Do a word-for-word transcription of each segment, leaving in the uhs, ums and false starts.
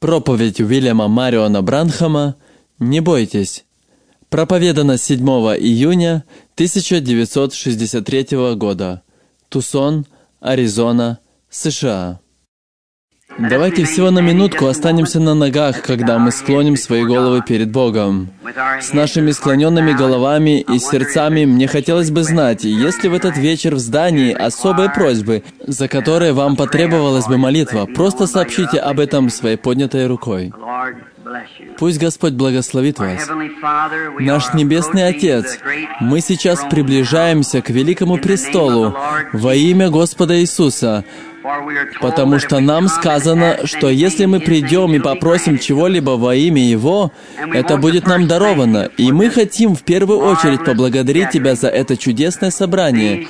Проповедь Уильяма Мариона Бранхама «Не бойтесь». Проповедана седьмого июня тысяча девятьсот шестьдесят третьего года. Тусон, Аризона, США. Давайте всего на минутку останемся на ногах, когда мы склоним свои головы перед Богом. С нашими склоненными головами и сердцами мне хотелось бы знать, есть ли в этот вечер в здании особые просьбы, за которые вам потребовалась бы молитва. Просто сообщите об этом своей поднятой рукой. Пусть Господь благословит вас. Наш Небесный Отец, мы сейчас приближаемся к великому престолу во имя Господа Иисуса, потому что нам сказано, что если мы придем и попросим чего-либо во имя Его, это будет нам даровано, и мы хотим в первую очередь поблагодарить Тебя за это чудесное собрание.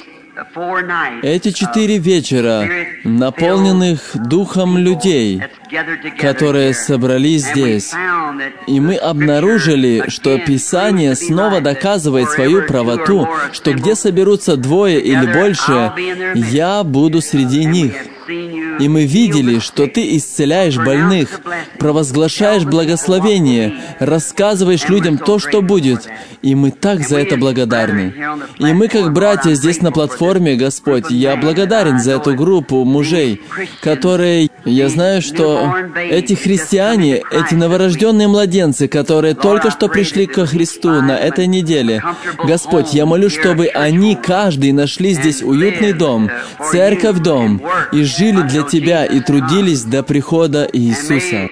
Эти четыре вечера, наполненных Духом людей, которые собрались здесь, и мы обнаружили, что Писание снова доказывает свою правоту, что где соберутся двое или больше, я буду среди них. И мы видели, что Ты исцеляешь больных, провозглашаешь благословение, рассказываешь людям то, что будет. И мы так за это благодарны. И мы, как братья здесь на платформе, Господь, я благодарен за эту группу мужей, которые... Я знаю, что эти христиане, эти новорожденные младенцы, которые только что пришли ко Христу на этой неделе, Господь, я молю, чтобы они, каждый, нашли здесь уютный дом, церковь дом, и жили для Тебя, и трудились до прихода Иисуса.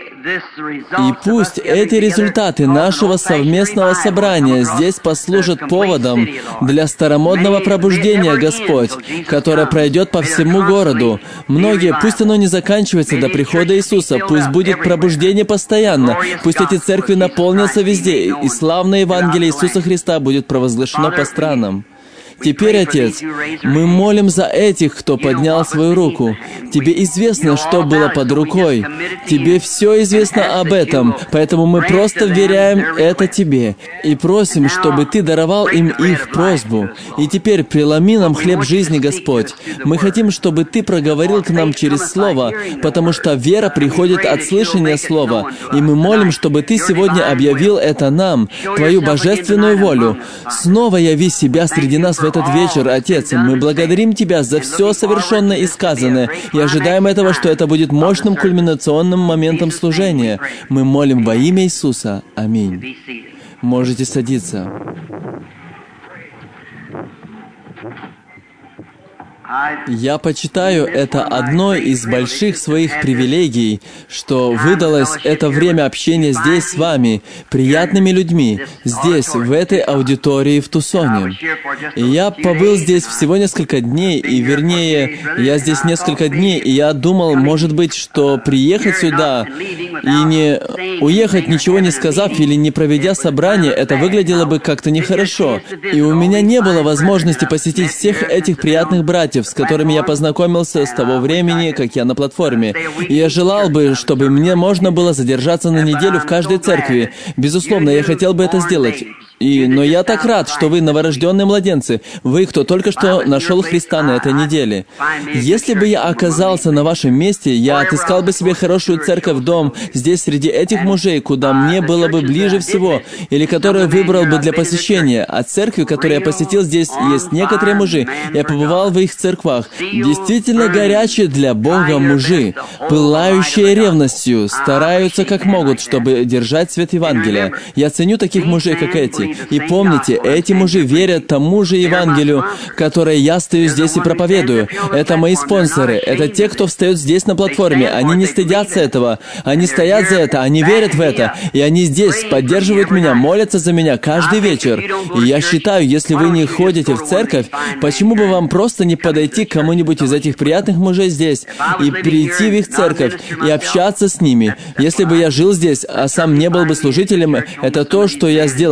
И пусть эти результаты нашего совместного собрания здесь послужат поводом для старомодного пробуждения, Господь, которое пройдет по всему городу. Многие, пусть оно не заканчивается до прихода Иисуса, пусть будет пробуждение постоянно, пусть эти церкви наполнятся везде, и славное Евангелие Иисуса Христа будет провозглашено по странам. Теперь, Отец, мы молим за этих, кто поднял свою руку. Тебе известно, что было под рукой. Тебе все известно об этом, поэтому мы просто вверяем это Тебе и просим, чтобы Ты даровал им их просьбу. И теперь преломи нам хлеб жизни, Господь. Мы хотим, чтобы Ты проговорил к нам через Слово, потому что вера приходит от слышания Слова. И мы молим, чтобы Ты сегодня объявил это нам, Твою божественную волю. Снова яви себя среди нас в этот вечер, Отец. Мы благодарим Тебя за все совершенное и сказанное, и ожидаем этого, что это будет мощным кульминационным моментом служения. Мы молим во имя Иисуса. Аминь. Можете садиться. Я почитаю это одной из больших своих привилегий, что выдалось это время общения здесь с вами, приятными людьми, здесь, в этой аудитории в Тусоне. И я побыл здесь всего несколько дней, и вернее, я здесь несколько дней, и я думал, может быть, что приехать сюда и не уехать, ничего не сказав или не проведя собрание, это выглядело бы как-то нехорошо. И у меня не было возможности посетить всех этих приятных братьев, с которыми я познакомился с того времени, как я на платформе. И я желал бы, чтобы мне можно было задержаться на неделю в каждой церкви. Безусловно, я хотел бы это сделать. И, но я так рад, что вы новорожденные младенцы, вы, кто только что нашел Христа на этой неделе. Если бы я оказался на вашем месте, я отыскал бы себе хорошую церковь, дом, здесь среди этих мужей, куда мне было бы ближе всего, или которую выбрал бы для посещения. А церкви, которые я посетил здесь, есть некоторые мужи. Я побывал в их церквах. Действительно горячие для Бога мужи, пылающие ревностью, стараются как могут, чтобы держать свет Евангелия. Я ценю таких мужей, как эти. И помните, эти мужи верят тому же Евангелию, которое я стою здесь и проповедую. Это мои спонсоры, это те, кто встает здесь на платформе. Они не стыдятся этого, они стоят за это, они верят в это. И они здесь поддерживают меня, молятся за меня каждый вечер. И я считаю, если вы не ходите в церковь, почему бы вам просто не подойти к кому-нибудь из этих приятных мужей здесь и прийти в их церковь и общаться с ними? Если бы я жил здесь, а сам не был бы служителем, это то, что я сделал бы.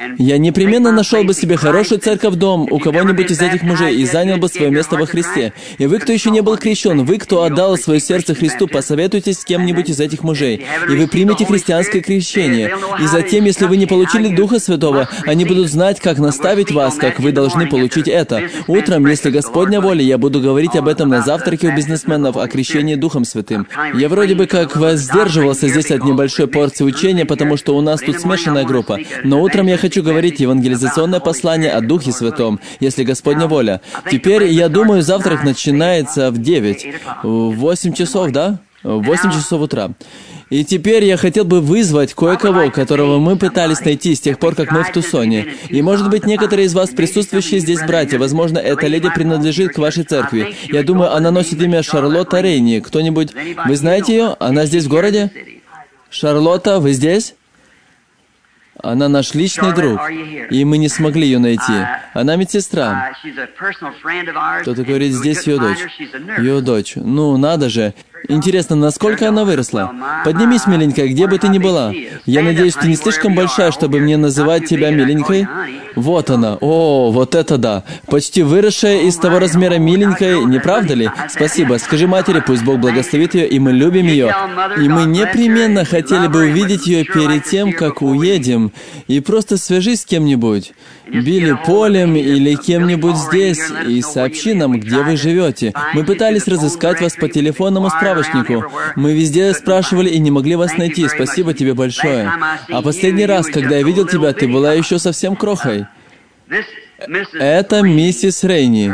Я непременно нашел бы себе хорошую церковь-дом у кого-нибудь из этих мужей и занял бы свое место во Христе. И вы, кто еще не был крещен, вы, кто отдал свое сердце Христу, посоветуйтесь с кем-нибудь из этих мужей, и вы примете христианское крещение. И затем, если вы не получили Духа Святого, они будут знать, как наставить вас, как вы должны получить это. Утром, если Господня воля, я буду говорить об этом на завтраке у бизнесменов, о крещении Духом Святым. Я вроде бы как воздерживался здесь от небольшой порции учения, потому что у нас тут смешанная группа. Но утром я хочу говорить евангелизационное послание о Духе Святом, если Господня воля. Теперь, я думаю, завтрак начинается в девять. В восемь часов, да? В восемь часов утра. И теперь я хотел бы вызвать кое-кого, которого мы пытались найти с тех пор, как мы в Тусоне. И, может быть, некоторые из вас, присутствующие здесь братья, возможно, эта леди принадлежит к вашей церкви. Я думаю, она носит имя Шарлотта Рейни. Кто-нибудь... Вы знаете ее? Она здесь, в городе? Шарлотта, вы здесь? Она наш личный друг, и мы не смогли ее найти. Она медсестра. Кто-то говорит, здесь ее дочь. Ее дочь. Ну, надо же. Интересно, насколько она выросла? Поднимись, миленькая, где бы ты ни была. Я надеюсь, ты не слишком большая, чтобы мне называть тебя миленькой? Вот она. О, вот это да. Почти выросшая из того размера миленькой, не правда ли? Спасибо. Скажи матери, пусть Бог благословит ее, и мы любим ее. И мы непременно хотели бы увидеть ее перед тем, как уедем. И просто свяжись с кем-нибудь. Билли Полем или кем-нибудь здесь, и сообщи нам, где вы живете. Мы пытались разыскать вас по телефонному справочнику. Мы везде спрашивали и не могли вас найти. Спасибо тебе большое. А последний раз, когда я видел тебя, ты была еще совсем крохой. Это миссис Рейни,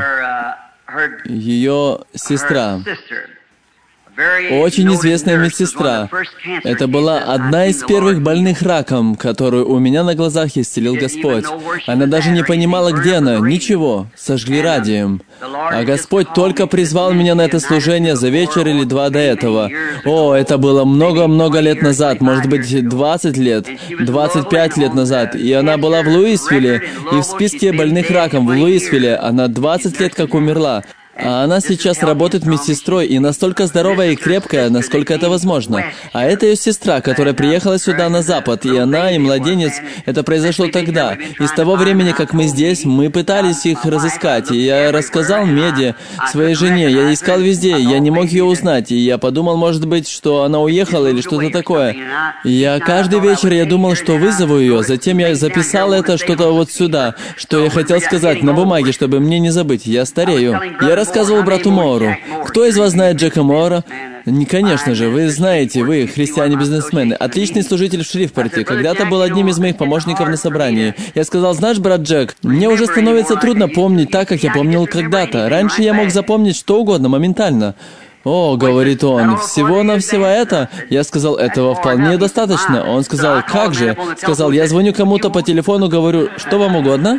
ее сестра. Очень известная медсестра. Это была одна из первых больных раком, которую у меня на глазах исцелил Господь. Она даже не понимала, где она. Ничего. Сожгли радием. А Господь только призвал меня на это служение за вечер или два до этого. О, это было много-много лет назад, может быть, двадцать лет, двадцать пять лет назад. И она была в Луисвилле, и в списке больных раком в Луисвилле она двадцать лет как умерла. А она сейчас работает медсестрой и настолько здоровая и крепкая, насколько это возможно. А это ее сестра, которая приехала сюда на Запад, и она, и младенец, это произошло тогда. И с того времени, как мы здесь, мы пытались их разыскать. И я рассказал Меди, своей жене, я искал везде, я не мог ее узнать. И я подумал, может быть, что она уехала или что-то такое. И я каждый вечер я думал, что вызову ее. Затем я записал это что-то вот сюда, что я хотел сказать на бумаге, чтобы мне не забыть. Я старею. Я рассказывал брату Моору. Кто из вас знает Джека Моора? Не, конечно же, вы знаете, вы, христиане-бизнесмены, отличный служитель в Шрифпорте, когда-то был одним из моих помощников на собрании. Я сказал, знаешь, брат Джек, мне уже становится трудно помнить так, как я помнил когда-то. Раньше я мог запомнить что угодно моментально. «О, — говорит он, — всего-навсего это?» Я сказал, этого вполне достаточно. Он сказал, «Как же?» Сказал, «Я звоню кому-то по телефону, говорю, что вам угодно?»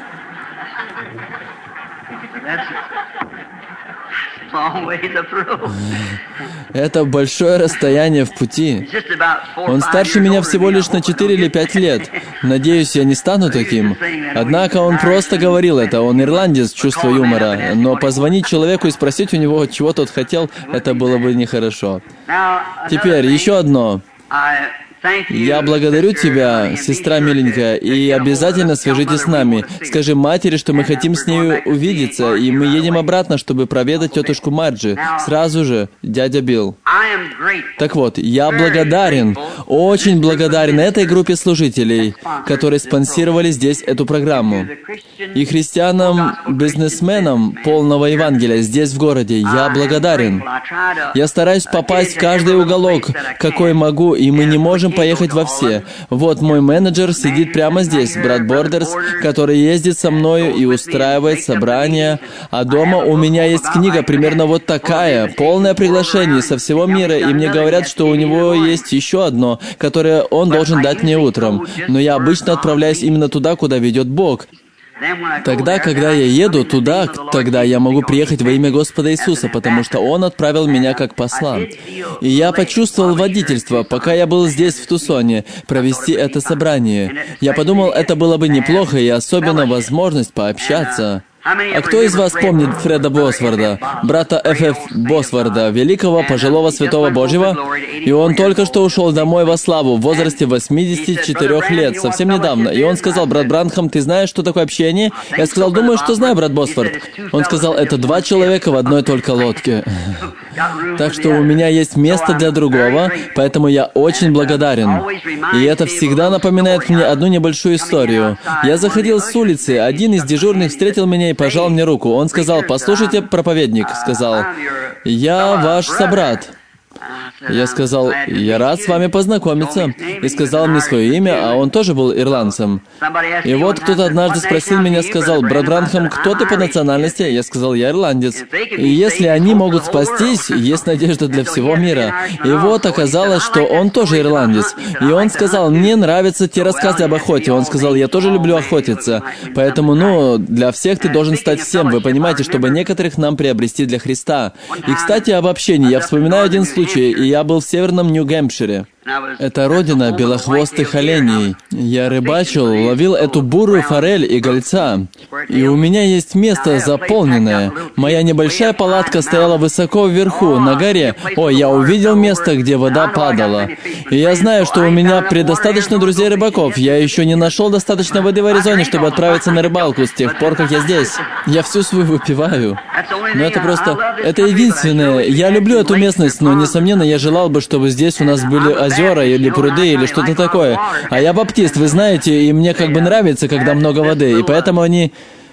Это большое расстояние в пути. Он старше меня всего лишь на четыре или пять лет. Надеюсь, я не стану таким. Однако он просто говорил это. Он ирландец, чувство юмора. Но позвонить человеку и спросить у него, чего тот хотел, это было бы нехорошо. Теперь еще одно. Я благодарю тебя, сестра миленькая, и обязательно свяжитесь с нами. Скажи матери, что мы хотим с ней увидеться, и мы едем обратно, чтобы проведать тетушку Марджи. Сразу же, дядя Билл. Так вот, я благодарен, очень благодарен этой группе служителей, которые спонсировали здесь эту программу. И христианам-бизнесменам полного Евангелия здесь, в городе, я благодарен. Я стараюсь попасть в каждый уголок, какой могу, и мы не можем поехать во все. Вот мой менеджер сидит прямо здесь, брат Бордерс, который ездит со мною и устраивает собрания. А дома у меня есть книга примерно вот такая, полное приглашение со всего мира, и мне говорят, что у него есть еще одно, которое он должен дать мне утром. Но я обычно отправляюсь именно туда, куда ведет Бог. Тогда, когда я еду туда, тогда я могу приехать во имя Господа Иисуса, потому что Он отправил меня как посла. И я почувствовал водительство, пока я был здесь, в Тусоне, провести это собрание. Я подумал, это было бы неплохо, и особенно возможность пообщаться. А кто из вас помнит Фреда Босворда, брата Эф Эф Босворда, великого пожилого святого Божьего? И он только что ушел домой во славу в возрасте восьмидесяти четырёх лет, совсем недавно. И он сказал: брат Бранхам, ты знаешь, что такое общение? Я сказал: думаю, что знаю, брат Босворд. Он сказал: это два человека в одной только лодке. Так что у меня есть место для другого, поэтому я очень благодарен. И это всегда напоминает мне одну небольшую историю. Я заходил с улицы, один из дежурных встретил меня и пожал мне руку. Он сказал: послушайте, проповедник, сказал, я ваш собрат. Я сказал: я рад с вами познакомиться. И сказал мне свое имя, а он тоже был ирландцем. И вот кто-то однажды спросил меня, сказал: брат Бранхам, кто ты по национальности? Я сказал: я ирландец. И если они могут спастись, есть надежда для всего мира. И вот оказалось, что он тоже ирландец. И он сказал: мне нравятся те рассказы об охоте. Он сказал: я тоже люблю охотиться. Поэтому, ну, для всех ты должен стать всем. Вы понимаете, чтобы некоторых нам приобрести для Христа. И, кстати, об общении. Я вспоминаю один случай. И я был в северном Нью-Гэмпшире. Это родина белохвостых оленей. Я рыбачил, ловил эту бурую форель и гольца. И у меня есть место заполненное. Моя небольшая палатка стояла высоко вверху, на горе. О, я увидел место, где вода падала. И я знаю, что у меня предостаточно друзей-рыбаков. Я еще не нашел достаточно воды в Аризоне, чтобы отправиться на рыбалку с тех пор, как я здесь. Я всю свою выпиваю. Но это просто... Это единственное. Я люблю эту местность, но, несомненно, я желал бы, чтобы здесь у нас были озера, озера или пруды, или что-то такое. А я баптист, вы знаете, и мне как бы нравится, когда много воды, и поэтому они...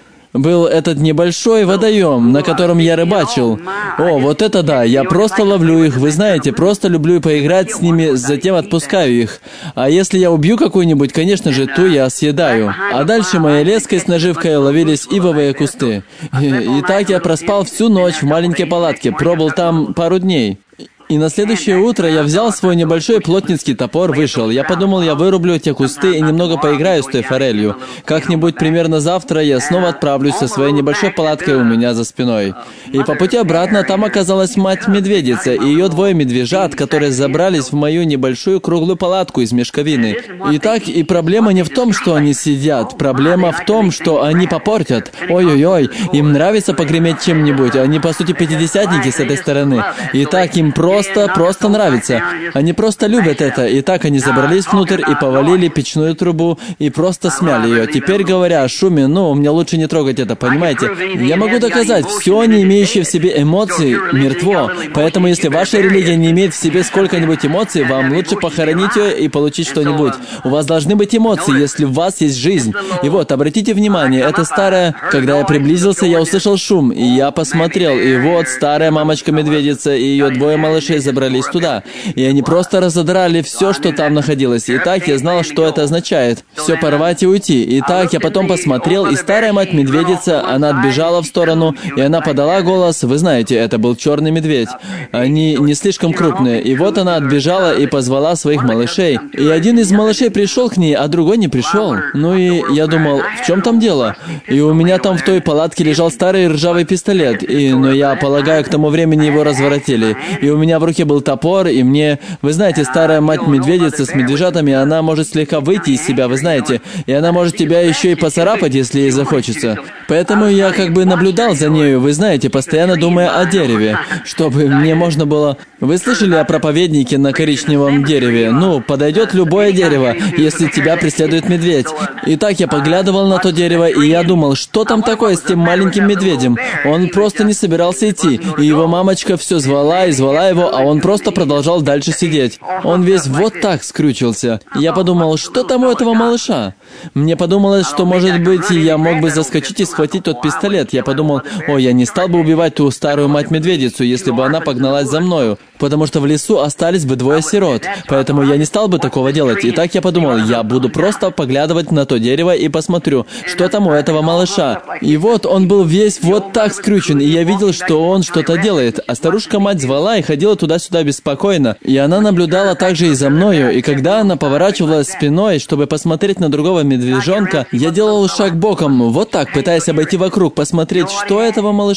Был этот небольшой водоем, на котором я рыбачил. О, вот это да, я просто ловлю их, вы знаете, просто люблю поиграть с ними, затем отпускаю их. А если я убью какую-нибудь, конечно же, ту я съедаю. А дальше моей леской с наживкой ловились ивовые кусты. И, и так я проспал всю ночь в маленькой палатке, пробыл там пару дней. И на следующее утро я взял свой небольшой плотницкий топор, вышел. Я подумал, я вырублю те кусты и немного поиграю с той форелью. Как-нибудь примерно завтра я снова отправлюсь со своей небольшой палаткой у меня за спиной. И по пути обратно там оказалась мать-медведица и ее двое медвежат, которые забрались в мою небольшую круглую палатку из мешковины. Итак, и проблема не в том, что они сидят. Проблема в том, что они попортят. Ой-ой-ой, им нравится погреметь чем-нибудь. Они, по сути, пятидесятники с этой стороны. Итак, им просто Просто, просто нравится. Они просто любят это. И так они забрались внутрь и повалили печную трубу и просто смяли ее. Теперь, говоря о шуме, ну, мне лучше не трогать это, понимаете? Я могу доказать, все, не имеющее в себе эмоций, мертво. Поэтому, если ваша религия не имеет в себе сколько-нибудь эмоций, вам лучше похоронить ее и получить что-нибудь. У вас должны быть эмоции, если в вас есть жизнь. И вот, обратите внимание, это старая... Когда я приблизился, я услышал шум, и я посмотрел, и вот старая мамочка-медведица и ее двое малышей забрались туда, и они просто разодрали все, что там находилось. И так я знал, что это означает. Все порвать и уйти. И так я потом посмотрел, и старая мать-медведица, она отбежала в сторону, и она подала голос. Вы знаете, это был черный медведь. Они не слишком крупные. И вот она отбежала и позвала своих малышей. И один из малышей пришел к ней, а другой не пришел. Ну и я думал, в чем там дело? И у меня там в той палатке лежал старый ржавый пистолет. И, но я полагаю, к тому времени его разворотили. И у меня в руке был топор, и мне... Вы знаете, старая мать-медведица с медвежатами, она может слегка выйти из себя, вы знаете, и она может тебя еще и поцарапать, если ей захочется. Поэтому я как бы наблюдал за нею, вы знаете, постоянно думая о дереве, чтобы мне можно было... Вы слышали о проповеднике на коричневом дереве? Ну, подойдет любое дерево, если тебя преследует медведь. И так я поглядывал на то дерево, и я думал, что там такое с тем маленьким медведем? Он просто не собирался идти, и его мамочка все звала и звала его, а он просто продолжал дальше сидеть. Он весь вот так скрючился. Я подумал, что там у этого малыша? Мне подумалось, что, может быть, я мог бы заскочить и схватить тот пистолет. Я подумал, о, я не стал бы убивать ту старую мать-медведицу, если бы она погналась за мною, потому что в лесу остались бы двое сирот. Поэтому я не стал бы такого делать. И так я подумал, я буду просто поглядывать на то дерево и посмотрю, что там у этого малыша. И вот он был весь вот так скрючен, и я видел, что он что-то делает. А старушка-мать звала и ходила туда-сюда беспокойно. И она наблюдала также и за мною. И когда она поворачивалась спиной, чтобы посмотреть на другого медвежонка, я делал шаг боком, вот так, пытаясь обойти вокруг, посмотреть, что этого малыша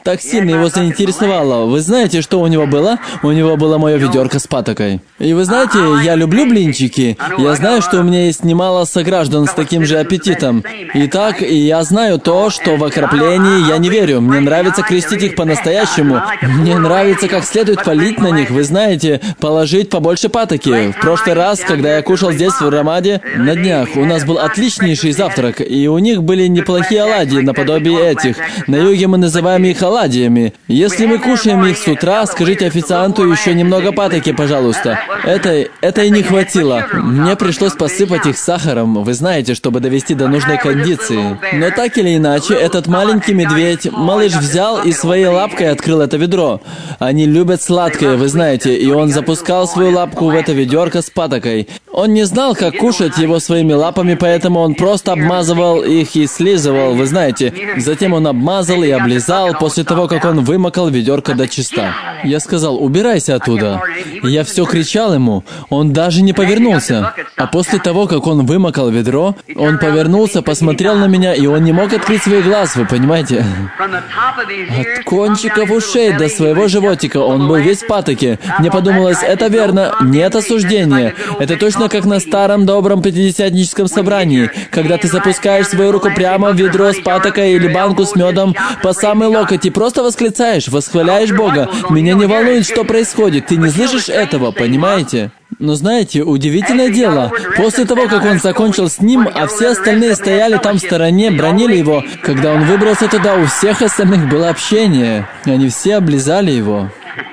так сильно его заинтересовало. Вы знаете, что у него было? У него было мое ведерко с патокой. И вы знаете, я люблю блинчики. Я знаю, что у меня есть немало сограждан с таким же аппетитом. Итак, и я знаю то, что в окроплении я не верю. Мне нравится крестить их по-настоящему. Мне нравится как следует полить на них. Вы знаете, положить побольше патоки. В прошлый раз, когда я кушал здесь, в Рамаде, на днях, у нас был отличнейший завтрак. И у них были неплохие оладьи, наподобие этих. На юге мы называем их оладьями. Если мы кушаем их с утра, скажите официанту еще немного патоки, пожалуйста. Это, это и не хватило. Мне пришлось посыпать их сахаром, вы знаете, чтобы довести до нужной кондиции. Но так или иначе, этот маленький медведь, малыш взял и своей лапкой открыл это ведро. Они любят сладкое, вы знаете, и он запускал свою лапку в это ведерко с патокой. Он не знал, как кушать его своими лапами, поэтому он просто обмазывал их и слизывал, вы знаете. Затем он обмазал и облизал после того, как он вымокал ведерко до чиста. Я сказал: убирайся оттуда. И я все кричал ему, он даже не повернулся. А после того, как он вымокал ведро, он повернулся, посмотрел на меня, и он не мог открыть свои глаз, вы понимаете? От кончиков ушей до своего животика он был весь в патоке. Мне подумалось, это верно, нет осуждения. Это точно как на старом добром пятидесятническом собрании, когда ты запускаешь свою руку прямо в ведро с патокой или банку с медом по самый локоть и просто восклицаешь, восхваляешь Бога. Меня не волнует, что происходит, ты не слышишь этого, понимаете? Но знаете, удивительное дело, после того, как он закончил с ним, а все остальные стояли там в стороне, бранили его, когда он выбрался туда, у всех остальных было общение. Они все облизали его.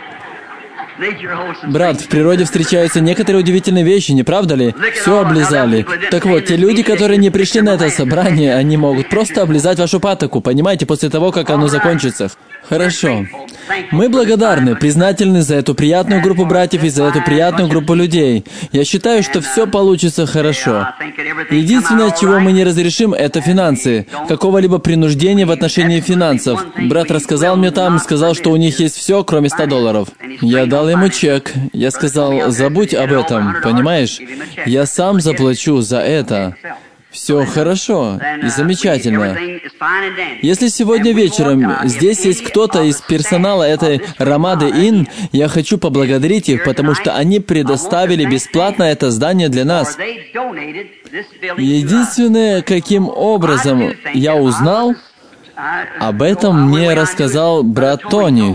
Брат, в природе встречаются некоторые удивительные вещи, не правда ли? Все облизали. Так вот, те люди, которые не пришли на это собрание, они могут просто облизать вашу патоку, понимаете, после того, как оно закончится. Хорошо. Мы благодарны, признательны за эту приятную группу братьев и за эту приятную группу людей. Я считаю, что все получится хорошо. Единственное, чего мы не разрешим, это финансы. Какого-либо принуждения в отношении финансов. Брат рассказал мне там, сказал, что у них есть все, кроме ста долларов. Я дал ему чек. Я сказал: забудь об этом, понимаешь? Я сам заплачу за это. Все хорошо и замечательно. Если сегодня вечером здесь есть кто-то из персонала этой Рамады Inn, я хочу поблагодарить их, потому что они предоставили бесплатно это здание для нас. Единственное, каким образом я узнал, об этом мне рассказал брат Тони.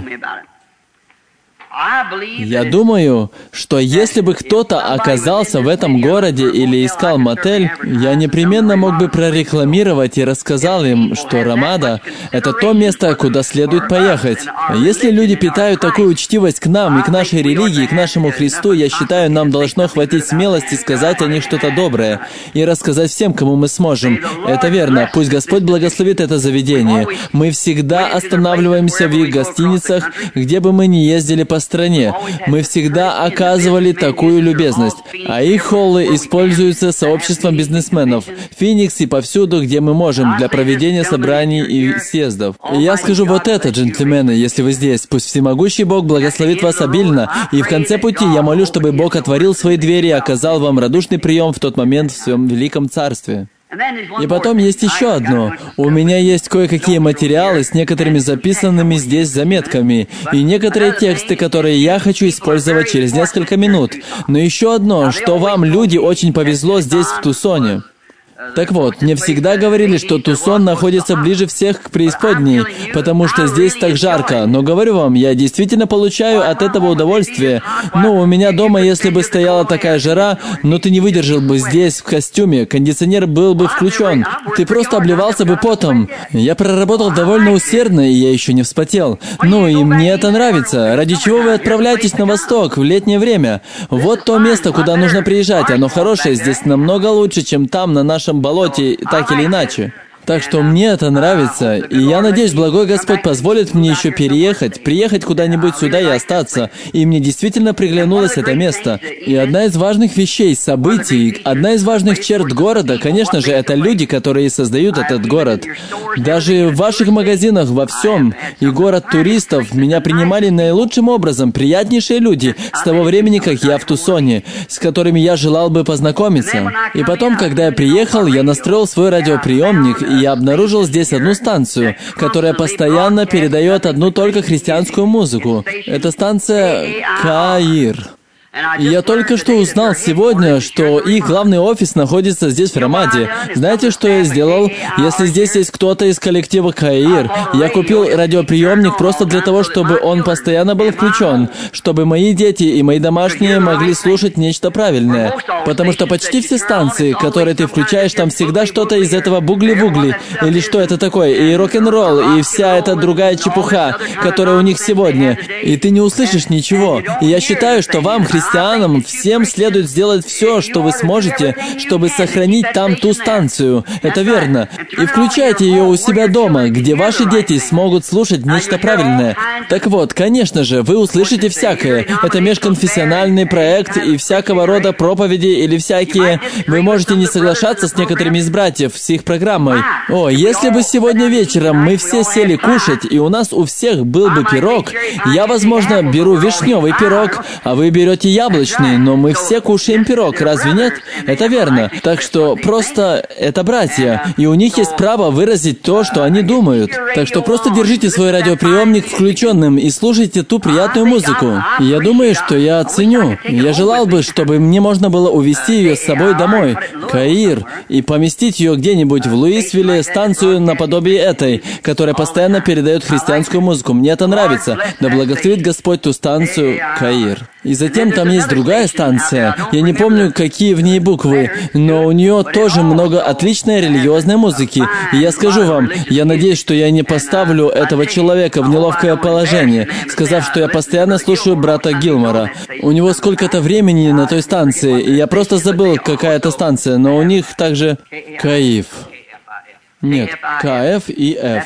Я думаю, что если бы кто-то оказался в этом городе или искал мотель, я непременно мог бы прорекламировать и рассказал им, что Рамада — это то место, куда следует поехать. Если люди питают такую учтивость к нам и к нашей религии, к нашему Христу, я считаю, нам должно хватить смелости сказать о них что-то доброе и рассказать всем, кому мы сможем. Это верно. Пусть Господь благословит это заведение. Мы всегда останавливаемся в их гостиницах, где бы мы ни ездили по стране. Мы всегда оказывали такую любезность. А их холлы используются сообществом бизнесменов в Феникс и повсюду, где мы можем, для проведения собраний и съездов. И я скажу вот это, джентльмены, если вы здесь. Пусть всемогущий Бог благословит вас обильно. И в конце пути я молю, чтобы Бог отворил свои двери и оказал вам радушный прием в тот момент в своем великом царстве. И потом есть еще одно. У меня есть кое-какие материалы с некоторыми записанными здесь заметками, и некоторые тексты, которые я хочу использовать через несколько минут. Но еще одно, что вам, люди, очень повезло здесь, в Тусоне. Так вот, мне всегда говорили, что Тусон находится ближе всех к преисподней, потому что здесь так жарко. Но говорю вам, я действительно получаю от этого удовольствие. Ну, у меня дома, если бы стояла такая жара, но ты не выдержал бы здесь, в костюме, кондиционер был бы включен. Ты просто обливался бы потом. Я проработал довольно усердно, и я еще не вспотел. Ну, и мне это нравится. Ради чего вы отправляетесь на восток в летнее время? Вот то место, куда нужно приезжать. Оно хорошее, здесь намного лучше, чем там, на нашем болоте, так или иначе. Так что мне это нравится, и я надеюсь, благой Господь позволит мне еще переехать, приехать куда-нибудь сюда и остаться, и мне действительно приглянулось это место. И одна из важных вещей, событий, одна из важных черт города, конечно же, это люди, которые создают этот город. Даже в ваших магазинах, во всем, и город туристов, меня принимали наилучшим образом, приятнейшие люди, с того времени, как я в Тусоне, с которыми я желал бы познакомиться. И потом, когда я приехал, я настроил свой радиоприемник, и я обнаружил здесь одну станцию, которая постоянно передает одну только христианскую музыку. Это станция Каир. И я только что узнал сегодня, что их главный офис находится здесь, в Рамаде. Знаете, что я сделал? Если здесь есть кто-то из коллектива Каир, я купил радиоприемник просто для того, чтобы он постоянно был включен, чтобы мои дети и мои домашние могли слушать нечто правильное. Потому что почти все станции, которые ты включаешь, там всегда что-то из этого бугли-вугли, или что это такое, и рок-н-ролл, и вся эта другая чепуха, которая у них сегодня. И ты не услышишь ничего. И я считаю, что вам, христианам, Христианам, всем следует сделать все, что вы сможете, чтобы сохранить там ту станцию. Это верно. И включайте ее у себя дома, где ваши дети смогут слушать нечто правильное. Так вот, конечно же, вы услышите всякое. Это межконфессиональный проект и всякого рода проповеди или всякие... Вы можете не соглашаться с некоторыми из братьев, с их программой. О, если бы сегодня вечером мы все сели кушать, и у нас у всех был бы пирог, я, возможно, беру вишневый пирог, а вы берете яблочный, но мы все кушаем пирог, разве нет? Это верно. Так что просто это братья, и у них есть право выразить то, что они думают. Так что просто держите свой радиоприемник включенным и слушайте ту приятную музыку. И я думаю, что я оценю. Я желал бы, чтобы мне можно было увезти ее с собой домой, Каир, и поместить ее где-нибудь в Луисвилле, станцию наподобие этой, которая постоянно передает христианскую музыку. Мне это нравится. Да благословит Господь ту станцию Каир. И затем там есть другая станция. Я не помню, какие в ней буквы, но у нее тоже много отличной религиозной музыки. И я скажу вам, я надеюсь, что я не поставлю этого человека в неловкое положение, сказав, что я постоянно слушаю брата Гилмора. У него сколько-то времени на той станции, и я просто забыл, какая это станция, но у них также Каиф. Нет, КФ и Ф.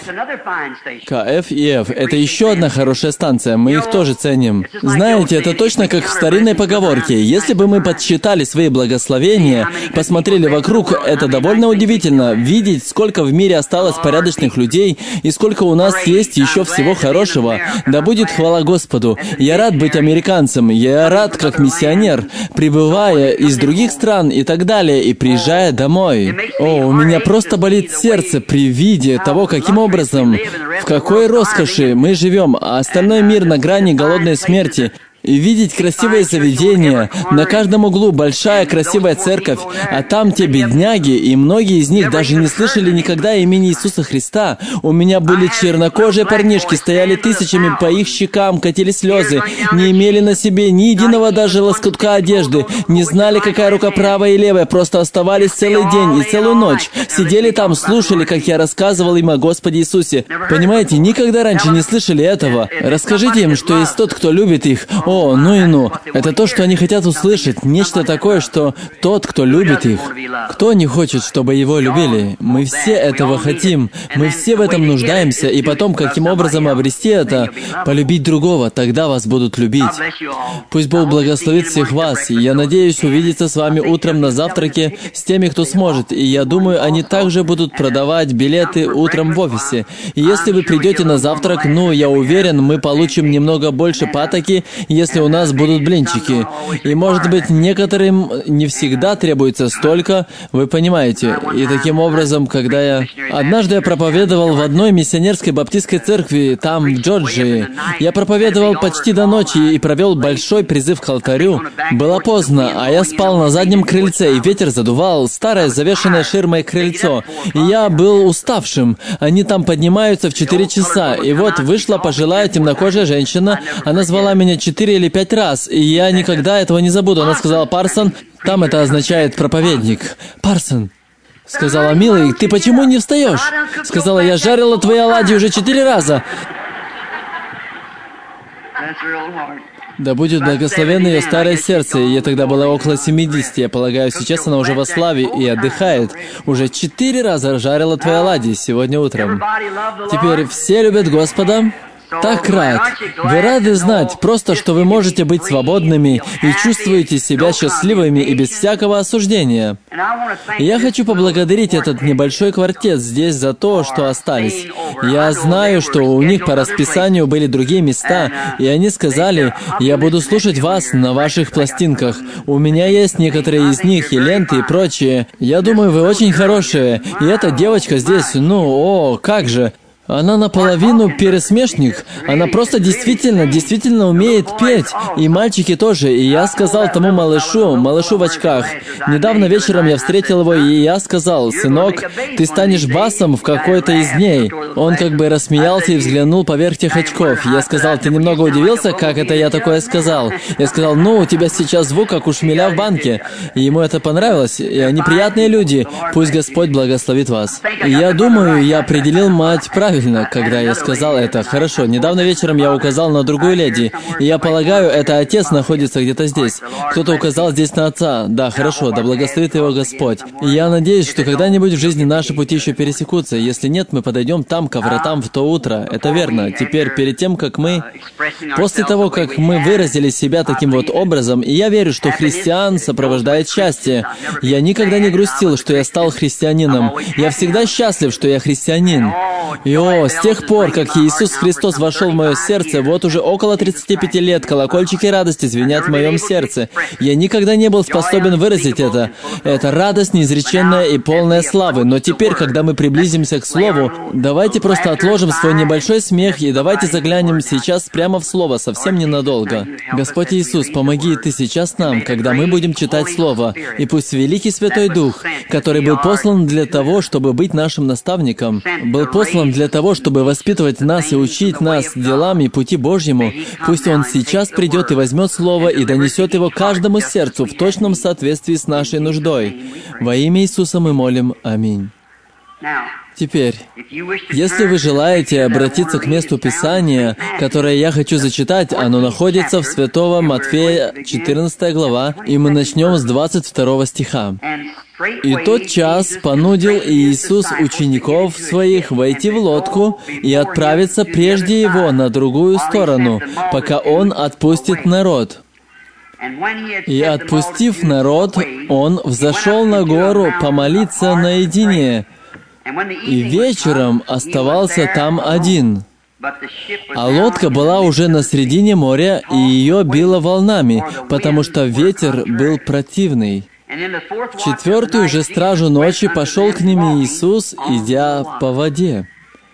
КФ и Ф. Это еще одна хорошая станция, мы их тоже ценим. Знаете, это точно как в старинной поговорке. Если бы мы подсчитали свои благословения, посмотрели вокруг, это довольно удивительно, видеть, сколько в мире осталось порядочных людей, и сколько у нас есть еще всего хорошего. Да будет хвала Господу. Я рад быть американцем, я рад как миссионер, прибывая из других стран и так далее, и приезжая домой. О, у меня просто болит сердце при виде того, каким образом, в какой роскоши мы живем, а остальной мир на грани голодной смерти. И видеть красивые заведения, на каждом углу большая красивая церковь, а там те бедняги, и многие из них даже не слышали никогда имени Иисуса Христа. У меня были чернокожие парнишки, стояли тысячами, по их щекам катили слезы, не имели на себе ни единого даже лоскутка одежды, не знали, какая рука правая и левая, просто оставались целый день и целую ночь, сидели там, слушали, как я рассказывал им о Господе Иисусе. Понимаете, никогда раньше не слышали этого. Расскажите им, что есть тот, кто любит их. О, ну и ну. Это то, что они хотят услышать. Нечто такое, что тот, кто любит их. Кто не хочет, чтобы его любили? Мы все этого хотим. Мы все в этом нуждаемся. И потом, каким образом обрести это? Полюбить другого. Тогда вас будут любить. Пусть Бог благословит всех вас. И я надеюсь увидеться с вами утром на завтраке с теми, кто сможет. И я думаю, они также будут продавать билеты утром в офисе. И если вы придете на завтрак, ну, я уверен, мы получим немного больше патоки, если у нас будут блинчики. И, может быть, некоторым не всегда требуется столько, вы понимаете. И таким образом, когда я... Однажды я проповедовал в одной миссионерской баптистской церкви, там, в Джорджии. Я проповедовал почти до ночи и провел большой призыв к алтарю. Было поздно, а я спал на заднем крыльце, и ветер задувал старое завешенное ширмой крыльцо. И я был уставшим. Они там поднимаются в четыре часа. И вот вышла пожилая темнокожая женщина. Она звала меня четыре или пять раз, и я никогда этого не забуду. Она сказала: «Парсон», там это означает «проповедник». «Парсон», сказала: «Милый, ты почему не встаешь?» Сказала: «Я жарила твои оладьи уже четыре раза». Да будет благословенно ее старое сердце. Ей тогда было около семидесяти. Я полагаю, сейчас она уже во славе и отдыхает. Уже четыре раза жарила твои оладьи сегодня утром. Теперь все любят Господа. Так рад. Вы рады знать просто, что вы можете быть свободными и чувствуете себя счастливыми и без всякого осуждения. И я хочу поблагодарить этот небольшой квартет здесь за то, что остались. Я знаю, что у них по расписанию были другие места, и они сказали: «Я буду слушать вас на ваших пластинках. У меня есть некоторые из них, и ленты, и прочее. Я думаю, вы очень хорошие. И эта девочка здесь, ну, о, как же!» Она наполовину пересмешник. Она просто действительно, действительно умеет петь. И мальчики тоже. И я сказал тому малышу, малышу в очках. Недавно вечером я встретил его, и я сказал: «Сынок, ты станешь басом в какой-то из дней». Он как бы рассмеялся и взглянул поверх тех очков. Я сказал: «Ты немного удивился, как это я такое сказал?» Я сказал: «Ну, у тебя сейчас звук, как у шмеля в банке». И ему это понравилось. И они приятные люди. Пусть Господь благословит вас. И я думаю, я определил мать правильно, когда я сказал это. Хорошо, недавно вечером я указал на другую леди, и я полагаю, это отец находится где-то здесь. Кто-то указал здесь на отца. Да, хорошо, да благословит его Господь. И я надеюсь, что когда-нибудь в жизни наши пути еще пересекутся. Если нет, мы подойдем там, ко вратам, в то утро. Это верно. Теперь, перед тем, как мы... После того, как мы выразили себя таким вот образом, и я верю, что христиан сопровождает счастье. Я никогда не грустил, что я стал христианином. Я всегда счастлив, что я христианин. И о, с тех пор, как Иисус Христос вошел в мое сердце, вот уже около тридцати пяти лет колокольчики радости звенят в моем сердце. Я никогда не был способен выразить это. Это радость неизреченная и полная славы. Но теперь, когда мы приблизимся к Слову, давайте просто отложим свой небольшой смех и давайте заглянем сейчас прямо в Слово, совсем ненадолго. Господь Иисус, помоги Ты сейчас нам, когда мы будем читать Слово, и пусть Великий Святой Дух, который был послан для того, чтобы быть нашим наставником, был послан для того, чтобы воспитывать нас и учить нас делам и пути Божьему, пусть Он сейчас придет и возьмет Слово и донесет его каждому сердцу в точном соответствии с нашей нуждой. Во имя Иисуса мы молим. Аминь. Теперь, если вы желаете обратиться к месту Писания, которое я хочу зачитать, оно находится в Святого Матфея, четырнадцатая глава, и мы начнем с двадцать второго стиха. «И тот час понудил Иисус учеников своих войти в лодку и отправиться прежде Его на другую сторону, пока Он отпустит народ. И, отпустив народ, Он взошел на гору помолиться наедине, и вечером оставался там один. А лодка была уже на середине моря, и ее било волнами, потому что ветер был противный. В четвертую же стражу ночи пошел к ним Иисус, идя по воде».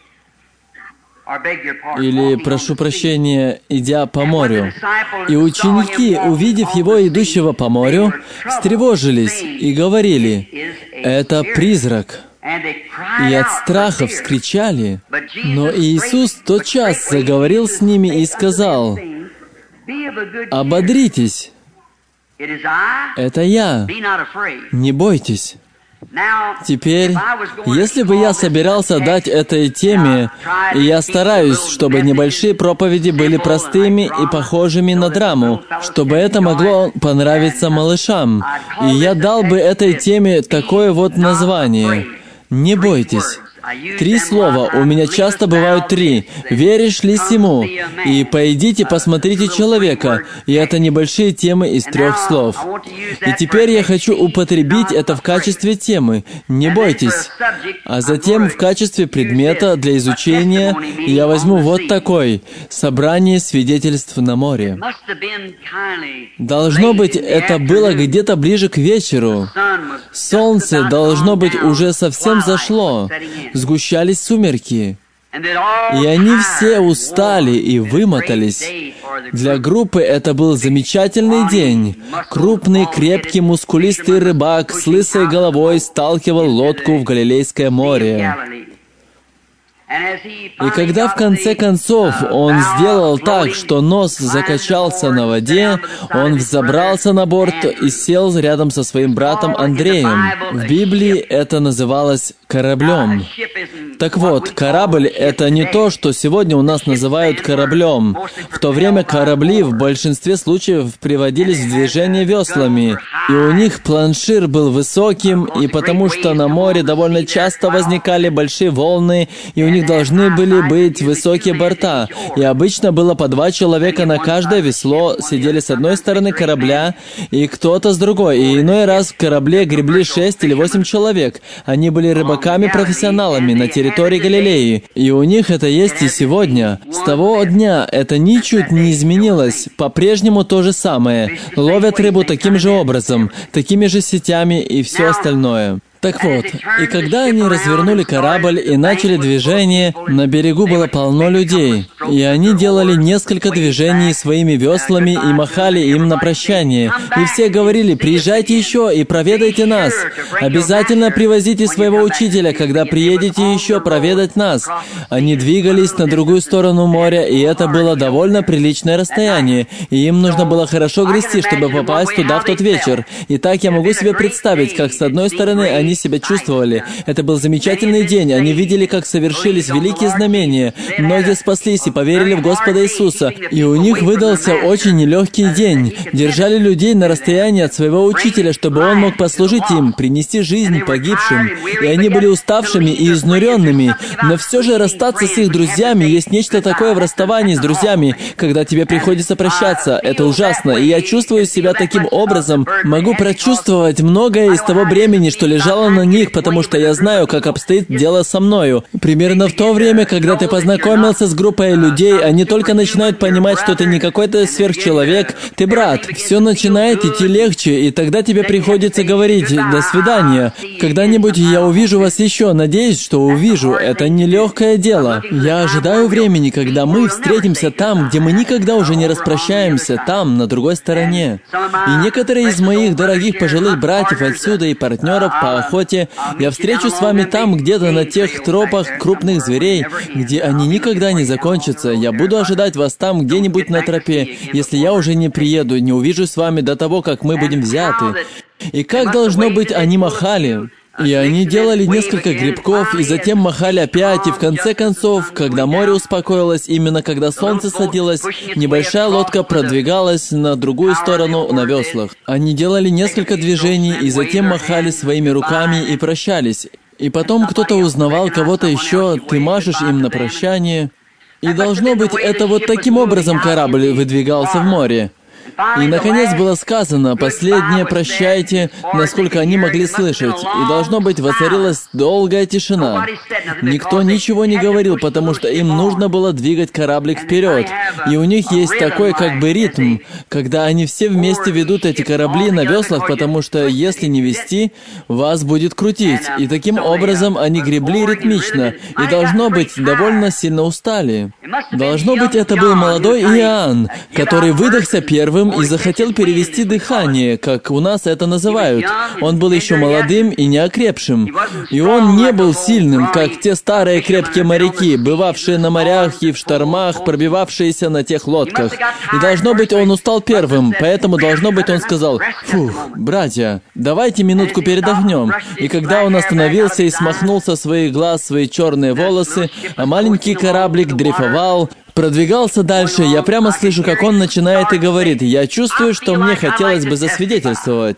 Или, прошу прощения, идя по морю. «И ученики, увидев Его, идущего по морю, встревожились и говорили: „Это призрак“, и от страха вскричали. Но Иисус тотчас заговорил с ними и сказал: «Ободритесь, это Я, не бойтесь». Теперь, если бы я собирался дать этой теме, и я стараюсь, чтобы небольшие проповеди были простыми и похожими на драму, чтобы это могло понравиться малышам, и я дал бы этой теме такое вот название: «Не бойтесь». Три слова, у меня часто бывают три. «Веришь ли сему?» и «Пойдите, посмотрите человека». И это небольшие темы из трех слов. И теперь я хочу употребить это в качестве темы. Не бойтесь. А затем в качестве предмета для изучения я возьму вот такой: «Собрание свидетельств на море». Должно быть, это было где-то ближе к вечеру. Солнце, должно быть, уже совсем зашло. Сгущались сумерки, и они все устали и вымотались. Для группы это был замечательный день. Крупный, крепкий, мускулистый рыбак с лысой головой сталкивал лодку в Галилейское море. И когда в конце концов он сделал так, что нос закачался на воде, он взобрался на борт и сел рядом со своим братом Андреем. В Библии это называлось кораблем. Так вот, корабль — это не то, что сегодня у нас называют кораблем. В то время корабли в большинстве случаев приводились в движение веслами, и у них планшир был высоким, и потому что на море довольно часто возникали большие волны, и у них должны были быть высокие борта. И обычно было по два человека на каждое весло, сидели с одной стороны корабля, и кто-то с другой. И иной раз в корабле гребли шесть или восемь человек. Они были рыбаками-профессионалами на территории Галилеи. И у них это есть и сегодня. С того дня это ничуть не изменилось. По-прежнему то же самое. Ловят рыбу таким же образом, такими же сетями и все остальное. Так вот, и когда они развернули корабль и начали движение, на берегу было полно людей, и они делали несколько движений своими веслами и махали им на прощание. И все говорили: «Приезжайте еще и проведайте нас. Обязательно привозите своего учителя, когда приедете еще проведать нас». Они двигались на другую сторону моря, и это было довольно приличное расстояние, и им нужно было хорошо грести, чтобы попасть туда в тот вечер. И так я могу себе представить, как с одной стороны они себя чувствовали. Это был замечательный день. Они видели, как совершились великие знамения. Многие спаслись и поверили в Господа Иисуса. И у них выдался очень нелегкий день. Держали людей на расстоянии от своего учителя, чтобы он мог послужить им, принести жизнь погибшим. И они были уставшими и изнуренными. Но все же расстаться с их друзьями, есть нечто такое в расставании с друзьями, когда тебе приходится прощаться. Это ужасно. И я чувствую себя таким образом. Могу прочувствовать многое из того бремени, что лежало на них, потому что я знаю, как обстоит дело со мною. Примерно в то время, когда ты познакомился с группой людей, они только начинают понимать, что ты не какой-то сверхчеловек, ты брат. Все начинает идти легче, и тогда тебе приходится говорить «до свидания». Когда-нибудь я увижу вас еще, надеюсь, что увижу. Это нелегкое дело. Я ожидаю времени, когда мы встретимся там, где мы никогда уже не распрощаемся, там, на другой стороне. И некоторые из моих дорогих пожилых братьев отсюда и партнеров по охоте, я встречу с вами там, где-то на тех тропах крупных зверей, где они никогда не закончатся. Я буду ожидать вас там, где-нибудь на тропе, если я уже не приеду, не увижу с вами до того, как мы будем взяты. И как, должно быть, они махали. И они делали несколько грибков, и затем махали опять, и в конце концов, когда море успокоилось, именно когда солнце садилось, небольшая лодка продвигалась на другую сторону на веслах. Они делали несколько движений, и затем махали своими руками и прощались. И потом кто-то узнавал кого-то еще, ты машешь им на прощание. И должно быть, это вот таким образом корабль выдвигался в море. И, наконец, было сказано, последнее «прощайте», насколько они могли слышать. И, должно быть, воцарилась долгая тишина. Никто ничего не говорил, потому что им нужно было двигать кораблик вперед. И у них есть такой как бы ритм, когда они все вместе ведут эти корабли на веслах, потому что, если не вести, вас будет крутить. И таким образом они гребли ритмично. И, должно быть, довольно сильно устали. Должно быть, это был молодой Иоанн, который выдохся первым и захотел перевести дыхание, как у нас это называют. Он был еще молодым и неокрепшим. И он не был сильным, как те старые крепкие моряки, бывавшие на морях и в штормах, пробивавшиеся на тех лодках. И, должно быть, он устал первым, поэтому, должно быть, он сказал: «Фух, братья, давайте минутку передохнем». И когда он остановился и смахнул со своих глаз свои черные волосы, а маленький кораблик дрейфовал, продвигался дальше, я прямо слышу, как он начинает и говорит: «Я чувствую, что мне хотелось бы засвидетельствовать».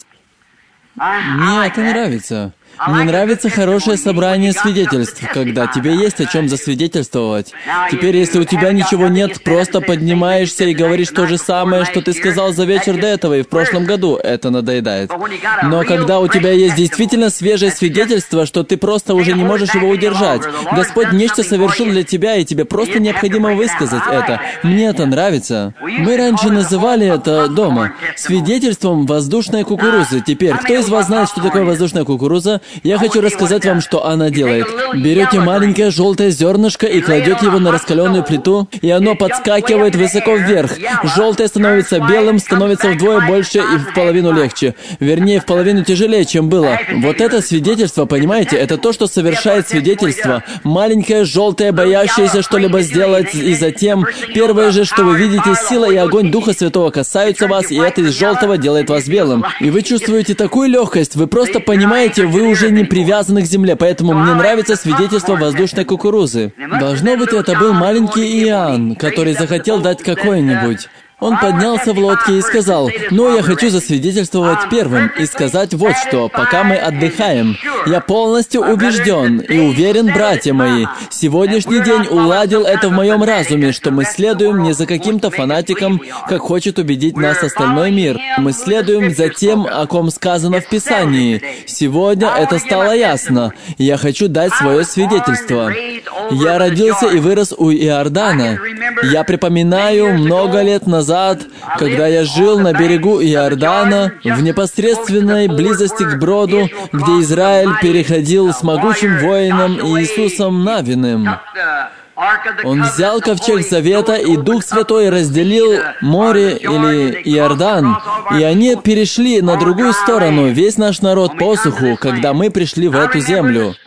Мне это нравится. Мне нравится хорошее собрание свидетельств, когда тебе есть о чем засвидетельствовать. Теперь, если у тебя ничего нет, просто поднимаешься и говоришь то же самое, что ты сказал за вечер до этого и в прошлом году. Это надоедает. Но когда у тебя есть действительно свежее свидетельство, что ты просто уже не можешь его удержать, Господь нечто совершил для тебя, и тебе просто необходимо высказать это. Мне это нравится. Мы раньше называли это дома свидетельством воздушной кукурузы. Теперь, кто из вас знает, что такое воздушная кукуруза? Я хочу рассказать вам, что она делает. Берете маленькое желтое зернышко и кладете его на раскаленную плиту, и оно подскакивает высоко вверх. Желтое становится белым, становится вдвое больше и в половину легче. Вернее, в половину тяжелее, чем было. Вот это свидетельство, понимаете, это то, что совершает свидетельство. Маленькое желтое, боящееся что-либо сделать, и затем первое же, что вы видите, сила и огонь Духа Святого касаются вас, и это из желтого делает вас белым. И вы чувствуете такую легкость, вы просто понимаете, вы уже не привязаны к земле, поэтому мне нравится свидетельство воздушной кукурузы. Должно быть, это был маленький Иоанн, который захотел дать какое-нибудь. Он поднялся в лодке и сказал: «Ну, я хочу засвидетельствовать первым и сказать вот что, пока мы отдыхаем. Я полностью убежден и уверен, братья мои, сегодняшний день уладил это в моем разуме, что мы следуем не за каким-то фанатиком, как хочет убедить нас остальной мир. Мы следуем за тем, о ком сказано в Писании. Сегодня это стало ясно. Я хочу дать свое свидетельство. Я родился и вырос у Иордана. Я припоминаю много лет назад, когда я жил на берегу Иордана, в непосредственной близости к броду, где Израиль переходил с могучим воином Иисусом Навиным. Он взял ковчег Завета, и Дух Святой разделил море или Иордан, и они перешли на другую сторону, весь наш народ по суху, когда мы пришли в эту землю.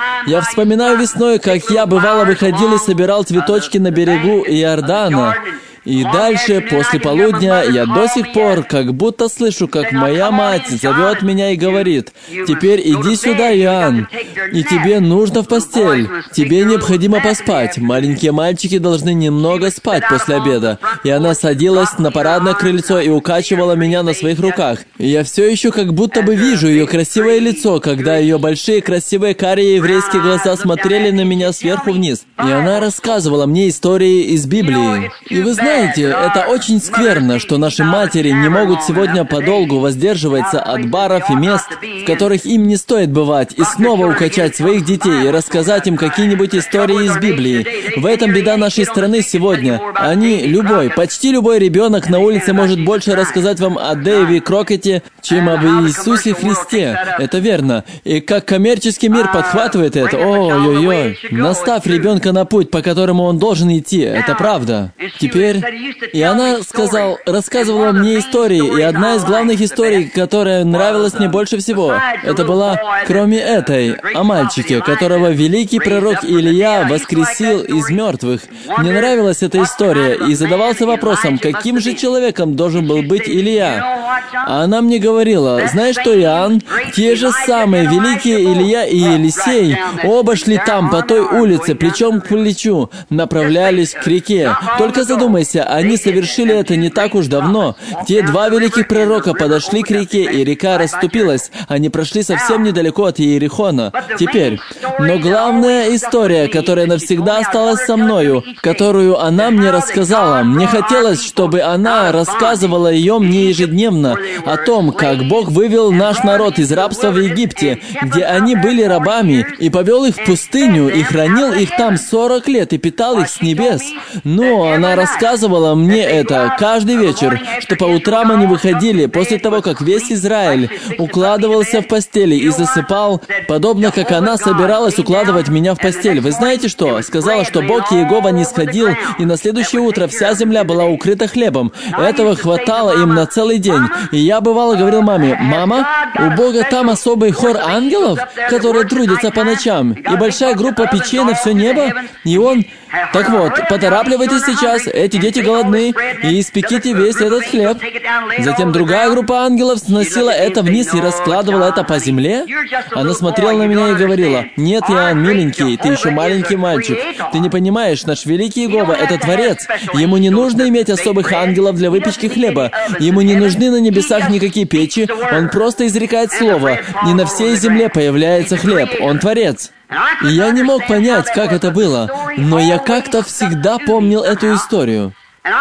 Я вспоминаю весной, как я бывало выходил и собирал цветочки на берегу Иордана. И дальше, после полудня, я до сих пор как будто слышу, как моя мать зовет меня и говорит: «Теперь иди сюда, Иоанн, и тебе нужно в постель. Тебе необходимо поспать. Маленькие мальчики должны немного спать после обеда». И она садилась на парадное крыльцо и укачивала меня на своих руках. И я все еще как будто бы вижу ее красивое лицо, когда ее большие красивые карие еврейские глаза смотрели на меня сверху вниз. И она рассказывала мне истории из Библии. И вы знаете, Знаете, это очень скверно, что наши матери не могут сегодня подолгу воздерживаться от баров и мест, в которых им не стоит бывать, и снова укачать своих детей и рассказать им какие-нибудь истории из Библии. В этом беда нашей страны сегодня. Они, любой, почти любой ребенок на улице может больше рассказать вам о Дэйве Крокете, чем об Иисусе Христе. Это верно. И как коммерческий мир подхватывает это, ой-ой-ой. Наставь ребенка на путь, по которому он должен идти. Это правда. Теперь... И она, сказал, рассказывала мне истории, и одна из главных историй, которая нравилась мне больше всего, это была, кроме этой, о мальчике, которого великий пророк Илия воскресил из мертвых. Мне нравилась эта история, и задавался вопросом, каким же человеком должен был быть Илия. А она мне говорила: знаешь что, Иоанн, те же самые великие Илия и Елисей оба шли там, по той улице, плечом к плечу, направлялись к реке. Только задумайся, они совершили это не так уж давно. Те два великих пророка подошли к реке, и река расступилась. Они прошли совсем недалеко от Иерихона. Теперь, но главная история, которая навсегда осталась со мною, которую она мне рассказала, мне хотелось, чтобы она рассказывала ее мне ежедневно, о том, как Бог вывел наш народ из рабства в Египте, где они были рабами, и повел их в пустыню, и хранил их там сорок лет, и питал их с небес. Но она рассказывала мне это каждый вечер, что по утрам они выходили, после того, как весь Израиль укладывался в постели и засыпал, подобно как она собиралась укладывать меня в постель. Вы знаете что? Сказала, что Бог Иегова не сходил, и на следующее утро вся земля была укрыта хлебом. Этого хватало им на целый день. И я бывало говорил маме: «Мама, у Бога там особый хор ангелов, которые трудятся по ночам, и большая группа печей на все небо, и он...» Так вот, поторапливайтесь сейчас, эти дети голодны, и испеките весь этот хлеб. Затем другая группа ангелов сносила это вниз и раскладывала это по земле. Она смотрела на меня и говорила: «Нет, Иоанн, миленький, ты еще маленький мальчик. Ты не понимаешь, наш великий Иегова — это Творец. Ему не нужно иметь особых ангелов для выпечки хлеба. Ему не нужны на небесах никакие печи. Он просто изрекает слово, и на всей земле появляется хлеб. Он Творец». И я не мог понять, как это было, но я как-то всегда помнил эту историю.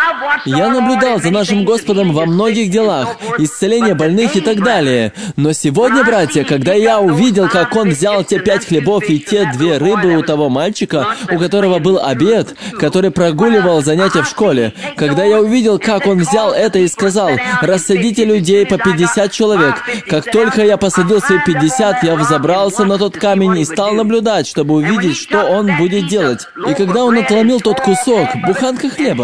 Я наблюдал за нашим Господом во многих делах, исцеление больных и так далее. Но сегодня, братья, когда я увидел, как Он взял те пять хлебов и те две рыбы у того мальчика, у которого был обед, который прогуливал занятия в школе, когда я увидел, как Он взял это и сказал: «Рассадите людей по пятьдесят человек», как только я посадил свои пятьдесят, я взобрался на тот камень и стал наблюдать, чтобы увидеть, что Он будет делать. И когда Он отломил тот кусок, буханка хлеба, и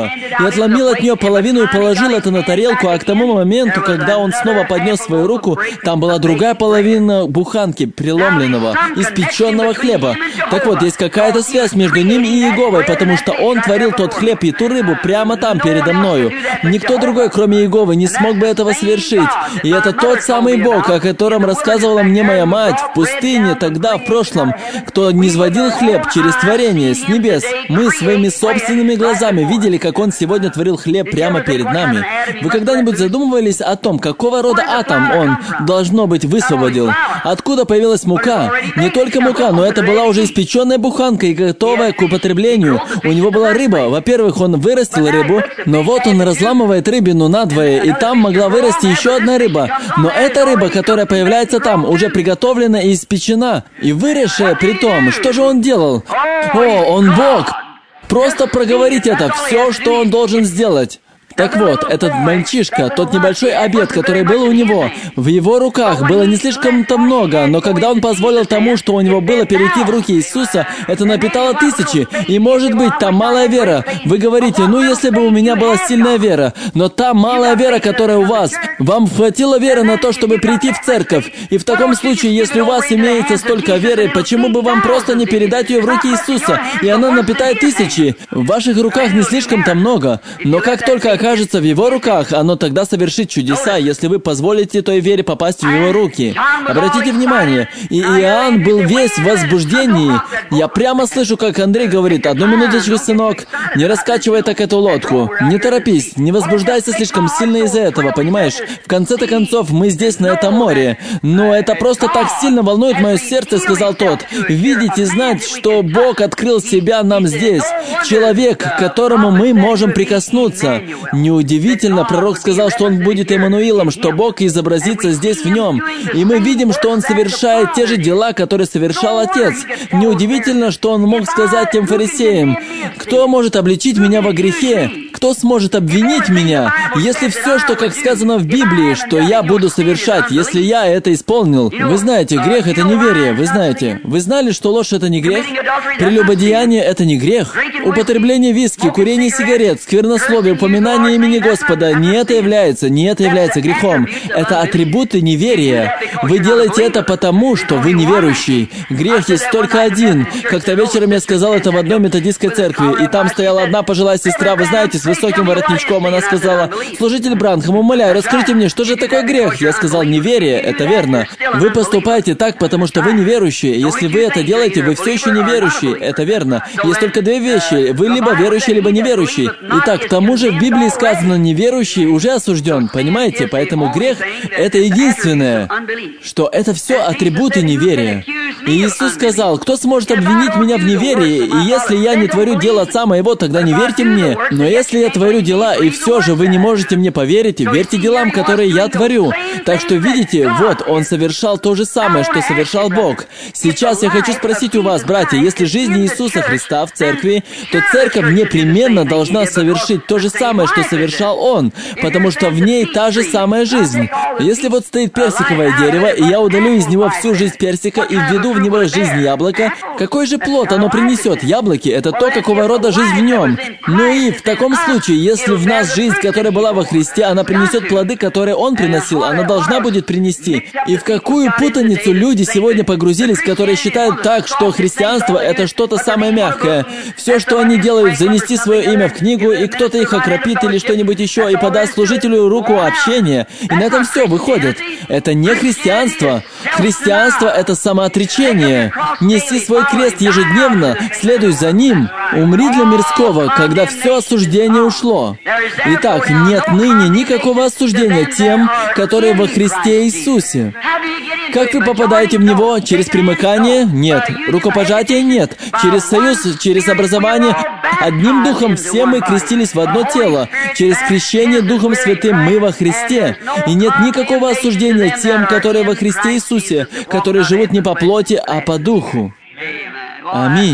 и отломил от нее половину и положил это на тарелку, а к тому моменту, когда он снова поднес свою руку, там была другая половина буханки преломленного, испеченного хлеба. Так вот, есть какая-то связь между ним и Иеговой, потому что он творил тот хлеб и ту рыбу прямо там, передо мною. Никто другой, кроме Иеговы, не смог бы этого совершить. И это тот самый Бог, о котором рассказывала мне моя мать в пустыне тогда, в прошлом, кто низводил хлеб через творение с небес. Мы своими собственными глазами видели, как Он сегодня творил хлеб прямо перед нами. Вы когда-нибудь задумывались о том, какого рода атом Он, должно быть, высвободил? Откуда появилась мука? Не только мука, но это была уже испеченная буханка и готовая к употреблению. У него была рыба. Во-первых, он вырастил рыбу, но вот он разламывает рыбину надвое, и там могла вырасти еще одна рыба. Но эта рыба, которая появляется там, уже приготовлена и испечена, и выросшая при том. Что же он делал? О, он Бог! Просто проговорить это, все, что он должен сделать. Так вот, этот мальчишка, тот небольшой обед, который был у него, в его руках было не слишком-то много, но когда он позволил тому, что у него было, перейти в руки Иисуса, это напитало тысячи. И может быть, там малая вера. Вы говорите, ну если бы у меня была сильная вера, но та малая вера, которая у вас, вам хватило веры на то, чтобы прийти в церковь. И в таком случае, если у вас имеется столько веры, почему бы вам просто не передать ее в руки Иисуса, и она напитает тысячи? В ваших руках не слишком-то много, но как только окажется в Его руках, оно тогда совершит чудеса, если вы позволите той вере попасть в Его руки. Обратите внимание, и Иоанн был весь в возбуждении. Я прямо слышу, как Андрей говорит, «Одну минуточку, сынок, не раскачивай так эту лодку, не торопись, не возбуждайся слишком сильно из-за этого, понимаешь? В конце-то концов, мы здесь, на этом море. Но это просто так сильно волнует мое сердце», — сказал тот. «Видеть и знать, что Бог открыл себя нам здесь. Человек, к которому мы можем прикоснуться». Неудивительно, пророк сказал, что он будет Эммануилом, что Бог изобразится здесь в нем. И мы видим, что он совершает те же дела, которые совершал Отец. Неудивительно, что он мог сказать тем фарисеям, «Кто может обличить меня во грехе? Кто сможет обвинить меня, если все, что, как сказано в Библии, что я буду совершать, если я это исполнил?» Вы знаете, грех — это неверие, вы знаете. Вы знали, что ложь — это не грех? Прелюбодеяние — это не грех? Употребление виски, курение сигарет, сквернословие, упоминание имени Господа, не это является, не это является грехом. Это атрибуты неверия. Вы делаете это потому, что вы неверующий. Грех есть только один. Как-то вечером я сказал это в одной методистской церкви, и там стояла одна пожилая сестра, вы знаете, с высоким воротничком. Она сказала, «Служитель Бранхам, умоляю, расскажите мне, что же такое грех?» Я сказал, «Неверие, это верно. Вы поступаете так, потому что вы неверующие. Если вы это делаете, вы все еще неверующие. Это верно. Есть только две вещи. Вы либо верующий, либо неверующий. Итак, к тому же в Библии сказано, неверующий уже осужден, понимаете? Поэтому грех — это единственное, что это все атрибуты неверия. И Иисус сказал, «Кто сможет обвинить меня в неверии? И если я не творю дела Отца моего, тогда не верьте мне. Но если я творю дела, и все же вы не можете мне поверить, верьте делам, которые я творю». Так что, видите, вот, Он совершал то же самое, что совершал Бог. Сейчас я хочу спросить у вас, братья, если жизнь Иисуса Христа в церкви, то церковь непременно должна совершить то же самое, что совершал Он, потому что в ней та же самая жизнь. Если вот стоит персиковое дерево, и я удалю из него всю жизнь персика и введу в него жизнь яблока, какой же плод оно принесет? Яблоки — это то, какого рода жизнь в нем. Ну и в таком случае, если в нас жизнь, которая была во Христе, она принесет плоды, которые Он приносил, она должна будет принести. И в какую путаницу люди сегодня погрузились, которые считают так, что христианство — это что-то самое мягкое. Все, что они делают, занести свое имя в книгу, и кто-то их окропит или что-нибудь еще, и подаст служителю руку общения. И на этом все выходит. Это не христианство. Христианство — это самоотречение. Неси свой крест ежедневно, следуй за ним. Умри для мирского, когда все осуждение ушло. Итак, нет ныне никакого осуждения тем, которые во Христе Иисусе. Как вы попадаете в Него? Через примыкание? Нет. Рукопожатие? Нет. Через союз? Через образование? Одним Духом все мы крестились в одно тело. Через крещение Духом Святым мы во Христе. И нет никакого осуждения тем, которые во Христе Иисусе, которые живут не по плоти, а по Духу. Аминь.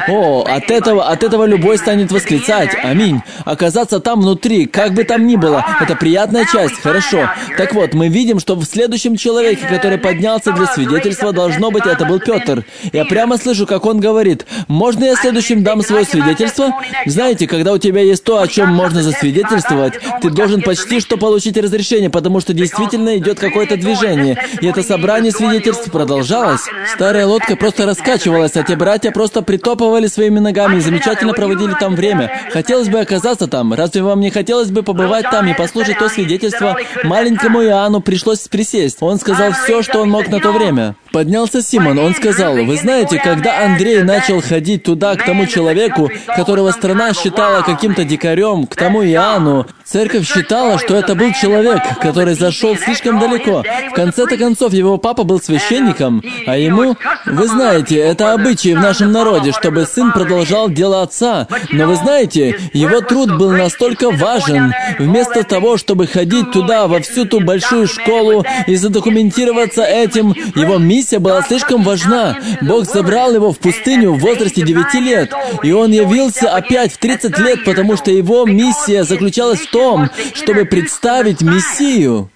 О, от этого, от этого любой станет восклицать. Аминь. Оказаться там внутри, как бы там ни было, это приятная часть. Хорошо. Так вот, мы видим, что в следующем человеке, который поднялся для свидетельства, должно быть, это был Петр. Я прямо слышу, как он говорит: «Можно я следующим дам свое свидетельство?» Знаете, когда у тебя есть то, о чем можно засвидетельствовать, ты должен почти что получить разрешение, потому что действительно идет какое-то движение. И это собрание свидетельств продолжалось. Старая лодка просто раскачивалась, а те братья просто притопывали своими ногами и замечательно проводили там время. Хотелось бы оказаться там. Разве вам не хотелось бы побывать там и послушать то свидетельство? Маленькому Иоанну пришлось присесть. Он сказал все, что он мог на то время. Поднялся Симон. Он сказал: «Вы знаете, когда Андрей начал ходить туда, к тому человеку, которого страна считала каким-то дикарем, к тому Иоанну, церковь считала, что это был человек, который зашел слишком далеко. В конце-то концов, его папа был священником, а ему, вы знаете, это обычай в нашем народе, чтобы сын продолжал дело отца. Но вы знаете, его труд был настолько важен. Вместо того, чтобы ходить туда, во всю ту большую школу и задокументироваться этим, его миссия была слишком важна. Бог забрал его в пустыню в возрасте девяти лет, и он явился опять в тридцать лет, потому что его миссия заключалась в том, чтобы представить Мессию.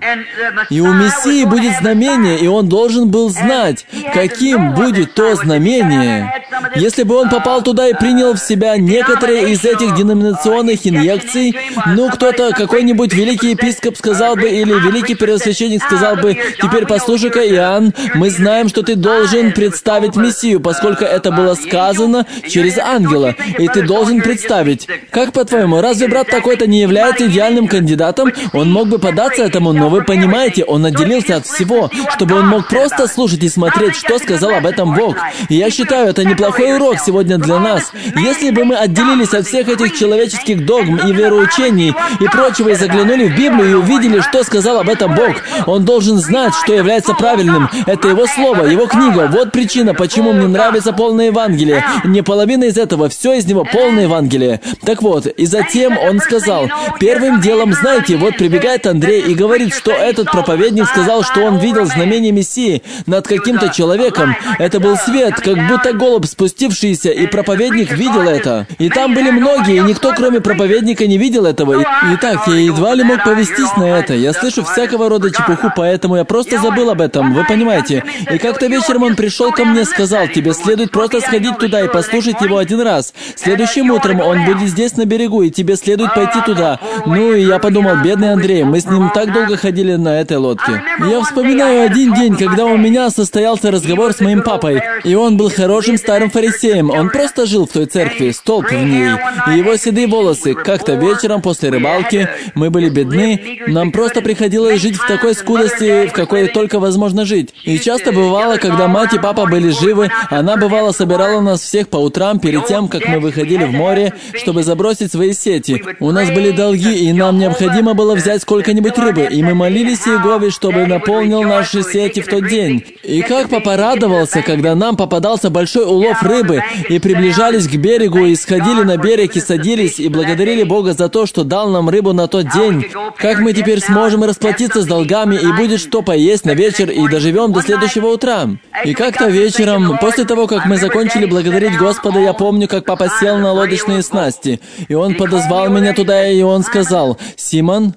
И у Мессии будет знамение, и он должен был знать, каким будет то знамение. Если бы он попал туда и принял в себя некоторые из этих деноминационных инъекций, ну, кто-то, какой-нибудь великий епископ сказал бы, или великий первосвященник сказал бы: «Теперь послушай-ка, Иоанн, мы знаем, что ты должен представить Мессию, поскольку это было сказано через ангела, и ты должен представить». Как, по-твоему, разве брат такой-то не является идеальным кандидатом? Он мог бы податься этому, но вы понимаете, он отделился от всего, чтобы он мог просто слушать и смотреть, что сказал об этом Бог. И я считаю, это неплохой урок сегодня для нас. Если бы мы отделились от всех этих человеческих догм и вероучений и прочего, и заглянули в Библию и увидели, что сказал об этом Бог, он должен знать, что является правильным. Это его слово, его книга. Вот причина, почему мне нравится полное Евангелие. Не половина из этого, все из него полное Евангелие. Так вот, и затем он сказал: первым делом, знаете, вот прибегает Андрей и говорит, что этот проповедник сказал, что он видел знамение Мессии над каким-то человеком. Это был свет, как будто голубь спустившийся, и проповедник видел это. И там были многие, и никто, кроме проповедника, не видел этого. Итак, я едва ли мог повестись на это. Я слышу всякого рода чепуху, поэтому я просто забыл об этом, вы понимаете. И как-то вечером он пришел ко мне и сказал: тебе следует просто сходить туда и послушать его один раз. Следующим утром он будет здесь на берегу, и тебе следует пойти туда. Ну, и я подумал: бедный Андрей, мы с ним так долго ходили на этой лодке. Я вспоминаю один день, когда у меня состоялся разговор с моим папой, и он был хорошим старым фарисеем. Он просто жил в той церкви, столб в ней, и его седые волосы. Как-то вечером после рыбалки мы были бедны, нам просто приходилось жить в такой скудости, в какой только возможно жить. И часто бывало, когда мать и папа были живы, она бывало собирала нас всех по утрам перед тем, как мы выходили в море, чтобы забросить свои сети. У нас были долги, и нам необходимо было взять сколько-нибудь рыбы, и мы молились Иегове, чтобы наполнил наши сети в тот день. И как папа радовался, когда нам попадался большой улов рыбы, и приближались к берегу, и сходили на берег, и садились, и благодарили Бога за то, что дал нам рыбу на тот день. Как мы теперь сможем расплатиться с долгами, и будет что поесть на вечер, и доживем до следующего утра. И как-то вечером, после того, как мы закончили благодарить Господа, я помню, как папа сел на лодочные снасти, и он подозвал меня туда, и он сказал: «Симон,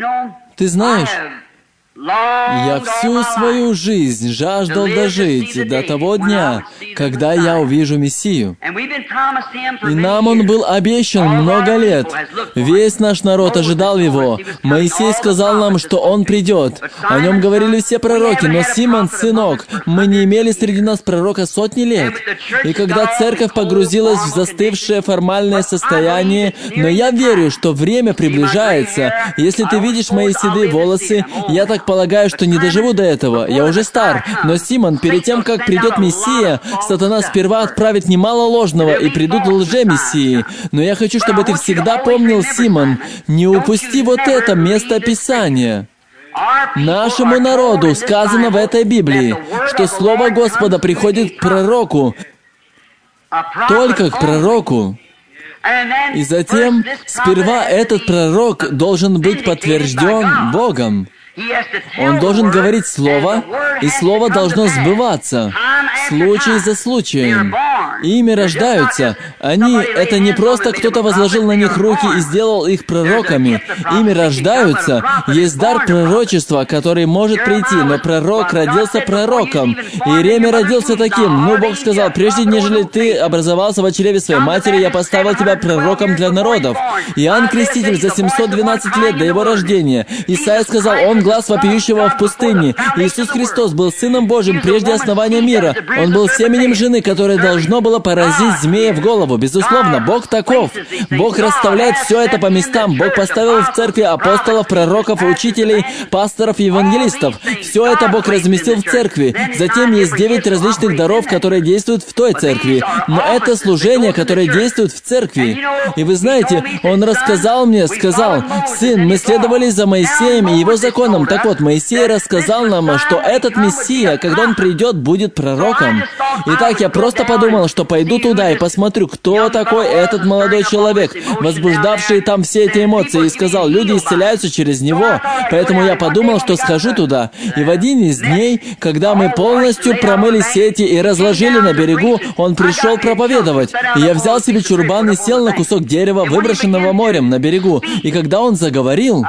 ты знаешь, я всю свою жизнь жаждал дожить до того дня, когда я увижу Мессию. И нам он был обещан много лет. Весь наш народ ожидал его. Моисей сказал нам, что он придет. О нем говорили все пророки, но Симон, сынок, мы не имели среди нас пророка сотни лет. И когда церковь погрузилась в застывшее формальное состояние, но я верю, что время приближается. Если ты видишь мои седые волосы, я так полагаю, что не доживу до этого. Я уже стар. Но, Симон, перед тем, как придет Мессия, сатана сперва отправит немало ложного, и придут лже-мессии. Но я хочу, чтобы ты всегда помнил, Симон, не упусти вот это место Писания. Нашему народу сказано в этой Библии, что Слово Господа приходит к пророку, только к пророку. И затем, сперва этот пророк должен быть подтвержден Богом. Он должен говорить Слово, и Слово должно сбываться, случай за случаем. Ими рождаются. Они — это не просто кто-то возложил на них руки и сделал их пророками. Ими рождаются. Есть дар пророчества, который может прийти, но пророк родился пророком. Иеремия родился таким. Ну, Бог сказал: «Прежде нежели ты образовался в чреве своей матери, я поставил тебя пророком для народов». Иоанн Креститель за семьсот двенадцать лет до его рождения. Исайя сказал: «Он глас вопиющего в пустыне». Иисус Христос был Сыном Божьим прежде основания мира. Он был семенем жены, которое должно было поразить змея в голову. Безусловно, Бог таков. Бог расставляет все это по местам. Бог поставил в церкви апостолов, пророков, учителей, пасторов и евангелистов. Все это Бог разместил в церкви. Затем есть девять различных даров, которые действуют в той церкви. Но это служение, которое действует в церкви. И вы знаете, Он рассказал мне, сказал: «Сын, мы следовали за Моисеем и его законом». Так вот, Моисей рассказал нам, что этот Мессия, когда он придет, будет пророком. Итак, я просто подумал, что пойду туда и посмотрю, кто такой этот молодой человек, возбуждавший там все эти эмоции, и сказал: люди исцеляются через него. Поэтому я подумал, что схожу туда. И в один из дней, когда мы полностью промыли сети и разложили на берегу, он пришел проповедовать. И я взял себе чурбан и сел на кусок дерева, выброшенного морем на берегу. И когда он заговорил,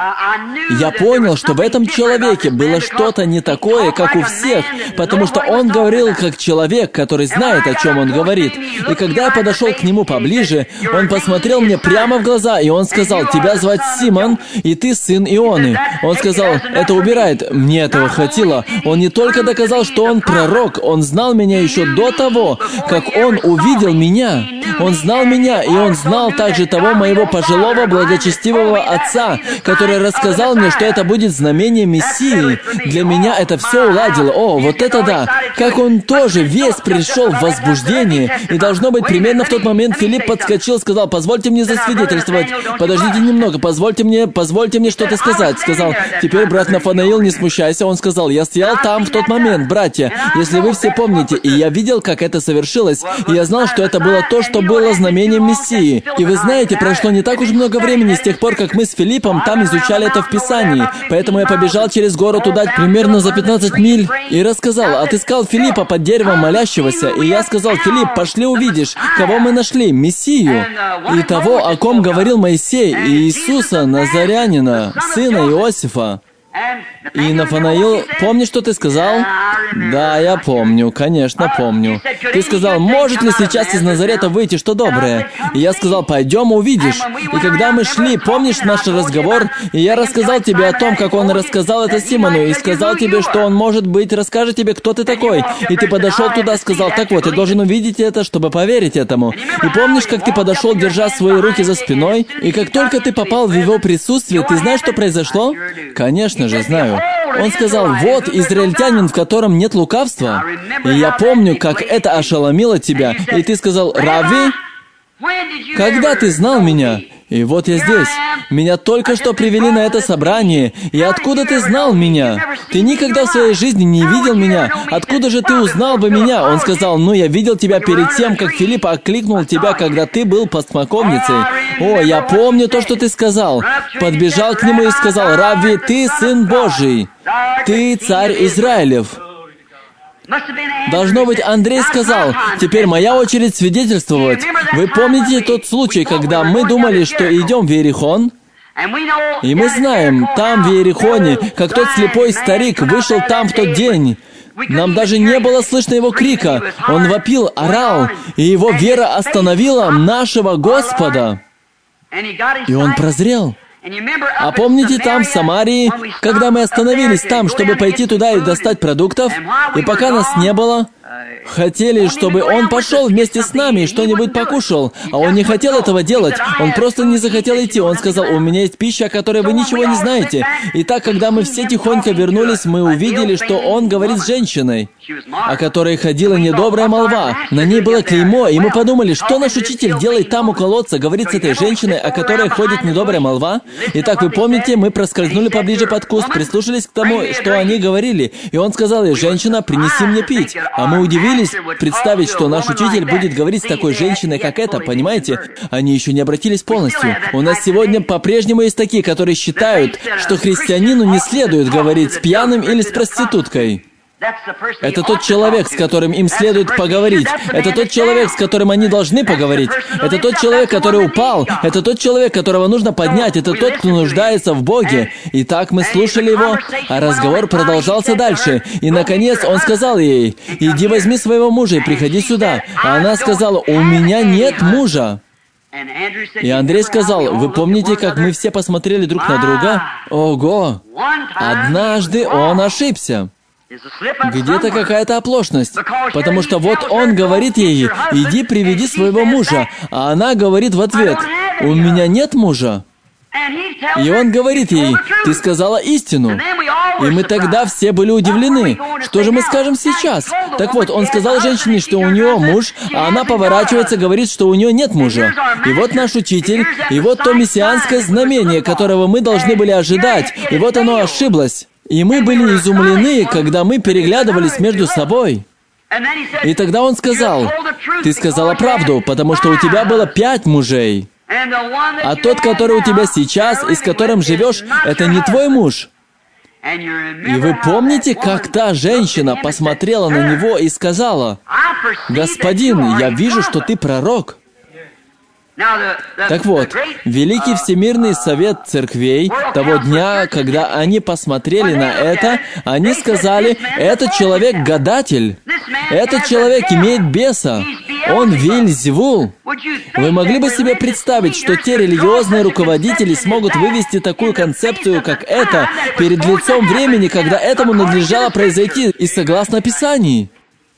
я понял, что в этом человеке было что-то не такое, как у всех, потому что он говорил как человек, который знает, о чем он говорит. И когда я подошел к нему поближе, он посмотрел мне прямо в глаза, и он сказал: «Тебя звать Симон, и ты сын Ионы». Он сказал: «Это убирает». Мне этого хватило. Он не только доказал, что он пророк, он знал меня еще до того, как он увидел меня. Он знал меня, и он знал также того моего пожилого благочестивого отца, который рассказал мне, что это будет знамение Мессии. Для меня это все уладило. О, вот это да! Как он тоже весь пришел в возбуждение. И должно быть, примерно в тот момент Филипп подскочил, сказал: «Позвольте мне засвидетельствовать. Подождите немного, позвольте мне, позвольте мне что-то сказать». Сказал: «Теперь, брат Нафанаил, не смущайся». Он сказал: «Я стоял там в тот момент, братья, если вы все помните, и я видел, как это совершилось, и я знал, что это было то, что было знамением Мессии». И вы знаете, прошло не так уж много времени с тех пор, как мы с Филиппом там изучали это в Писании. Поэтому я побежал через гору туда примерно за пятнадцать миль и рассказал, отыскал Филиппа под деревом молящегося, и я сказал: «Филипп, пошли увидишь, кого мы нашли, Мессию, и того, о ком говорил Моисей, и Иисуса Назарянина, сына Иосифа». И Нафанаил: «Помнишь, что ты сказал?» «Да, я помню, конечно, помню. Ты сказал: может ли сейчас из Назарета выйти что доброе?» И я сказал: «Пойдем, увидишь». И когда мы шли, помнишь наш разговор? И я рассказал тебе о том, как он рассказал это Симону, и сказал тебе, что он, может быть, расскажет тебе, кто ты такой. И ты подошел туда, сказал: «Так вот, ты должен увидеть это, чтобы поверить этому». И помнишь, как ты подошел, держа свои руки за спиной? И как только ты попал в его присутствие, ты знаешь, что произошло? Конечно же, знаю. Он сказал: «Вот израильтянин, в котором нет лукавства». И я помню, как это ошеломило тебя. И ты сказал: «Рави, когда ты знал меня?» И вот я здесь. Меня только что привели на это собрание. И откуда ты знал меня? Ты никогда в своей жизни не видел меня. Откуда же ты узнал бы меня? Он сказал: «Ну, я видел тебя перед тем, как Филипп окликнул тебя, когда ты был под смоковницей». О, я помню то, что ты сказал. Подбежал к нему и сказал: «Рави, ты Сын Божий. Ты Царь Израилев». Должно быть, Андрей сказал: «Теперь моя очередь свидетельствовать». Вы помните тот случай, когда мы думали, что идем в Иерихон? И мы знаем, там, в Иерихоне, как тот слепой старик вышел там в тот день. Нам даже не было слышно его крика. Он вопил, орал, и его вера остановила нашего Господа. И он прозрел. А помните там, в Самарии, когда мы остановились там, чтобы пойти туда и достать продуктов, и пока нас не было, хотели, чтобы он пошел вместе с нами и что-нибудь покушал, а он не хотел этого делать, он просто не захотел идти. Он сказал: «У меня есть пища, о которой вы ничего не знаете». И так, когда мы все тихонько вернулись, мы увидели, что он говорит с женщиной, о которой ходила недобрая молва. На ней было клеймо, и мы подумали, что наш учитель делает там у колодца, говорит с этой женщиной, о которой ходит недобрая молва. Итак, вы помните, мы проскользнули поближе под куст, прислушались к тому, что они говорили, и он сказал ей: «Женщина, принеси мне пить». А мы удивились представить, что наш учитель будет говорить с такой женщиной, как эта, понимаете? Они еще не обратились полностью. У нас сегодня по-прежнему есть такие, которые считают, что христианину не следует говорить с пьяным или с проституткой. Это тот человек, с которым им следует поговорить. Это тот человек, с которым они должны поговорить. Это тот человек, который упал. Это тот человек, которого нужно поднять. Это тот, кто нуждается в Боге. И так мы слушали его, а разговор продолжался дальше. И, наконец, он сказал ей: «Иди возьми своего мужа и приходи сюда». А она сказала: «У меня нет мужа». И Андрей сказал: «Вы помните, как мы все посмотрели друг на друга? Ого! Однажды он ошибся. Где-то какая-то оплошность. Потому что вот он говорит ей: иди приведи своего мужа». А она говорит в ответ: «У меня нет мужа». И он говорит ей: «Ты сказала истину». И мы тогда все были удивлены. Что же мы скажем сейчас? Так вот, он сказал женщине, что у нее муж, а она поворачивается, говорит, что у нее нет мужа. И вот наш учитель, и вот то мессианское знамение, которого мы должны были ожидать, и вот оно ошиблось. И мы были изумлены, когда мы переглядывались между собой. И тогда он сказал: «Ты сказала правду, потому что у тебя было пять мужей. А тот, который у тебя сейчас и с которым живешь, это не твой муж». И вы помните, как та женщина посмотрела на него и сказала: «Господин, я вижу, что ты пророк». Так вот, Великий Всемирный Совет Церквей того дня, когда они посмотрели на это, они сказали: «Этот человек гадатель, этот человек имеет беса, он Вельзевул». Вы могли бы себе представить, что те религиозные руководители смогут вывести такую концепцию, как эта, перед лицом времени, когда этому надлежало произойти, и согласно Писанию?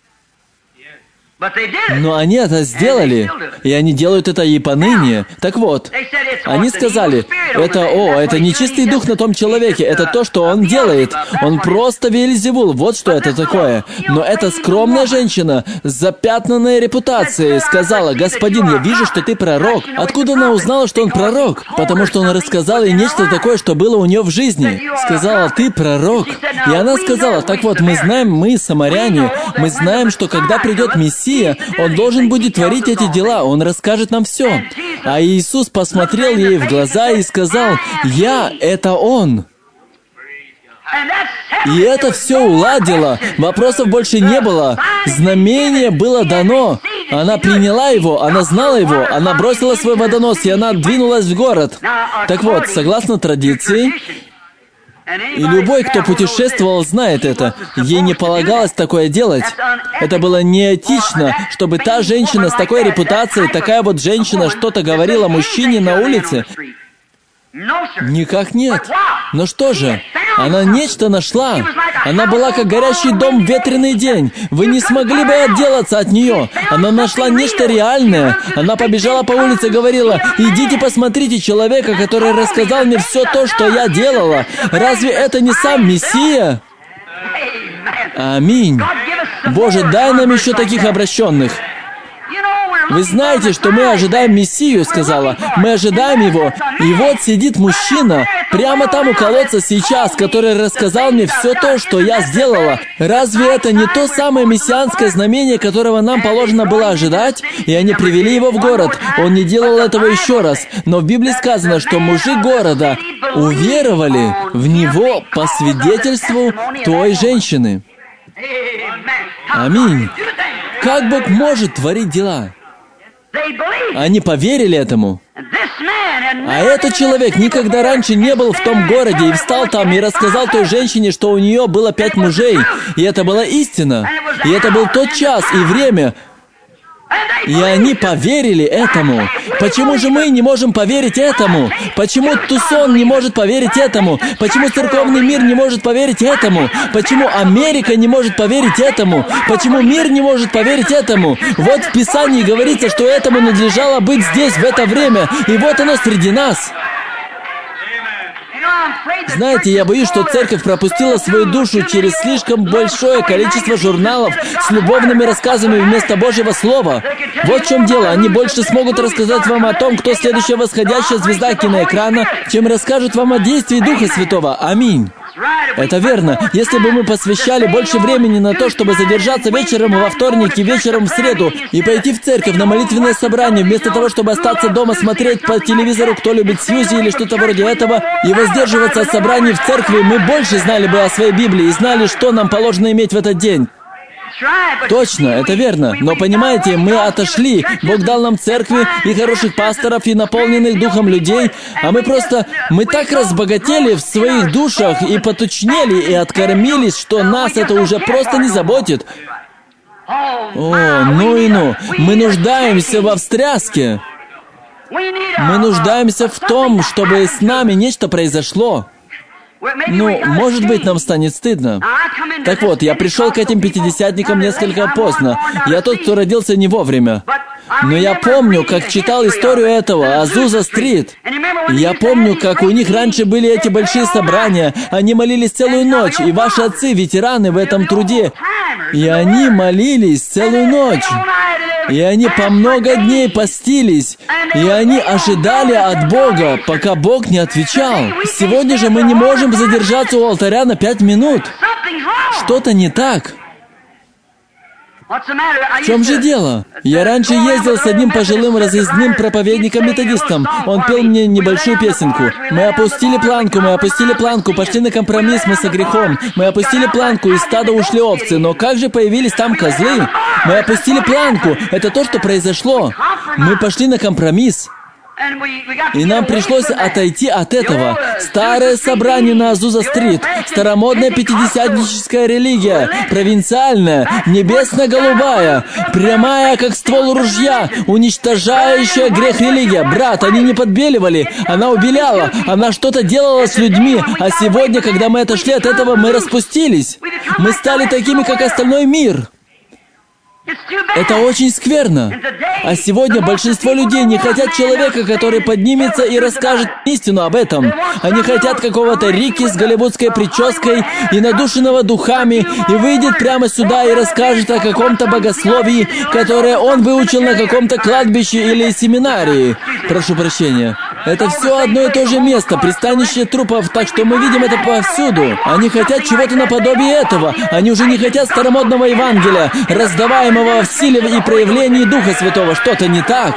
Но они это сделали, и они делают это и поныне. Так вот, они сказали: это, о, это нечистый дух на том человеке, это то, что он делает. Он просто Вельзевул, вот что это такое. Но эта скромная женщина с запятнанной репутацией сказала: «Господин, я вижу, что ты пророк». Откуда она узнала, что он пророк? Потому что он рассказал ей нечто такое, что было у нее в жизни. Сказала: «Ты пророк». И она сказала: «Так вот, мы знаем, мы, самаряне, мы знаем, что когда придет Мессия, Он должен будет творить эти дела, Он расскажет нам все». А Иисус посмотрел ей в глаза и сказал: «Я — это Он». И это все уладило. Вопросов больше не было. Знамение было дано. Она приняла его, она знала его, она бросила свой водонос, и она двинулась в город. Так вот, согласно традиции, и любой, кто путешествовал, знает это. Ей не полагалось такое делать. Это было неэтично, чтобы та женщина с такой репутацией, такая вот женщина, что-то говорила мужчине на улице. Никак нет. Но что же? Она нечто нашла. Она была как горящий дом в ветреный день. Вы не смогли бы отделаться от нее. Она нашла нечто реальное. Она побежала по улице и говорила: «Идите посмотрите человека, который рассказал мне все то, что я делала. Разве это не сам Мессия?» Аминь. Боже, дай нам еще таких обращенных. «Вы знаете, что мы ожидаем Мессию», — сказала. «Мы ожидаем Его. И вот сидит мужчина прямо там у колодца сейчас, который рассказал мне все то, что я сделала. Разве это не то самое мессианское знамение, которого нам положено было ожидать?» И они привели его в город. Он не делал этого еще раз. Но в Библии сказано, что мужи города уверовали в него по свидетельству той женщины. Аминь. Как Бог может творить дела? Они поверили этому. А этот человек никогда раньше не был в том городе и встал там и рассказал той женщине, что у нее было пять мужей. И это была истина. И это был тот час и время. И они поверили этому. Почему же мы не можем поверить этому? Почему Тусон не может поверить этому? Почему церковный мир не может поверить этому? Почему Америка не может поверить этому? Почему мир не может поверить этому? Вот в Писании говорится, что этому надлежало быть здесь в это время. И вот оно среди нас. Знаете, я боюсь, что церковь пропустила свою душу через слишком большое количество журналов с любовными рассказами вместо Божьего Слова. Вот в чем дело. Они больше смогут рассказать вам о том, кто следующая восходящая звезда киноэкрана, чем расскажут вам о действии Духа Святого. Аминь. Это верно. Если бы мы посвящали больше времени на то, чтобы задержаться вечером во вторник и вечером в среду и пойти в церковь на молитвенное собрание, вместо того, чтобы остаться дома смотреть по телевизору, кто любит Сьюзи или что-то вроде этого, и воздерживаться от собраний в церкви, мы больше знали бы о своей Библии и знали, что нам положено иметь в этот день. Точно, это верно. Но понимаете, мы отошли. Бог дал нам церкви и хороших пасторов, и наполненных Духом людей, а мы просто... Мы так разбогатели в своих душах и потучнели, и откормились, что нас это уже просто не заботит. О, ну и ну. Мы нуждаемся во встряске. Мы нуждаемся в том, чтобы с нами нечто произошло. Ну, может быть, нам станет стыдно. Так вот, я пришел к этим пятидесятникам несколько поздно. Я тот, кто родился не вовремя. Но я помню, как читал историю этого, Азуза-стрит. Я помню, как у них раньше были эти большие собрания. Они молились целую ночь, и ваши отцы, ветераны в этом труде. И они молились целую ночь. И они по много дней постились. И они ожидали от Бога, пока Бог не отвечал. Сегодня же мы не можем задержаться у алтаря на пять минут. Что-то не так. В чем же дело? Я раньше ездил с одним пожилым разъездным проповедником-методистом. Он пел мне небольшую песенку. Мы опустили планку, мы опустили планку, пошли на компромисс мы со грехом. Мы опустили планку, из стада ушли овцы. Но как же появились там козлы? Мы опустили планку. Это то, что произошло. Мы пошли на компромисс. И нам пришлось отойти от этого. Старое собрание на Азуза-стрит, старомодная пятидесятническая религия, провинциальная, небесно-голубая, прямая, как ствол ружья, уничтожающая грех религия. Брат, они не подбеливали, она убеляла, она что-то делала с людьми, а сегодня, когда мы отошли от этого, мы распустились. Мы стали такими, как остальной мир. Это очень скверно. А сегодня большинство людей не хотят человека, который поднимется и расскажет истину об этом. Они хотят какого-то Рики с голливудской прической и надушенного духами, и выйдет прямо сюда и расскажет о каком-то богословии, которое он выучил на каком-то кладбище или семинарии. Прошу прощения. Это все одно и то же место, пристанище трупов, так что мы видим это повсюду. Они хотят чего-то наподобие этого. Они уже не хотят старомодного Евангелия, раздаваемого в силе и проявлении Духа Святого. Что-то не так.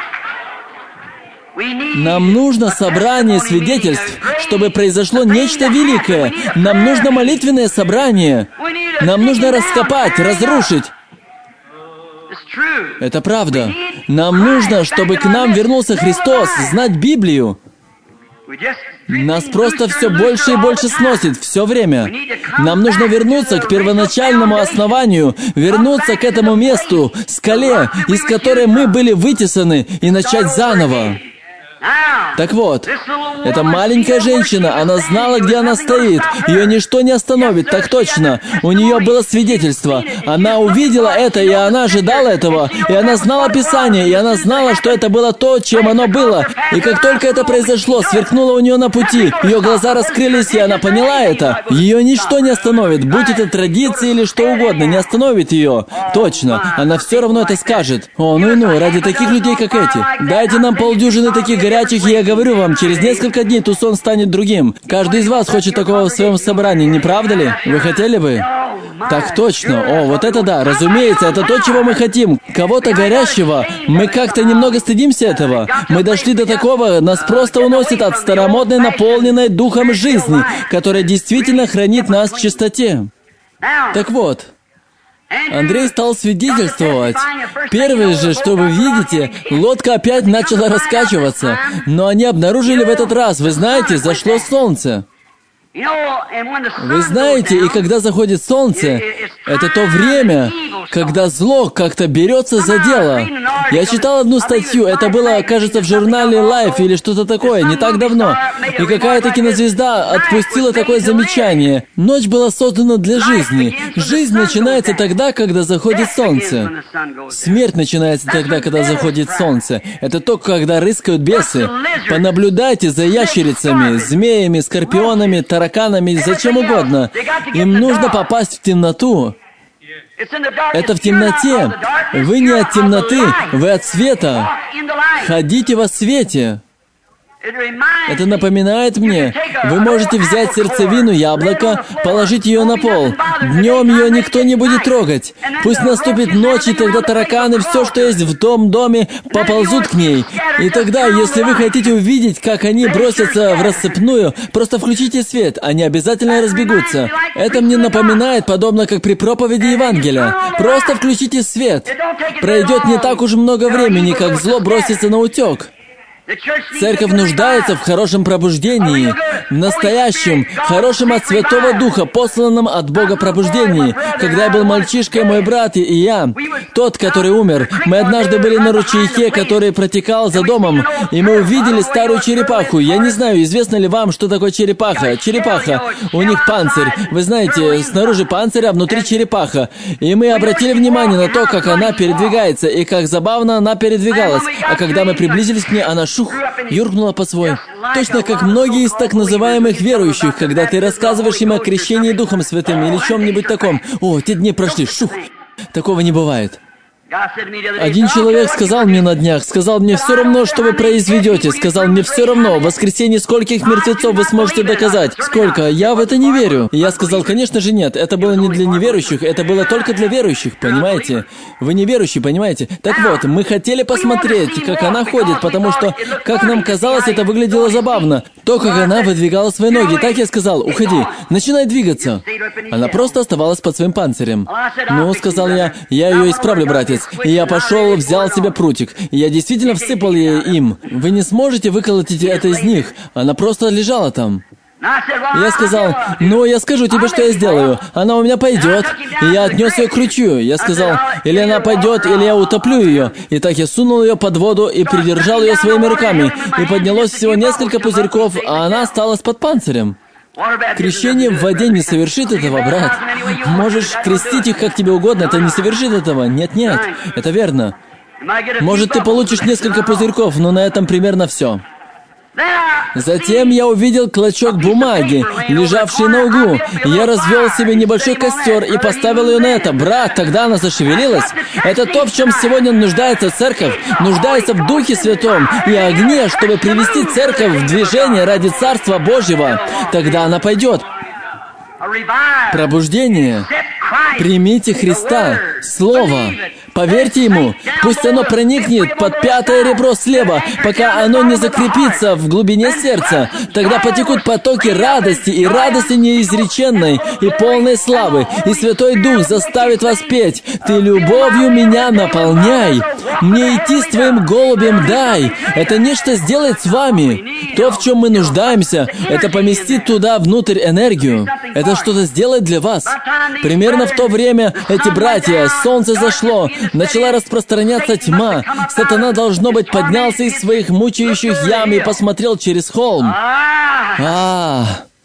Нам нужно собрание свидетельств, чтобы произошло нечто великое. Нам нужно молитвенное собрание. Нам нужно раскопать, разрушить. Это правда. Нам нужно, чтобы к нам вернулся Христос, знать Библию. Нас просто все больше и больше сносит, все время. Нам нужно вернуться к первоначальному основанию, вернуться к этому месту, скале, из которой мы были вытесаны, и начать заново. Так вот, эта маленькая женщина, она знала, где она стоит. Ее ничто не остановит, так точно. У нее было свидетельство. Она увидела это, и она ожидала этого. И она знала Писание, и она знала, что это было то, чем оно было. И как только это произошло, сверкнуло у нее на пути. Ее глаза раскрылись, и она поняла это. Ее ничто не остановит, будь это традиция или что угодно, не остановит ее. Точно, она все равно это скажет. О, ну и ну, ради таких людей, как эти. Дайте нам полдюжины таких горячих, и я говорю вам, через несколько дней Тусон станет другим. Каждый из вас хочет такого в своем собрании, не правда ли? Вы хотели бы? Так точно. О, вот это да, разумеется, это то, чего мы хотим. Кого-то горящего. Мы как-то немного стыдимся этого. Мы дошли до такого, нас просто уносит от старомодной, наполненной духом жизни, которая действительно хранит нас в чистоте. Так вот, Андрей стал свидетельствовать. Первое же, что вы видите, лодка опять начала раскачиваться. Но они обнаружили в этот раз, вы знаете, зашло солнце. Вы знаете, и когда заходит солнце, это то время, когда зло как-то берется за дело. Я читал одну статью, это было, кажется, в журнале Life или что-то такое, не так давно. И какая-то кинозвезда отпустила такое замечание. Ночь была создана для жизни. Жизнь начинается тогда, когда заходит солнце. Смерть начинается тогда, когда заходит солнце. Это то, когда рыскают бесы. Понаблюдайте за ящерицами, змеями, скорпионами, тараканами, зачем угодно. Им нужно попасть в темноту. Это в темноте. Вы не от темноты, вы от света. Ходите во свете. Это напоминает мне, вы можете взять сердцевину яблока, положить ее на пол. Днем ее никто не будет трогать. Пусть наступит ночь, и тогда тараканы, все, что есть в том доме, поползут к ней. И тогда, если вы хотите увидеть, как они бросятся в рассыпную, просто включите свет, они обязательно разбегутся. Это мне напоминает, подобно как при проповеди Евангелия. Просто включите свет. Пройдет не так уж много времени, как зло бросится на утек. Церковь нуждается в хорошем пробуждении, в настоящем, хорошем от Святого Духа, посланном от Бога пробуждении. Когда я был мальчишкой, мой брат и я, тот, который умер, мы однажды были на ручейке, который протекал за домом, и мы увидели старую черепаху. Я не знаю, известно ли вам, что такое черепаха. Черепаха, у них панцирь. Вы знаете, снаружи панцирь, а внутри черепаха. И мы обратили внимание на то, как она передвигается, и как забавно она передвигалась. А когда мы приблизились к ней, она шух, юркнула по свой. Точно как многие из так называемых верующих, когда ты рассказываешь им о крещении Духом Святым или чем-нибудь таком. О, те дни прошли, шух. Такого не бывает. Один человек сказал мне на днях, сказал мне, все равно, что вы произведете, сказал мне, все равно, в воскресенье скольких мертвецов вы сможете доказать. Сколько? Я в это не верю. И я сказал, конечно же нет, это было не для неверующих, это было только для верующих, понимаете? Вы неверующие, понимаете? Так вот, мы хотели посмотреть, как она ходит, потому что, как нам казалось, это выглядело забавно. То, как она выдвигала свои ноги. Так я сказал, уходи, начинай двигаться. Она просто оставалась под своим панцирем. Ну, сказал я, я ее исправлю, братец. И я пошел, взял себе прутик. И я действительно всыпал ей им. Вы не сможете выколотить это из них. Она просто лежала там. Я сказал, ну, я скажу тебе, что я сделаю. Она у меня пойдет. И я отнес ее к ручью. Я сказал, или она пойдет, или я утоплю ее. И так я сунул ее под воду и придержал ее своими руками. И поднялось всего несколько пузырьков, а она осталась под панцирем. Крещение в воде не совершит этого, брат. Можешь крестить их как тебе угодно, это не совершит этого. Нет-нет, это верно. Может, ты получишь несколько пузырьков, но на этом примерно все. Затем я увидел клочок бумаги, лежавший на углу. Я развел себе небольшой костер и поставил ее на это. Брат, тогда она зашевелилась. Это то, в чем сегодня нуждается церковь. Нуждается в Духе Святом и огне, чтобы привести церковь в движение ради Царства Божьего. Тогда она пойдет. Пробуждение. Примите Христа, Слово. Поверьте Ему. Пусть оно проникнет под пятое ребро слева, пока оно не закрепится в глубине сердца. Тогда потекут потоки радости, и радости неизреченной, и полной славы. И Святой Дух заставит вас петь: «Ты любовью меня наполняй, мне идти с Твоим голубем дай». Это нечто сделает с вами. То, в чем мы нуждаемся, это поместить туда внутрь энергию. Это что-то сделает для вас. Примерно в то время эти братья, солнце зашло, начала распространяться тьма. Сатана, должно быть, поднялся из своих мучающих ям и посмотрел через холм. А,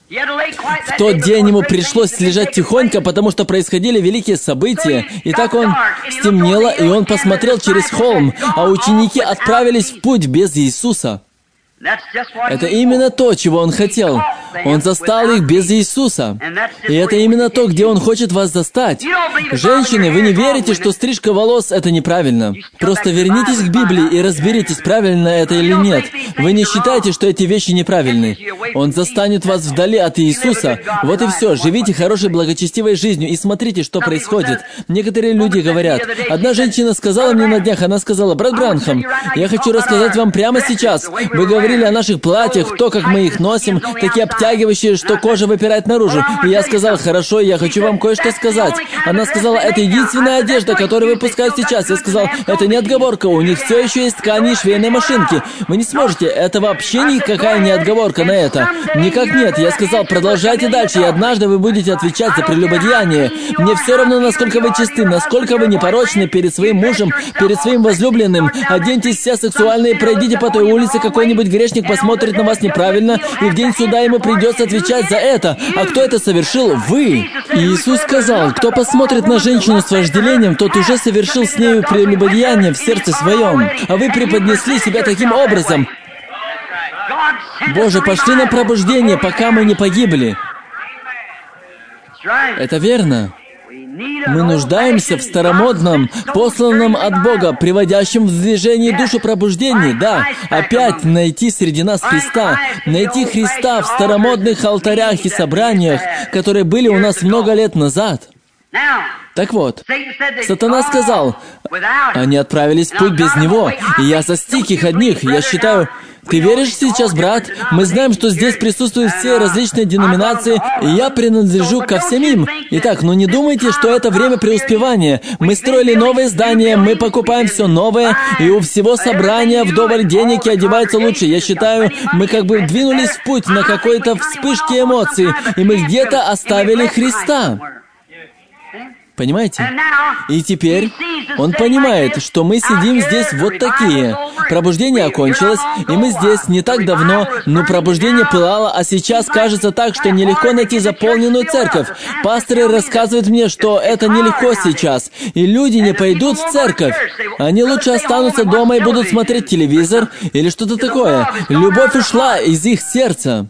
в тот день ему пришлось лежать тихонько, потому что происходили великие события. И так он стемнело, и он посмотрел через холм, а ученики отправились в путь без Иисуса. Это именно то, чего Он хотел. Он застал их без Иисуса. И это именно то, где Он хочет вас застать. Женщины, вы не верите, что стрижка волос — это неправильно. Просто вернитесь к Библии и разберитесь, правильно это или нет. Вы не считаете, что эти вещи неправильны. Он застанет вас вдали от Иисуса. Вот и все. Живите хорошей, благочестивой жизнью и смотрите, что происходит. Некоторые люди говорят. Одна женщина сказала мне на днях, она сказала: «Брат Бранхам, я хочу рассказать вам прямо сейчас. Вы говорили о наших платьях, то, как мы их носим, такие обтягивающие, что кожа выпирает наружу». И я сказал: «Хорошо, я хочу вам кое-что сказать». Она сказала: «Это единственная одежда, которую выпускают сейчас». Я сказал: «Это не отговорка, у них все еще есть ткани и швейные машинки. Вы не сможете, это вообще никакая не отговорка на это. Никак нет». Я сказал: «Продолжайте дальше, и однажды вы будете отвечать за прелюбодеяние. Мне все равно, насколько вы чисты, насколько вы непорочны перед своим мужем, перед своим возлюбленным. Оденьтесь все сексуально и пройдите по той улице, какой-нибудь грешник посмотрит на вас неправильно, и в день суда ему придется отвечать за это. А кто это совершил? Вы». И Иисус сказал: «Кто посмотрит на женщину с вожделением, тот уже совершил с нею прелюбодеяние в сердце своем. А вы преподнесли себя таким образом». Боже, пошли на пробуждение, пока мы не погибли. Это верно. Мы нуждаемся в старомодном, посланном от Бога, приводящем в движение душу пробуждения. Да, опять найти среди нас Христа. Найти Христа в старомодных алтарях и собраниях, которые были у нас много лет назад. Так вот, Сатана сказал, они отправились в путь без Него, и я застиг их одних. Я считаю, ты веришь сейчас, брат? Мы знаем, что здесь присутствуют все различные деноминации, и я принадлежу ко всем им. Итак, ну не думайте, что это время преуспевания. Мы строили новые здания, мы покупаем все новое, и у всего собрания вдоволь денег и одеваются лучше. Я считаю, мы как бы двинулись в путь на какой-то вспышке эмоций, и мы где-то оставили Христа. Понимаете? И теперь он понимает, что мы сидим здесь вот такие. Пробуждение окончилось, и мы здесь не так давно, но пробуждение пылало, а сейчас кажется так, что нелегко найти заполненную церковь. Пасторы рассказывают мне, что это нелегко сейчас, и люди не пойдут в церковь. Они лучше останутся дома и будут смотреть телевизор или что-то такое. Любовь ушла из их сердца.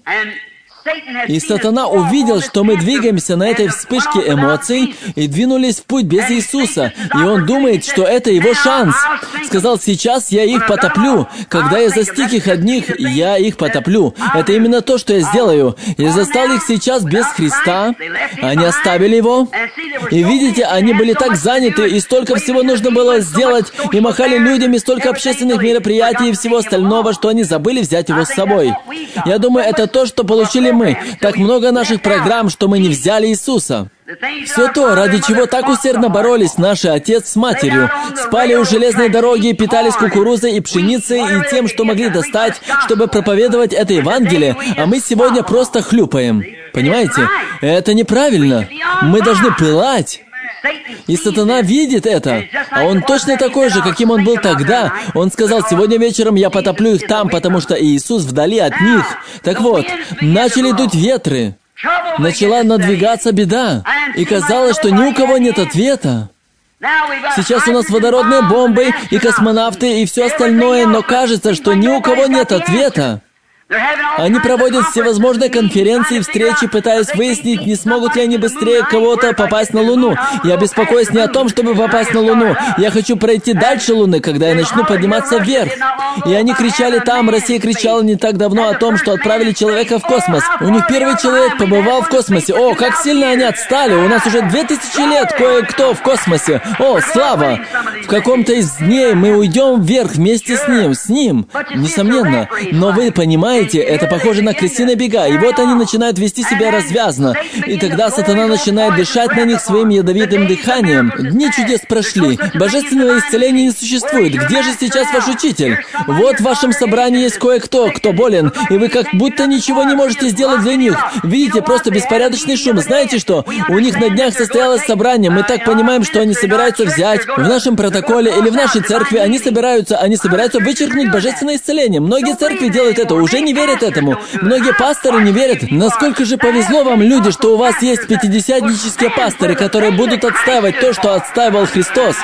И Сатана увидел, что мы двигаемся на этой вспышке эмоций и двинулись в путь без Иисуса. И он думает, что это его шанс. Сказал, сейчас я их потоплю. Когда я застиг их одних, я их потоплю. Это именно то, что я сделаю. Я застал их сейчас без Христа. Они оставили Его. И видите, они были так заняты, и столько всего нужно было сделать, и махали людям, и столько общественных мероприятий и всего остального, что они забыли взять Его с собой. Я думаю, это то, что получили мы. Так много наших программ, что мы не взяли Иисуса. Все то, ради чего так усердно боролись наши отец с матерью. Спали у железной дороги, питались кукурузой и пшеницей и тем, что могли достать, чтобы проповедовать это Евангелие, а мы сегодня просто хлюпаем. Понимаете? Это неправильно. Мы должны пылать. И Сатана видит это, а он точно такой же, каким он был тогда. Он сказал, сегодня вечером я потоплю их там, потому что Иисус вдали от них. Так вот, начали дуть ветры. Начала надвигаться беда. И казалось, что ни у кого нет ответа. Сейчас у нас водородные бомбы и космонавты и все остальное, но кажется, что ни у кого нет ответа. Они проводят всевозможные конференции и встречи, пытаясь выяснить, не смогут ли они быстрее кого-то попасть на Луну. Я беспокоюсь не о том, чтобы попасть на Луну. Я хочу пройти дальше Луны, когда я начну подниматься вверх. И они кричали там, Россия кричала не так давно о том, что отправили человека в космос. У них первый человек побывал в космосе. О, как сильно они отстали! У нас уже две тысячи лет кое-кто в космосе. О, слава! В каком-то из дней мы уйдем вверх вместе с ним, с ним, несомненно. Но вы понимаете, это похоже на крысиные бега, и вот они начинают вести себя развязно. И тогда Сатана начинает дышать на них своим ядовитым дыханием. Дни чудес прошли. Божественного исцеления не существует. Где же сейчас ваш учитель? Вот в вашем собрании есть кое-кто, кто болен, и вы как будто ничего не можете сделать для них. Видите, просто беспорядочный шум. Знаете что? У них на днях состоялось собрание. Мы так понимаем, что они собираются взять в нашем протоколе или в нашей церкви. Они собираются, они собираются вычеркнуть божественное исцеление. Многие церкви делают это, уже не верят этому. Многие пасторы не верят. Насколько же повезло вам, люди, что у вас есть пятидесятнические пасторы, которые будут отстаивать то, что отстаивал Христос.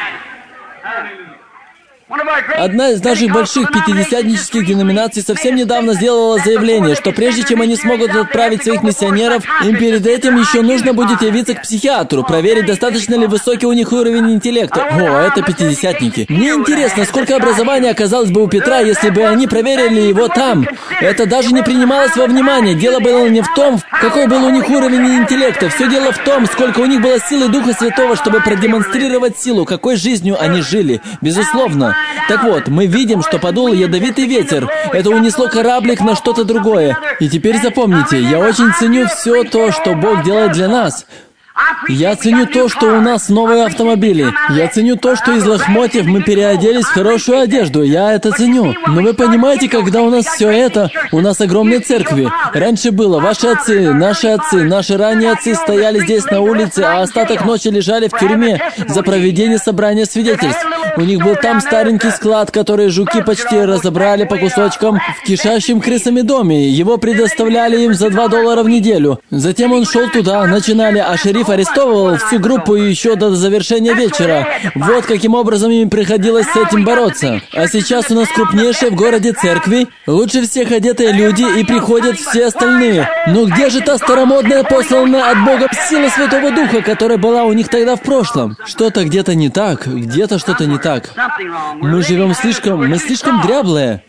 Одна из наших больших пятидесятнических деноминаций совсем недавно сделала заявление, что прежде чем они смогут отправить своих миссионеров, им перед этим еще нужно будет явиться к психиатру, проверить, достаточно ли высокий у них уровень интеллекта. О, это пятидесятники. Мне интересно, сколько образования оказалось бы у Петра, если бы они проверили его там. Это даже не принималось во внимание. Дело было не в том, какой был у них уровень интеллекта. Все дело в том, сколько у них было силы Духа Святого, чтобы продемонстрировать силу, какой жизнью они жили. Безусловно. Так вот, мы видим, что подул ядовитый ветер. Это унесло кораблик на что-то другое. И теперь запомните, я очень ценю все то, что Бог делает для нас. Я ценю то, что у нас новые автомобили. Я ценю то, что из лохмотьев мы переоделись в хорошую одежду. Я это ценю. Но вы понимаете, когда у нас все это, у нас огромные церкви. Раньше было, ваши отцы, наши отцы, наши ранние отцы стояли здесь на улице, а остаток ночи лежали в тюрьме за проведение собрания свидетельств. У них был там старенький склад, который жуки почти разобрали по кусочкам в кишащем крысами доме. Его предоставляли им за два доллара в неделю. Затем он шел туда, начинали, а шериф Шериф арестовывал всю группу еще до завершения вечера. Вот каким образом им приходилось с этим бороться. А сейчас у нас крупнейшие в городе церкви, лучше всех одетые люди, и приходят все остальные. Но где же та старомодная, посланная от Бога сила Святого Духа, которая была у них тогда в прошлом? Что-то где-то не так, где-то что-то не так. Мы живем слишком, мы слишком дряблые.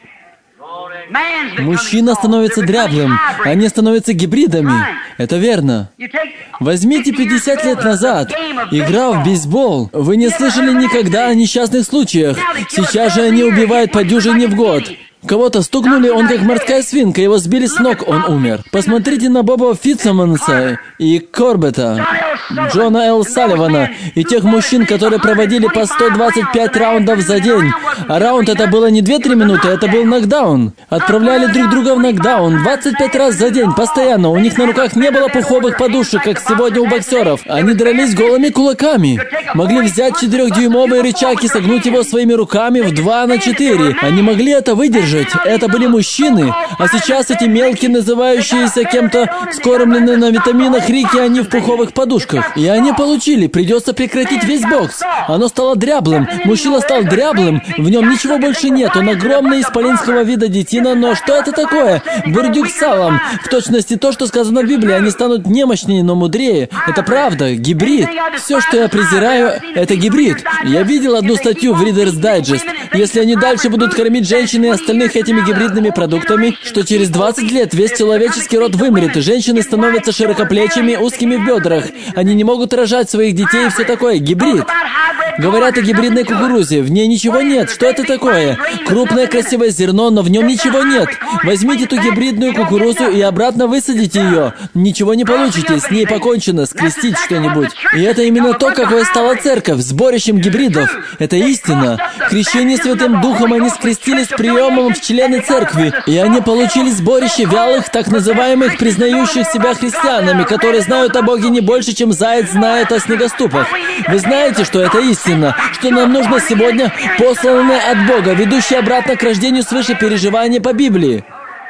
Мужчина становится дряблым, они становятся гибридами. Это верно. Возьмите пятьдесят лет назад, игра в бейсбол. Вы не слышали никогда о несчастных случаях. Сейчас же они убивают по дюжине в год. Кого-то стукнули, он как морская свинка, его сбили с ног, он умер. Посмотрите на Боба Фитцсимонса и Корбета, Джона Л. Салливана и тех мужчин, которые проводили по сто двадцать пять раундов за день. А раунд это было не две-три минуты, это был нокдаун. Отправляли друг друга в нокдаун двадцать пять раз за день, постоянно. У них на руках не было пуховых подушек, как сегодня у боксеров. Они дрались голыми кулаками. Могли взять четырехдюймовый рычаг и согнуть его своими руками в два на четыре. Они могли это выдержать. Это были мужчины, а сейчас эти мелкие, называющиеся кем-то скормленные на витаминах рики, они в пуховых подушках. И они получили, придется прекратить весь бокс. Оно стало дряблым, мужчина стал дряблым, в нем ничего больше нет, он огромный исполинского вида детина, но что это такое? Бурдюк с салом. В точности то, что сказано в Библии, они станут немощнее, но мудрее. Это правда, гибрид. Все, что я презираю, это гибрид. Я видел одну статью в Reader's Digest. Если они дальше будут кормить женщин и остальных этими гибридными продуктами, что через двадцать лет весь человеческий род вымрет, и женщины становятся широкоплечими, узкими в бедрах. Они не могут рожать своих детей и все такое. Гибрид. Говорят о гибридной кукурузе. В ней ничего нет. Что это такое? Крупное красивое зерно, но в нем ничего нет. Возьмите эту гибридную кукурузу и обратно высадите ее. Ничего не получите. С ней покончено. Скрестить что-нибудь. И это именно то, какое стала церковь. Сборищем гибридов. Это истина. В крещении Святым Духом они скрестились приемом в члены церкви. И они получили сборище вялых, так называемых, признающих себя христианами, которые знают о Боге не больше, чем заяц знает о снегоступах. Вы знаете, что это истина, что нам нужно сегодня посланное от Бога, ведущее обратно к рождению свыше переживания по Библии.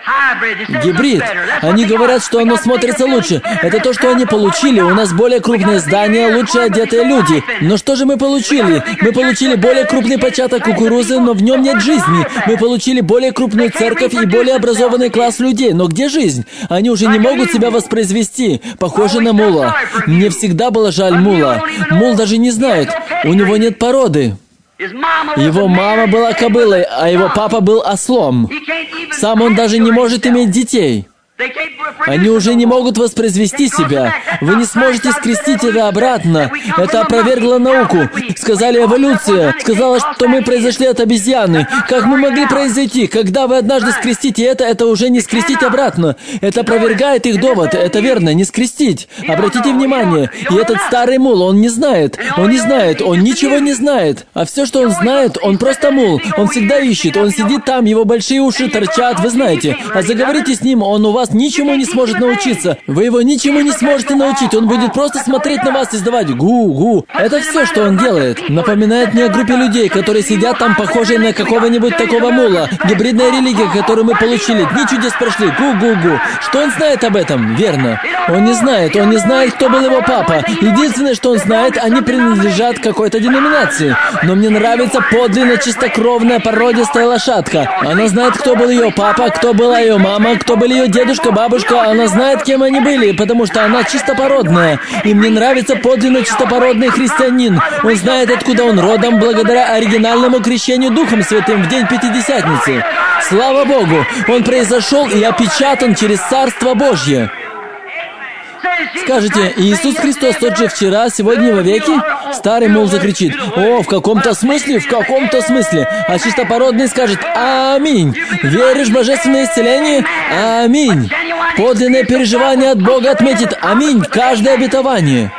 Гибрид. Они говорят, что оно смотрится лучше. Это то, что они получили. У нас более крупные здания, лучше одетые люди. Но что же мы получили? Мы получили более крупный початок кукурузы, но в нем нет жизни. Мы получили более крупную церковь и более образованный класс людей. Но где жизнь? Они уже не могут себя воспроизвести. Похоже на мула. Мне всегда было жаль мула. Мул даже не знает. У него нет породы. Его мама была кобылой, а его папа был ослом. Сам он даже не может иметь детей. Они уже не могут воспроизвести себя. Вы не сможете скрестить это обратно. Это опровергло науку. Сказали эволюция. Сказала, что мы произошли от обезьяны. Как мы могли произойти? Когда вы однажды скрестите это, это уже не скрестить обратно. Это опровергает их довод. Это верно, не скрестить. Обратите внимание. И этот старый мул, он не знает. Он не знает. Он ничего не знает. А все, что он знает, он просто мул. Он всегда ищет. Он сидит там, его большие уши торчат, вы знаете. А заговорите с ним, он у вас ничему не сможет научиться. Вы его ничему не сможете научить. Он будет просто смотреть на вас и издавать гу-гу. Это все, что он делает. Напоминает мне о группе людей, которые сидят там, похожие на какого-нибудь такого мула. Гибридная религия, которую мы получили. Дни чудес прошли. Гу-гу-гу. Что он знает об этом? Верно. Он не знает. Он не знает, кто был его папа. Единственное, что он знает, они принадлежат какой-то деноминации. Но мне нравится подлинно чистокровная породистая лошадка. Она знает, кто был ее папа, кто была ее мама, кто были ее дедушка, бабушка. Она знает, кем они были, потому что она чистопородная. И мне нравится подлинно чистопородный христианин. Он знает, откуда он родом, благодаря оригинальному крещению Духом Святым в день Пятидесятницы. Слава Богу! Он произошел и опечатан через Царство Божье. Скажете, Иисус Христос тот же вчера, сегодня и вовеки? Старый мул закричит: «О, в каком-то смысле, в каком-то смысле!» А чистопородный скажет: «Аминь! Веришь в божественное исцеление? Аминь! Подлинное переживание от Бога отметит аминь каждое обетование!»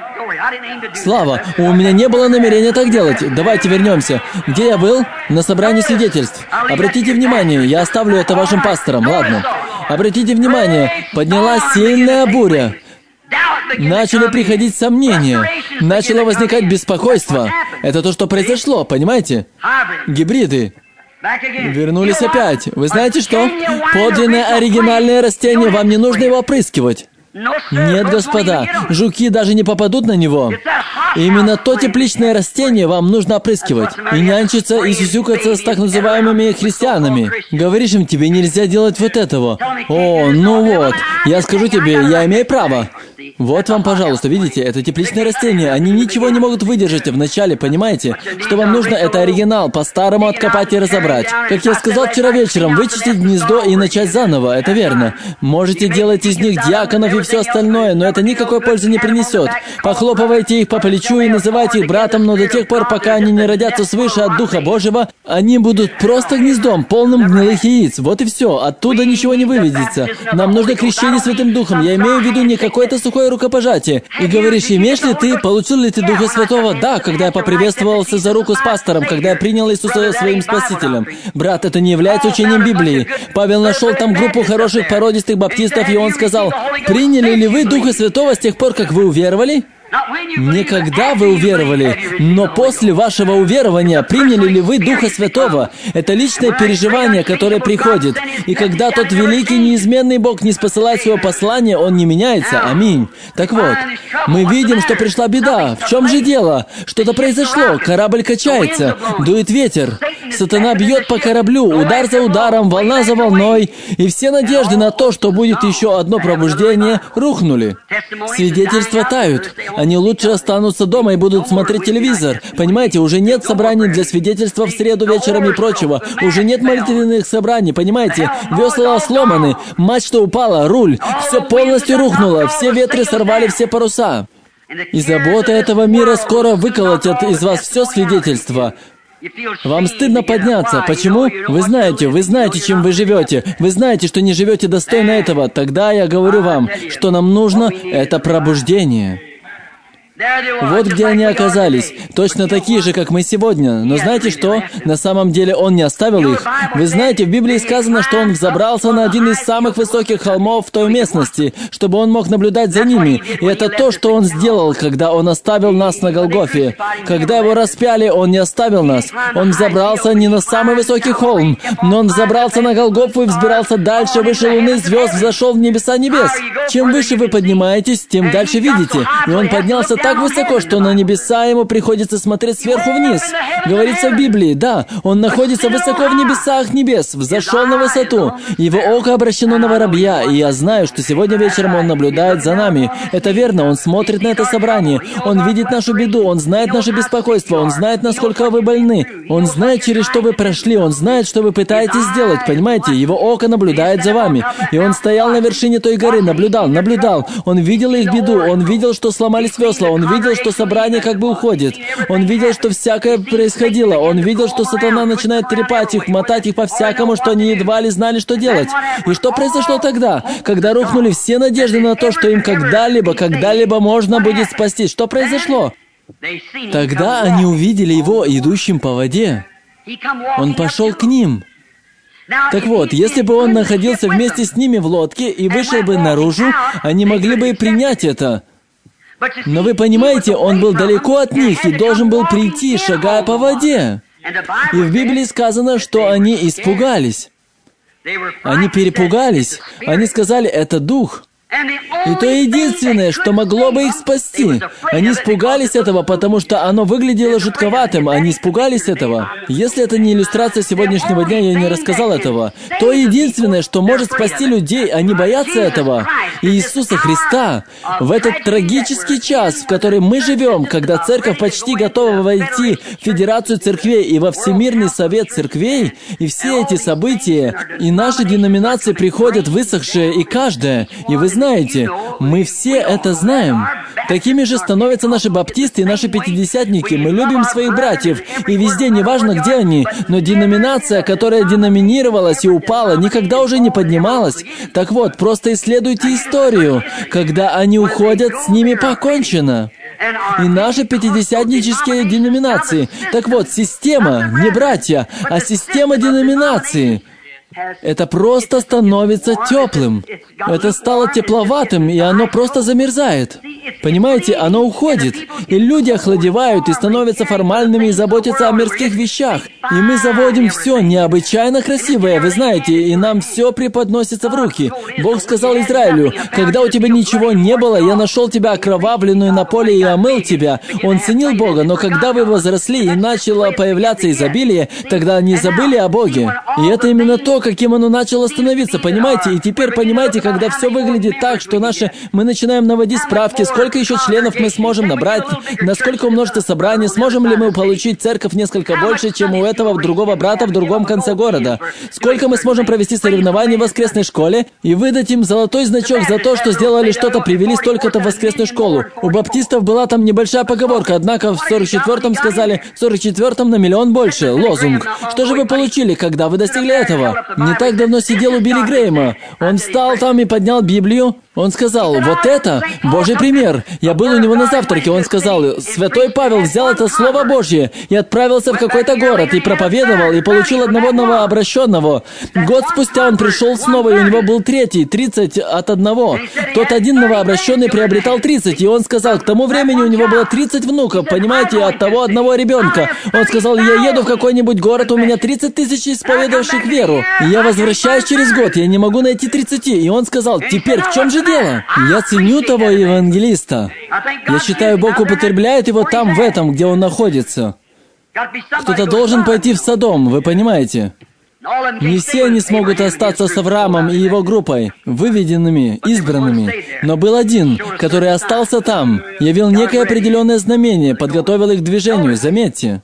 Слава! У меня не было намерения так делать. Давайте вернемся. Где я был? На собрании свидетельств. Обратите внимание, я оставлю это вашим пасторам, ладно? Обратите внимание, поднялась сильная буря. Начали приходить сомнения. Начало возникать беспокойство. Это то, что произошло, понимаете? Гибриды. Вернулись опять. Вы знаете что? Подлинное оригинальное растение, вам не нужно его опрыскивать. Нет, господа, жуки даже не попадут на него. Именно то тепличное растение вам нужно опрыскивать. И нянчиться и сюсюкаться с так называемыми христианами. Говоришь им, тебе нельзя делать вот этого. О, ну вот, я скажу тебе, я имею право. Вот вам, пожалуйста, видите, это тепличное растение. Они ничего не могут выдержать вначале, понимаете? Что вам нужно, это оригинал, по-старому откопать и разобрать. Как я сказал вчера вечером, вычистить гнездо и начать заново, это верно. Можете делать из них диаконов и все остальное, но это никакой пользы не принесет. Похлопывайте их по плечу и называйте их братом, но до тех пор, пока они не родятся свыше от Духа Божьего, они будут просто гнездом, полным гнилых яиц. Вот и все, оттуда ничего не выведется. Нам нужно крещение Святым Духом. Я имею в виду не какое-то сухое рукопожатие. И говоришь, имеешь ли ты, получил ли ты Духа Святого? Да, когда я поприветствовался за руку с пастором, когда я принял Иисуса своим Спасителем. Брат, это не является учением Библии. Павел нашел там группу хороших породистых баптистов, и он сказал, приняли ли вы Духа Святого с тех пор, как вы уверовали? Не когда вы уверовали, но после вашего уверования приняли ли вы Духа Святого? Это личное переживание, которое приходит. И когда тот великий неизменный Бог не спосылает своего послания, Он не меняется. Аминь. Так вот, мы видим, что пришла беда. В чем же дело? Что-то произошло. Корабль качается. Дует ветер. Сатана бьет по кораблю. Удар за ударом, волна за волной. И все надежды на то, что будет еще одно пробуждение, рухнули. Свидетельства тают. Они лучше останутся дома и будут смотреть телевизор. Понимаете, уже нет собраний для свидетельства в среду вечером и прочего. Уже нет молитвенных собраний, понимаете? Весла сломаны, мачта упала, руль. Все полностью рухнуло, все ветры сорвали все паруса. И забота этого мира скоро выколотят из вас все свидетельство. Вам стыдно подняться. Почему? Вы знаете, вы знаете, чем вы живете. Вы знаете, что не живете достойно этого. Тогда я говорю вам, что нам нужно, это пробуждение. Вот где они оказались. Точно такие же, как мы сегодня. Но знаете что? На самом деле Он не оставил их. Вы знаете, в Библии сказано, что Он взобрался на один из самых высоких холмов в той местности, чтобы Он мог наблюдать за ними. И это то, что Он сделал, когда Он оставил нас на Голгофе. Когда Его распяли, Он не оставил нас. Он взобрался не на самый высокий холм, но Он взобрался на Голгофу и взбирался дальше, выше луны, звезд, взошел в небеса небес. Чем выше вы поднимаетесь, тем дальше видите. И Он поднялся так так высоко, что на небеса ему приходится смотреть сверху вниз. Говорится в Библии, да, он находится высоко в небесах небес, взошел на высоту. Его око обращено на воробья, и я знаю, что сегодня вечером он наблюдает за нами. Это верно, он смотрит на это собрание, он видит нашу беду, он знает наше беспокойство, он знает, насколько вы больны, он знает, через что вы прошли, он знает, что вы пытаетесь сделать, понимаете? Его око наблюдает за вами. И он стоял на вершине той горы, наблюдал, наблюдал. Он видел их беду, он видел, что сломались весла, он видел, что собрание как бы уходит. Он видел, что всякое происходило. Он видел, что сатана начинает трепать их, мотать их по-всякому, что они едва ли знали, что делать. И что произошло тогда, когда рухнули все надежды на то, что им когда-либо, когда-либо можно будет спастись? Что произошло? Тогда они увидели его идущим по воде. Он пошел к ним. Так вот, если бы он находился вместе с ними в лодке и вышел бы наружу, они могли бы и принять это. Но вы понимаете, он был далеко от них и должен был прийти, шагая по воде. И в Библии сказано, что они испугались. Они перепугались. Они сказали, это дух. И то единственное, что могло бы их спасти. Они испугались этого, потому что оно выглядело жутковатым. Они испугались этого. Если это не иллюстрация сегодняшнего дня, я не рассказал этого. То единственное, что может спасти людей, они боятся этого. И Иисуса Христа в этот трагический час, в который мы живем, когда церковь почти готова войти в Федерацию церквей и во Всемирный совет церквей, и все эти события, и наши деноминации приходят высохшие, и каждая, и вы знаете, мы все это знаем. Такими же становятся наши баптисты и наши пятидесятники. Мы любим своих братьев, и везде, неважно, где они, но деноминация, которая деноминировалась и упала, никогда уже не поднималась. Так вот, просто исследуйте историю. Когда они уходят, с ними покончено. И наши пятидесятнические деноминации. Так вот, система, не братья, а система деноминации. это просто становится теплым. Это стало тепловатым, и оно просто замерзает. Понимаете, оно уходит. И люди охладевают и становятся формальными и заботятся о мирских вещах. И мы заводим все необычайно красивое, вы знаете, и нам все преподносится в руки. Бог сказал Израилю: «Когда у тебя ничего не было, я нашел тебя окровавленную на поле и омыл тебя». Он ценил Бога, но когда вы возросли и начало появляться изобилие, тогда они забыли о Боге. И это именно то, каким оно начало становиться, понимаете? И теперь, понимаете, когда все выглядит так, что наши... Мы начинаем наводить справки, сколько еще членов мы сможем набрать, насколько умножится собрание, сможем ли мы получить церковь несколько больше, чем у этого другого брата в другом конце города, сколько мы сможем провести соревнований в воскресной школе и выдать им золотой значок за то, что сделали что-то, привели столько-то в воскресную школу. У баптистов была там небольшая поговорка, однако в сорок четвёртом сказали: в сорок четвёртом на миллион больше. Лозунг. Что же вы получили, когда вы достигли этого? Не так давно сидел у Билли Грэйма. Он встал там и поднял Библию. Он сказал: вот это Божий пример. Я был у него на завтраке. Он сказал: святой Павел взял это Слово Божье и отправился в какой-то город, и проповедовал, и получил одного новообращенного. Год спустя он пришел снова, и у него был третий, тридцать от одного. Тот один новообращенный приобретал тридцать, и он сказал, к тому времени у него было тридцать внуков, понимаете, от того одного ребенка. Он сказал: я еду в какой-нибудь город, у меня тридцать тысяч исповедовавших веру. И я возвращаюсь через год, я не могу найти тридцати. И он сказал: теперь в чем же дело? Я ценю того евангелиста. Я считаю, Бог употребляет его там, в этом, где он находится. Кто-то должен пойти в Содом, вы понимаете? Не все они смогут остаться с Авраамом и его группой, выведенными, избранными. Но был один, который остался там, явил некое определенное знамение, подготовил их к движению, заметьте.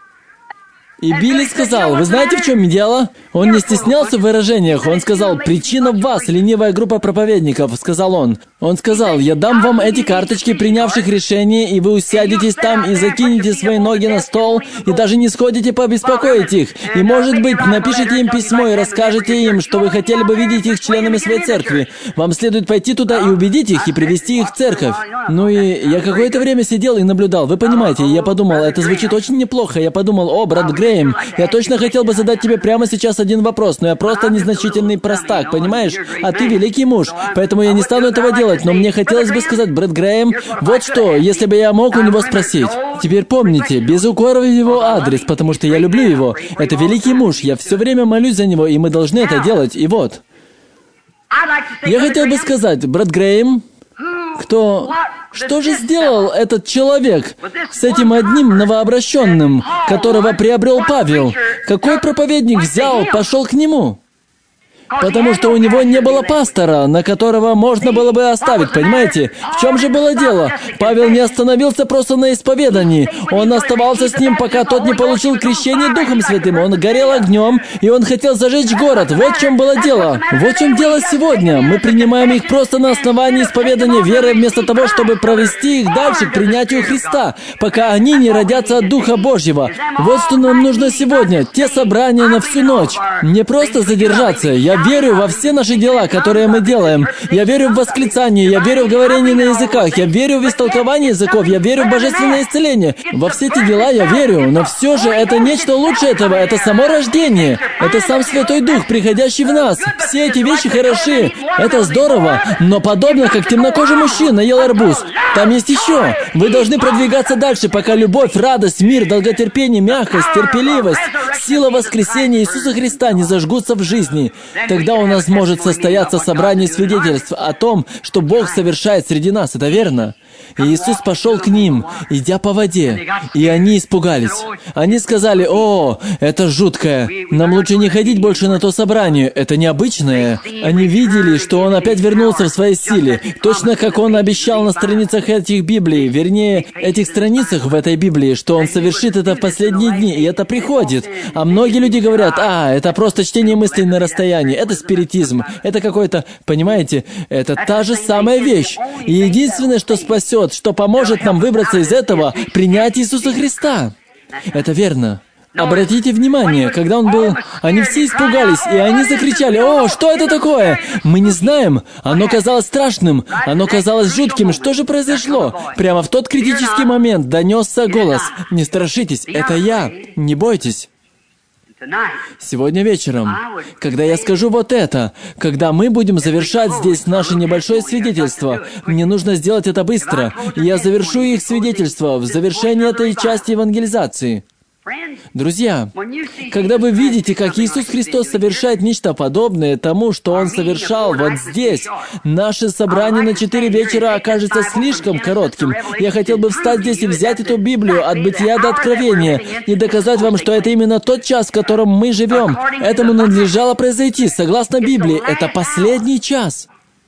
И Билли сказал: вы знаете, в чем дело? Он не стеснялся в выражениях. Он сказал: причина в вас, ленивая группа проповедников, сказал он. Он сказал: я дам вам эти карточки принявших решение, и вы усядетесь там и закинете свои ноги на стол, и даже не сходите побеспокоить их. И, может быть, напишите им письмо и расскажете им, что вы хотели бы видеть их членами своей церкви. Вам следует пойти туда и убедить их, и привести их в церковь. Ну и я какое-то время сидел и наблюдал. Вы понимаете, я подумал, это звучит очень неплохо. Я подумал: о, брат Грэйм, я точно хотел бы задать тебе прямо сейчас один вопрос, но я просто незначительный простак, понимаешь? А ты великий муж, поэтому я не стану этого делать, но мне хотелось бы сказать: брат Грэйм, вот что, если бы я мог у него спросить. Теперь помните, без укора в его адрес, потому что я люблю его. Это великий муж, я все время молюсь за него, и мы должны это делать, и вот. Я хотел бы сказать: брат Грэйм, кто... Что же сделал этот человек с этим одним новообращенным, которого приобрел Павел? Какой проповедник взял, пошел к нему? Потому что у него не было пастора, на которого можно было бы оставить, понимаете? В чем же было дело? Павел не остановился просто на исповедании. Он оставался с ним, пока тот не получил крещение Духом Святым. Он горел огнем, и он хотел зажечь город. Вот в чем было дело. Вот в чем дело сегодня. Мы принимаем их просто на основании исповедания веры, вместо того, чтобы провести их дальше к принятию Христа, пока они не родятся от Духа Божьего. Вот что нам нужно сегодня. Те собрания на всю ночь. Не просто задержаться. Я верю во все наши дела, которые мы делаем. Я верю в восклицание, я верю в говорение на языках, я верю в истолкование языков, я верю в божественное исцеление. Во все эти дела я верю, но все же это нечто лучше этого, это само рождение. Это сам Святой Дух, приходящий в нас. Все эти вещи хороши, это здорово, но подобно как темнокожий мужчина ел арбуз. Там есть еще. Вы должны продвигаться дальше, пока любовь, радость, мир, долготерпение, мягкость, терпеливость, сила воскресения Иисуса Христа не зажгутся в жизни. Тогда у нас может состояться собрание свидетельств о том, что Бог совершает среди нас. Это верно? И Иисус пошел к ним, идя по воде, и они испугались. Они сказали: «О, это жуткое. Нам лучше не ходить больше на то собрание. Это необычное». Они видели, что Он опять вернулся в своей силе, точно как Он обещал на страницах этих Библий, вернее, этих страницах в этой Библии, что Он совершит это в последние дни, и это приходит. А многие люди говорят: «А, это просто чтение мыслей на расстоянии, это спиритизм, это какой-то...» Понимаете, это та же самая вещь. И единственное, что спасет, что поможет нам выбраться из этого, принять Иисуса Христа. Это верно. Обратите внимание, когда Он был, они все испугались, и они закричали: «О, что это такое? Мы не знаем. Оно казалось страшным, оно казалось жутким. Что же произошло?» Прямо в тот критический момент донесся голос: «Не страшитесь, это я, не бойтесь». Сегодня вечером, когда я скажу вот это, когда мы будем завершать здесь наше небольшое свидетельство, мне нужно сделать это быстро, и я завершу их свидетельство в завершении этой части евангелизации. Друзья, когда вы видите, как Иисус Христос совершает нечто подобное тому, что Он совершал вот здесь, наше собрание на четыре вечера окажется слишком коротким. Я хотел бы встать здесь и взять эту Библию от Бытия до Откровения и доказать вам, что это именно тот час, в котором мы живем. Этому надлежало произойти, согласно Библии. Это последний час.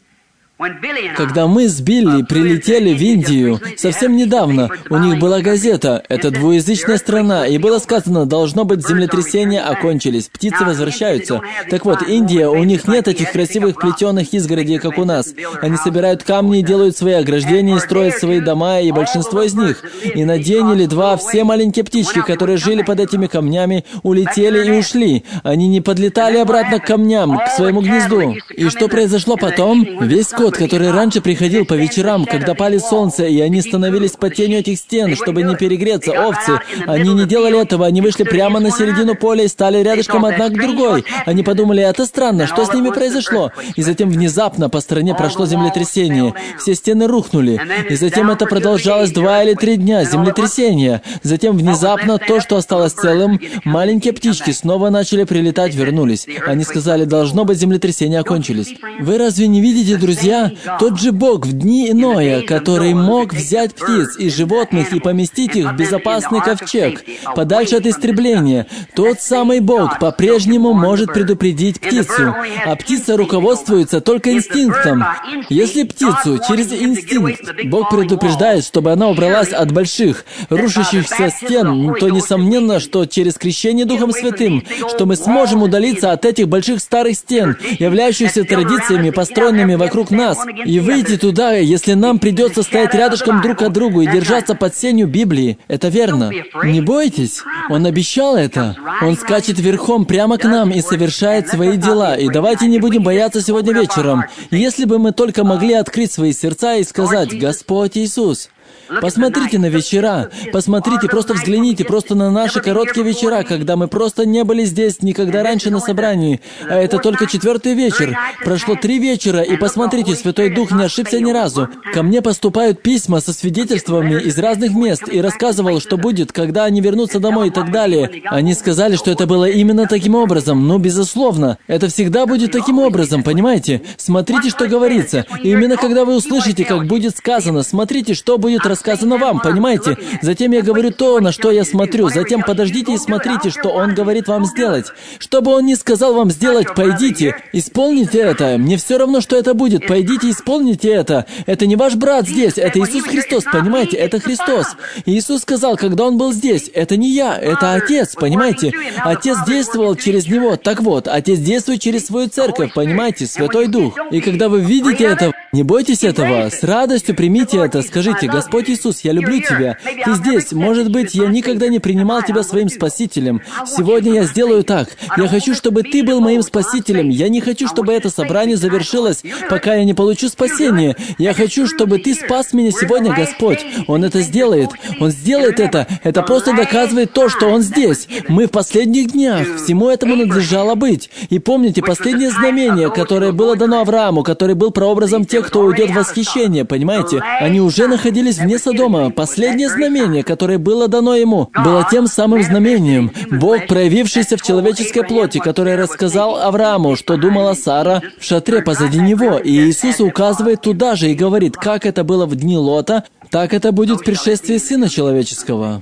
Когда мы с Билли прилетели в Индию совсем недавно, у них была газета, это двуязычная страна, и было сказано, должно быть, землетрясения окончились, птицы возвращаются. Так вот, Индия, у них нет этих красивых плетеных изгородей, как у нас. Они собирают камни и делают свои ограждения, и строят свои дома, и большинство из них. И на день или два все маленькие птички, которые жили под этими камнями, улетели и ушли. Они не подлетали обратно к камням, к своему гнезду. И что произошло потом? Весь скот, который раньше приходил по вечерам, когда пали солнце, и они становились под тенью этих стен, чтобы не перегреться, овцы. Они не делали этого, они вышли прямо на середину поля и стали рядышком одна к другой. Они подумали, это странно, что с ними произошло? И затем внезапно по стране прошло землетрясение. Все стены рухнули. И затем это продолжалось два или три дня, землетрясение. Затем внезапно то, что осталось целым, маленькие птички снова начали прилетать, вернулись. Они сказали, должно быть, землетрясения окончились. Вы разве не видите, друзья, тот же Бог в дни Ноя, который мог взять птиц и животных и поместить их в безопасный ковчег, подальше от истребления, тот самый Бог по-прежнему может предупредить птицу, а птица руководствуется только инстинктом. Если птицу через инстинкт Бог предупреждает, чтобы она убралась от больших, рушащихся стен, то несомненно, что через крещение Духом Святым, что мы сможем удалиться от этих больших старых стен, являющихся традициями, построенными вокруг нас, и выйти туда, если нам придется стоять рядышком друг от друга и держаться под сенью Библии. Это верно. Не бойтесь. Он обещал это. Он скачет верхом прямо к нам и совершает свои дела. И давайте не будем бояться сегодня вечером. Если бы мы только могли открыть свои сердца и сказать: «Господь Иисус». Посмотрите на вечера, посмотрите, просто взгляните просто на наши короткие вечера, когда мы просто не были здесь никогда раньше на собрании, а это только четвертый вечер. Прошло три вечера, и посмотрите, Святой Дух не ошибся ни разу. Ко мне поступают письма со свидетельствами из разных мест, и рассказывал, что будет, когда они вернутся домой и так далее. Они сказали, что это было именно таким образом. Ну, безусловно, это всегда будет таким образом, понимаете? Смотрите, что говорится. И именно когда вы услышите, как будет сказано, смотрите, что будет рассказано. Сказано вам, понимаете? Затем я говорю то, на что я смотрю. Затем подождите и смотрите, что Он говорит вам сделать. Что бы Он ни сказал вам сделать, пойдите, исполните это. Мне все равно, что это будет. Пойдите, исполните это. Это не ваш брат здесь, это Иисус Христос, понимаете? Это Христос. И Иисус сказал, когда Он был здесь, это не я, это Отец, понимаете? Отец действовал через Него. Так вот, Отец действует через свою церковь, понимаете? Святой Дух. И когда вы видите это, не бойтесь этого. С радостью примите это. Скажите: «Господь Иисус, я люблю Тебя. Ты здесь. Может быть, я никогда не принимал Тебя своим Спасителем. Сегодня я сделаю так. Я хочу, чтобы Ты был моим Спасителем. Я не хочу, чтобы это собрание завершилось, пока я не получу спасение. Я хочу, чтобы Ты спас меня сегодня, Господь». Он это сделает. Он сделает это. Это просто доказывает то, что Он здесь. Мы в последних днях. Всему этому надлежало быть. И помните, последнее знамение, которое было дано Аврааму, который был прообразом тех, кто уйдет в восхищение, понимаете? Они уже находились вне Содома. Последнее знамение, которое было дано ему, было тем самым знамением. Бог, проявившийся в человеческой плоти, который рассказал Аврааму, что думала Сара в шатре позади него. И Иисус указывает туда же и говорит, как это было в дни Лота, так это будет в пришествии Сына Человеческого.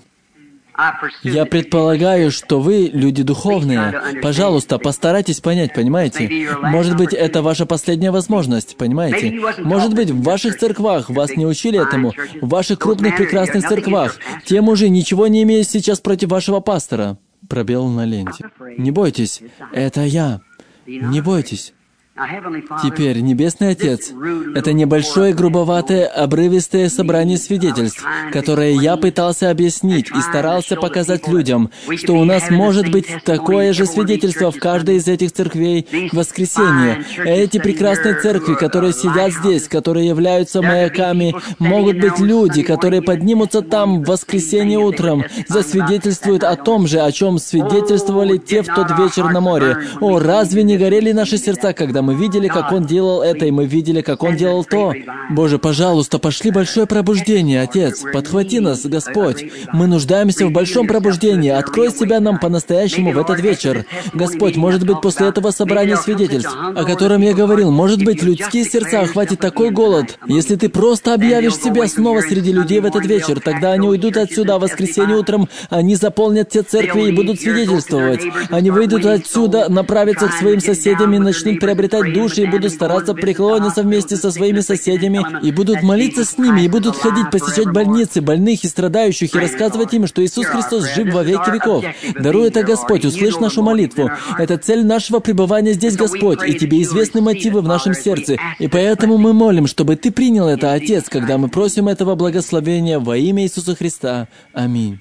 Я предполагаю, что вы люди духовные. Пожалуйста, постарайтесь понять, понимаете? Может быть, это ваша последняя возможность, понимаете? Может быть, в ваших церквах вас не учили этому, в ваших крупных прекрасных церквах. Тем уже ничего не имею сейчас против вашего пастора. Пробел на ленте. Не бойтесь, это я. Не бойтесь. Теперь, Небесный Отец, это небольшое, грубоватое, обрывистое собрание свидетельств, которое я пытался объяснить и старался показать людям, что у нас может быть такое же свидетельство в каждой из этих церквей в воскресенье. Эти прекрасные церкви, которые сидят здесь, которые являются маяками, могут быть люди, которые поднимутся там в воскресенье утром, засвидетельствуют о том же, о чем свидетельствовали те в тот вечер на море. О, разве не горели наши сердца, когда мы видели, как Он делал это, и мы видели, как Он делал то? Боже, пожалуйста, пошли большое пробуждение, Отец. Подхвати нас, Господь. Мы нуждаемся в большом пробуждении. Открой себя нам по-настоящему в этот вечер. Господь, может быть, после этого собрания свидетельств, о котором я говорил, может быть, людские сердца охватит такой голод. Если Ты просто объявишь себя снова среди людей в этот вечер, тогда они уйдут отсюда в воскресенье утром, они заполнят те церкви и будут свидетельствовать. Они выйдут отсюда, направятся к своим соседям и начнут приобретать души, и будут стараться преклониться вместе со своими соседями, и будут молиться с ними, и будут ходить, посещать больницы, больных и страдающих, и рассказывать им, что Иисус Христос жив во веки веков. Даруй это, Господь, услышь нашу молитву. Это цель нашего пребывания здесь, Господь, и Тебе известны мотивы в нашем сердце. И поэтому мы молим, чтобы Ты принял это, Отец, когда мы просим этого благословения во имя Иисуса Христа. Аминь.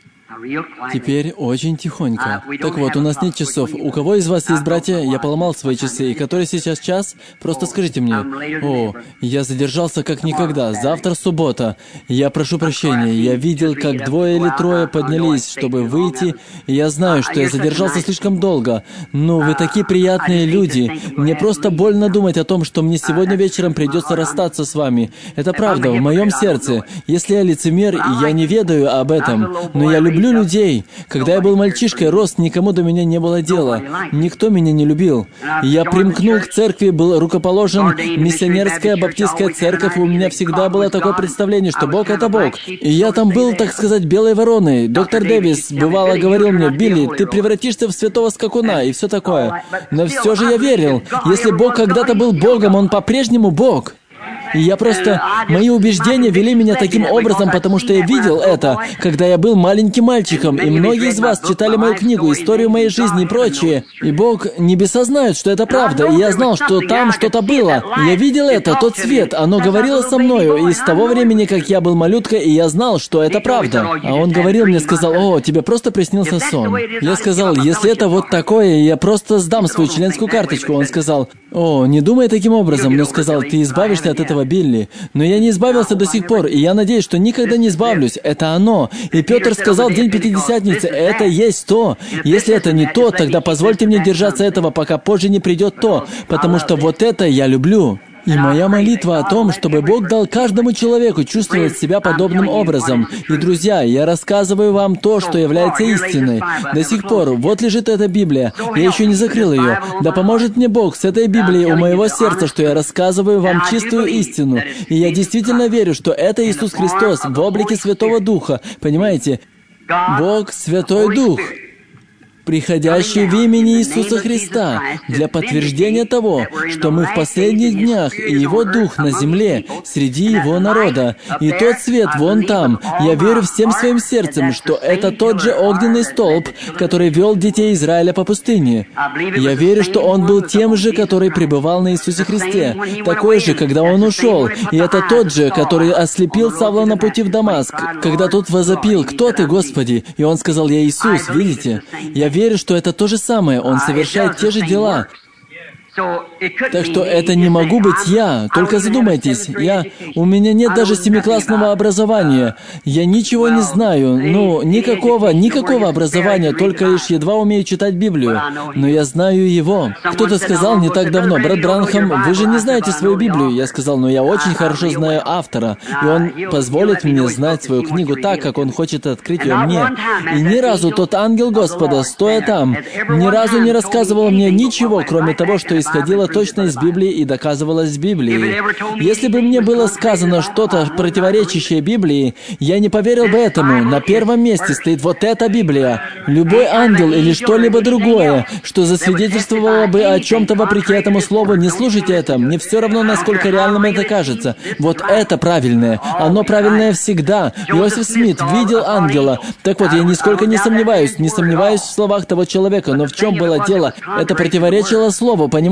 Теперь очень тихонько. Так вот, у нас нет часов. У кого из вас есть братья? Я поломал свои часы. И который сейчас час? Просто скажите мне. О, я задержался как никогда. Завтра суббота. Я прошу прощения. Я видел, как двое или трое поднялись, чтобы выйти. И я знаю, что я задержался слишком долго. Ну, вы такие приятные люди. Мне просто больно думать о том, что мне сегодня вечером придется расстаться с вами. Это правда, в моем сердце. Если я лицемер, я не ведаю об этом. Но я люблю людей. Когда я был мальчишкой, рос, никому до меня не было дела. Никто меня не любил. Я примкнул к церкви, был рукоположен, миссионерская баптистская церковь, и у меня всегда было такое представление, что Бог — это Бог. И я там был, так сказать, белой вороной. Доктор Дэвис бывало говорил мне: «Билли, ты превратишься в святого скакуна», и все такое. Но все же я верил. Если Бог когда-то был Богом, Он по-прежнему Бог. И я просто... Мои убеждения вели меня таким образом, потому что я видел это, когда я был маленьким мальчиком, и многие из вас читали мою книгу, историю моей жизни и прочее. И Бог, небеса знают, что это правда, и я знал, что там что-то было. Я видел это, тот свет, оно говорило со мною, и с того времени, как я был малюткой, и я знал, что это правда. А он говорил мне, сказал: «О, тебе просто приснился сон». Я сказал: «Если это вот такое, я просто сдам свою членскую карточку». Он сказал: «О, не думай таким образом», но сказал: «Ты избавишься от этого, Билли». Но я не избавился до сих пор, и я надеюсь, что никогда не избавлюсь. Это оно. И Петр сказал в день Пятидесятницы: «Это есть то». Если это не то, тогда позвольте мне держаться этого, пока позже не придет то, потому что вот это я люблю. И моя молитва о том, чтобы Бог дал каждому человеку чувствовать себя подобным образом. И, друзья, я рассказываю вам то, что является истиной. До сих пор, вот лежит эта Библия. Я еще не закрыл ее. Да поможет мне Бог с этой Библией у моего сердца, что я рассказываю вам чистую истину. И я действительно верю, что это Иисус Христос в облике Святого Духа. Понимаете? Бог — Святой Дух, приходящий в имени Иисуса Христа, для подтверждения того, что мы в последних днях, и Его Дух на земле, среди Его народа. И тот свет вон там. Я верю всем своим сердцем, что это тот же огненный столб, который вел детей Израиля по пустыне. Я верю, что он был тем же, который пребывал на Иисусе Христе, такой же, когда он ушел. И это тот же, который ослепил Савла на пути в Дамаск, когда тот возопил: «Кто ты, Господи?» И он сказал: «Я Иисус». Видите? Я верю, что это то же самое. Он совершает те же дела. Так что это не могу быть я. Только задумайтесь, я... У меня нет даже семиклассного образования. Я ничего не знаю. Ну, никакого, никакого образования, только лишь едва умею читать Библию. Но я знаю Его. Кто-то сказал не так давно: «Брат Бранхам, вы же не знаете свою Библию». Я сказал: «Но я очень хорошо знаю автора, и он позволит мне знать свою книгу так, как он хочет открыть ее мне». И ни разу тот ангел Господа, стоя там, ни разу не рассказывал мне ничего, кроме того, что исходило точно из Библии и доказывалось в Библии. Если бы мне было сказано что-то противоречащее Библии, я не поверил бы этому. На первом месте стоит вот эта Библия. Любой ангел или что-либо другое, что засвидетельствовало бы о чем-то вопреки этому слову, не слушайте это. Мне все равно, насколько реальным это кажется. Вот это правильное. Оно правильное всегда. Иосиф Смит видел ангела. Так вот, я нисколько не сомневаюсь, не сомневаюсь в словах того человека, но в чем было дело? Это противоречило слову, понимаете?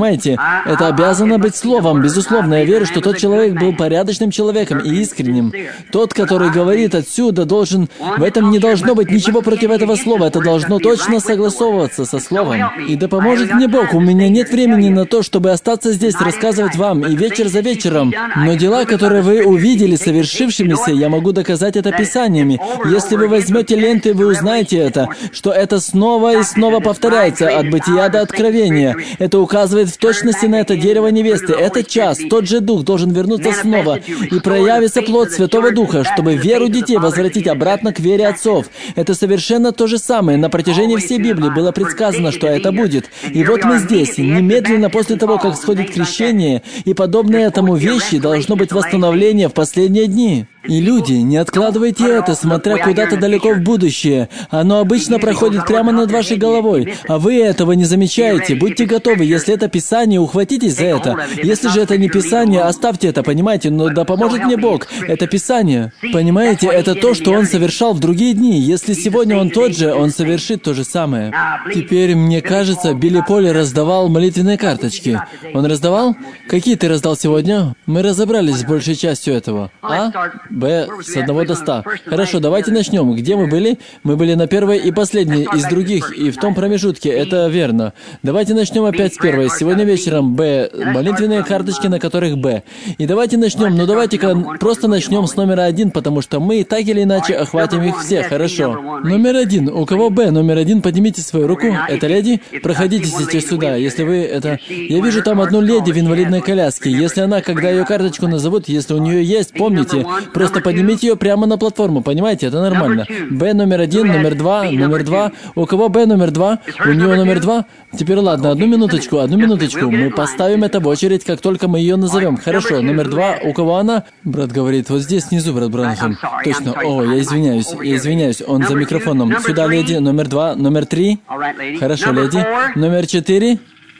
понимаете? Это обязано быть словом. Безусловно, я верю, что тот человек был порядочным человеком и искренним. Тот, который говорит отсюда, должен... В этом не должно быть ничего против этого слова. Это должно точно согласовываться со словом. И да поможет мне Бог. У меня нет времени на то, чтобы остаться здесь, рассказывать вам, и вечер за вечером. Но дела, которые вы увидели совершившимися, я могу доказать это Писаниями. Если вы возьмете ленты, вы узнаете это, что это снова и снова повторяется от бытия до откровения. Это указывает в точности на это дерево невесты. Этот час, тот же Дух должен вернуться снова, и проявится плод Святого Духа, чтобы веру детей возвратить обратно к вере отцов. Это совершенно то же самое. На протяжении всей Библии было предсказано, что это будет. И вот мы здесь, немедленно после того, как сходит крещение, и подобные этому вещи, должно быть восстановление в последние дни. И люди, не откладывайте это, смотря куда-то далеко в будущее. Оно обычно проходит прямо над вашей головой, а вы этого не замечаете. Будьте готовы, если это Писание, ухватитесь за это. Если же это не Писание, оставьте это, понимаете, но да поможет мне Бог. Это Писание. Понимаете, это то, что Он совершал в другие дни. Если сегодня Он тот же, Он совершит то же самое. Теперь, мне кажется, Билли Полли раздавал молитвенные карточки. Он раздавал? Какие ты раздал сегодня? Мы разобрались с большей частью этого. А? Б. С одного до ста. Хорошо, давайте начнем. Где мы были? Мы были на первой и последней из других, и в том промежутке. Это верно. Давайте начнем опять с первой. Сегодня вечером Б. Молитвенные карточки, на которых Б. И давайте начнем. Ну давайте-ка просто начнем с номера один, потому что мы так или иначе охватим их все. Хорошо. Номер один. У кого Б? Номер один, поднимите свою руку. Это леди? Проходите сейчас сюда. Если вы это... Я вижу там одну леди в инвалидной коляске. Если она, когда ее карточку назовут, если у нее есть, помните, просто поднимите ее прямо на платформу, понимаете? Это нормально. Б номер один, номер два, номер два. У кого Б номер два? У нее номер два? Теперь ладно, одну минуточку, одну минуточку. Мы поставим это в очередь, как только мы ее назовем. Хорошо, номер два. У кого она? Брат говорит, вот здесь внизу, брат Бранхам. Точно. О, я извиняюсь, я извиняюсь. Он за микрофоном. Сюда, леди. Номер два. Номер три. Хорошо, леди. Номер четыре.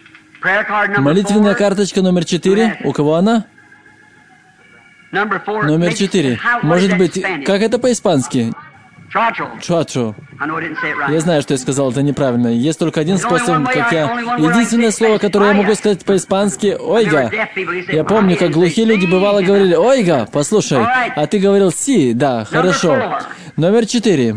Молитвенная карточка номер четыре. У кого она? Номер четыре. Может быть, как это по-испански? Чуачо. Я знаю, что я сказал это неправильно. Есть только один способ, как я... Единственное слово, которое я могу сказать по-испански — «ойга». Я помню, как глухие люди бывало говорили «ойга, послушай», а ты говорил «си», да, хорошо. Номер четыре.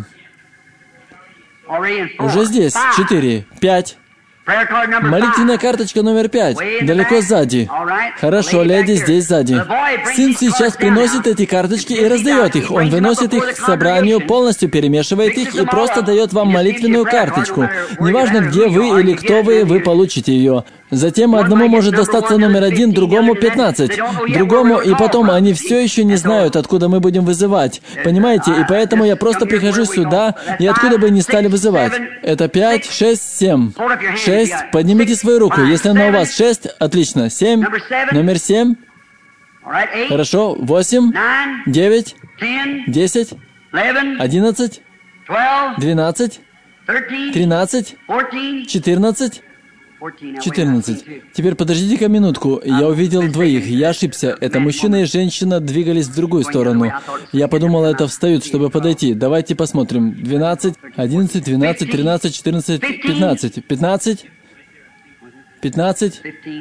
Уже здесь. Четыре. Пять. Молитвенная карточка номер пять. Далеко сзади. Хорошо, леди, здесь сзади. Сын сейчас приносит эти карточки и раздает их. Он выносит их к собранию, полностью перемешивает их и просто дает вам молитвенную карточку. Неважно, где вы или кто вы, вы получите ее. Затем одному может достаться номер один, другому пятнадцать. Другому, и потом они все еще не знают, откуда мы будем вызывать. Понимаете? И поэтому я просто прихожу сюда, и откуда бы ни стали вызывать. Это пять, шесть, семь. Шесть. Поднимите свою руку. Если она у вас шесть, отлично. Семь. Номер семь. Хорошо. Восемь. Девять. Десять. Одиннадцать. Двенадцать. Тринадцать. Четырнадцать. четырнадцать. Теперь подождите-ка минутку. Я увидел двоих. Я ошибся. Это мужчина и женщина двигались в другую сторону. Я подумал, это встают, чтобы подойти. Давайте посмотрим. двенадцать, одиннадцать, двенадцать, тринадцать, четырнадцать, пятнадцать. пятнадцать. пятнадцать.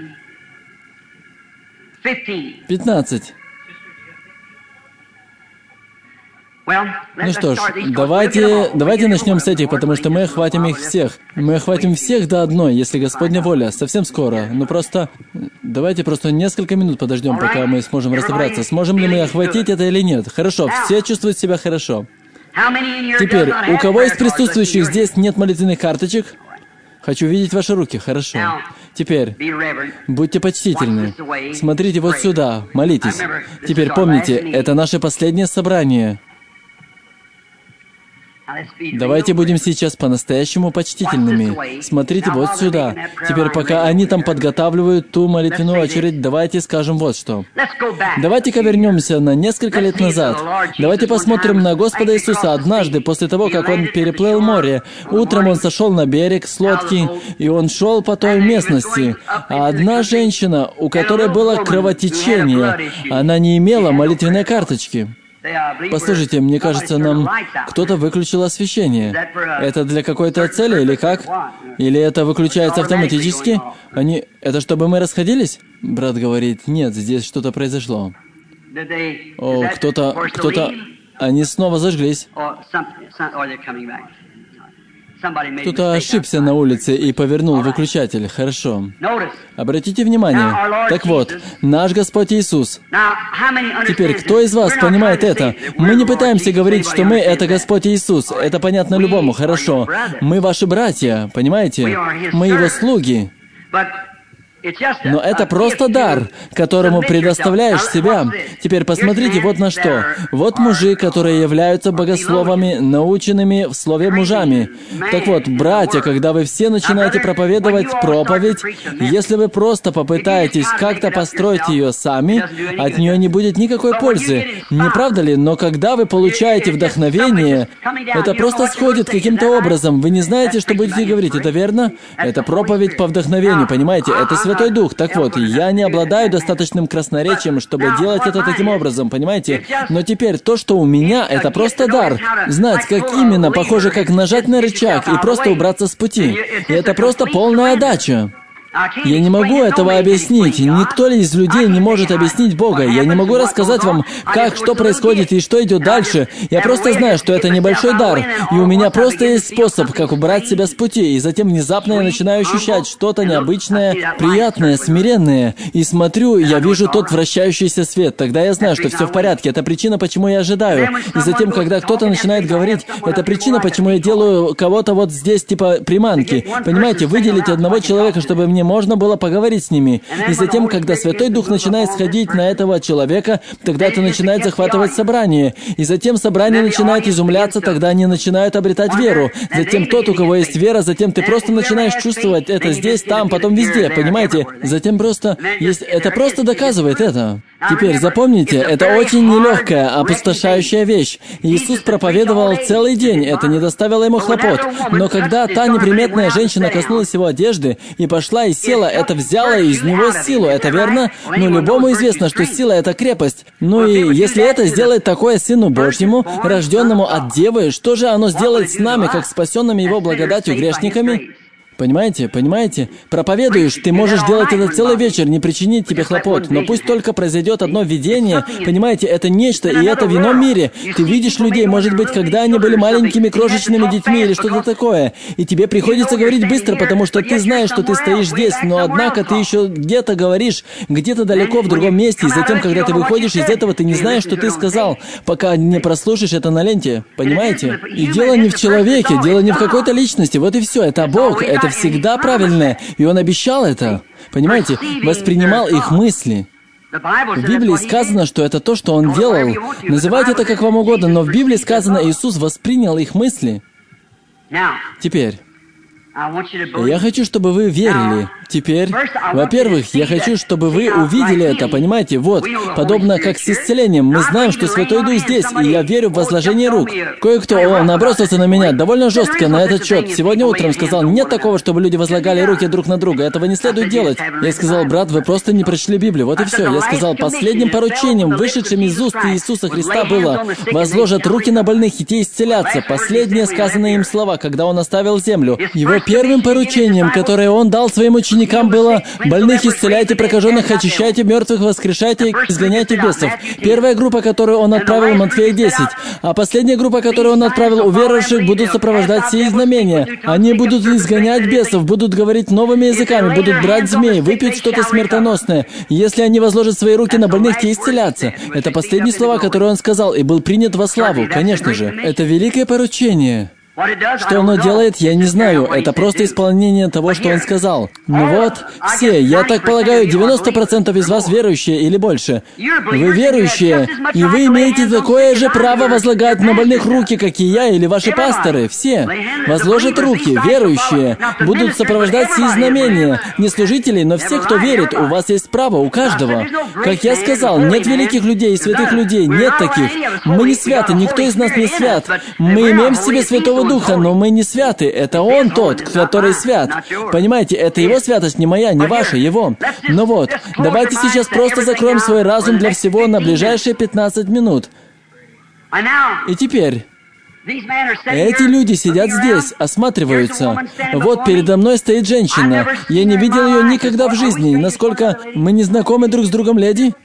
пятнадцать. Ну что ж, давайте, давайте начнем с этих, потому что мы охватим их всех. Мы охватим всех до одной, если Господня воля, совсем скоро. Ну просто, давайте просто несколько минут подождем, пока мы сможем разобраться, сможем ли мы охватить это или нет. Хорошо, все чувствуют себя хорошо. Теперь, у кого из присутствующих здесь нет молитвенных карточек? Хочу видеть ваши руки, хорошо. Теперь, будьте почтительны. Смотрите вот сюда, молитесь. Теперь помните, это наше последнее собрание. Давайте будем сейчас по-настоящему почтительными. Смотрите вот сюда. Теперь, пока они там подготавливают ту молитвенную очередь, давайте скажем вот что. Давайте-ка вернемся на несколько лет назад. Давайте посмотрим на Господа Иисуса однажды, после того, как Он переплыл море. Утром Он сошел на берег с лодки, и Он шел по той местности. А одна женщина, у которой было кровотечение, она не имела молитвенной карточки. Послушайте, мне кажется, нам кто-то выключил освещение. Это для какой-то цели или как? Или это выключается автоматически? Они... Это чтобы мы расходились? Брат говорит, нет, здесь что-то произошло. О, кто-то... Кто-то... Они снова зажглись. Кто-то ошибся на улице и повернул выключатель. Хорошо. Обратите внимание. Так вот, наш Господь Иисус. Теперь, кто из вас понимает это? Мы не пытаемся говорить, что мы — это Господь Иисус. Это понятно любому. Хорошо. Мы ваши братья, понимаете? Мы Его слуги. Но это просто дар, которому предоставляешь себя. Теперь посмотрите вот на что. Вот мужи, которые являются богословами, наученными в слове мужами. Так вот, братья, когда вы все начинаете проповедовать проповедь, если вы просто попытаетесь как-то построить ее сами, от нее не будет никакой пользы. Не правда ли? Но когда вы получаете вдохновение, это просто сходит каким-то образом. Вы не знаете, что будете говорить. Это верно? Это проповедь по вдохновению, понимаете? Это Святой Дух. Так вот, я не обладаю достаточным красноречием, чтобы делать это таким образом, понимаете? Но теперь то, что у меня, это просто дар. Знать, как именно, похоже, как нажать на рычаг и просто убраться с пути. И это просто полная отдача. Я не могу этого объяснить. Никто из людей не может объяснить Бога. Я не могу рассказать вам, как, что происходит и что идет дальше. Я просто знаю, что это небольшой дар. И у меня просто есть способ, как убрать себя с пути. И затем внезапно я начинаю ощущать что-то необычное, приятное, смиренное. И смотрю, я вижу тот вращающийся свет. Тогда я знаю, что все в порядке. Это причина, почему я ожидаю. И затем, когда кто-то начинает говорить, это причина, почему я делаю кого-то вот здесь, типа приманки. Понимаете, выделить одного человека, чтобы мне можно было поговорить с ними. И затем, когда Святой Дух начинает сходить на этого человека, тогда это начинает захватывать собрание. И затем собрание начинает изумляться, тогда они начинают обретать веру. Затем тот, у кого есть вера, затем ты просто начинаешь чувствовать это здесь, там, потом везде, понимаете? Затем просто есть... Это просто доказывает это. Теперь запомните, это очень нелегкая, опустошающая вещь. Иисус проповедовал целый день, это не доставило ему хлопот. Но когда та неприметная женщина коснулась его одежды и пошла и села, это взяло из него силу, это верно? Но любому известно, что сила — это крепость. Ну и если это сделает такое Сыну Божьему, рожденному от Девы, что же оно сделает с нами, как спасенными Его благодатью грешниками? Понимаете? Понимаете? Проповедуешь, ты можешь делать это целый вечер, не причинить тебе хлопот, но пусть только произойдет одно видение, понимаете, это нечто, и это в ином мире. Ты видишь людей, может быть, когда они были маленькими крошечными детьми или что-то такое, и тебе приходится говорить быстро, потому что ты знаешь, что ты стоишь здесь, но однако ты еще где-то говоришь, где-то далеко в другом месте, и затем, когда ты выходишь из этого, ты не знаешь, что ты сказал, пока не прослушаешь это на ленте, понимаете? И дело не в человеке, дело не в какой-то личности, вот и все, это Бог, это Это всегда правильное, и Он обещал это. Понимаете, воспринимал их мысли. В Библии сказано, что это то, что Он делал. Называйте это как вам угодно, но в Библии сказано, Иисус воспринял их мысли. Теперь, я хочу, чтобы вы верили. Теперь, во-первых, я хочу, чтобы вы увидели это, понимаете? Вот, подобно как с исцелением. Мы знаем, что Святой Дух здесь, и я верю в возложение рук. Кое-кто, о, набросился на меня довольно жестко на этот счет. Сегодня утром сказал, нет такого, чтобы люди возлагали руки друг на друга. Этого не следует делать. Я сказал, брат, вы просто не прочли Библию. Вот и все. Я сказал, последним поручением, вышедшим из уст Иисуса Христа было, возложат руки на больных, и те исцелятся. Последние сказанные им слова, когда Он оставил землю. Его первым поручением, которое Он дал своим ученикам, было: больных исцеляйте, прокаженных очищайте, мертвых воскрешайте, изгоняйте бесов. Первая группа, которую Он отправил, Матфея десять. А последняя группа, которую Он отправил, уверовавших, будут сопровождать сии знамения. Они будут изгонять бесов, будут говорить новыми языками, будут брать змей, выпьют что-то смертоносное. Если они возложат свои руки на больных, те исцелятся. Это последние слова, которые Он сказал, и был принят во славу, конечно же. Это великое поручение. Что оно делает, я не знаю. Это просто исполнение того, что Он сказал. Ну вот, все, я так полагаю, девяносто процентов из вас верующие или больше. Вы верующие, и вы имеете такое же право возлагать на больных руки, как и я или ваши пасторы. Все возложат руки, верующие, будут сопровождать сии знамения. Не служителей, но все, кто верит, у вас есть право, у каждого. Как я сказал, нет великих людей и святых людей, нет таких. Мы не святы, никто из нас не свят. Мы имеем в себе Святого Духа, но мы не святы. Это Он тот, который свят. Понимаете, это Его святость, не моя, не ваша, Его. Ну вот, давайте сейчас просто закроем свой разум для всего на ближайшие пятнадцать минут. И теперь эти люди сидят здесь, осматриваются. Вот передо мной стоит женщина. Я не видел ее никогда в жизни. Насколько мы не знакомы друг с другом, леди?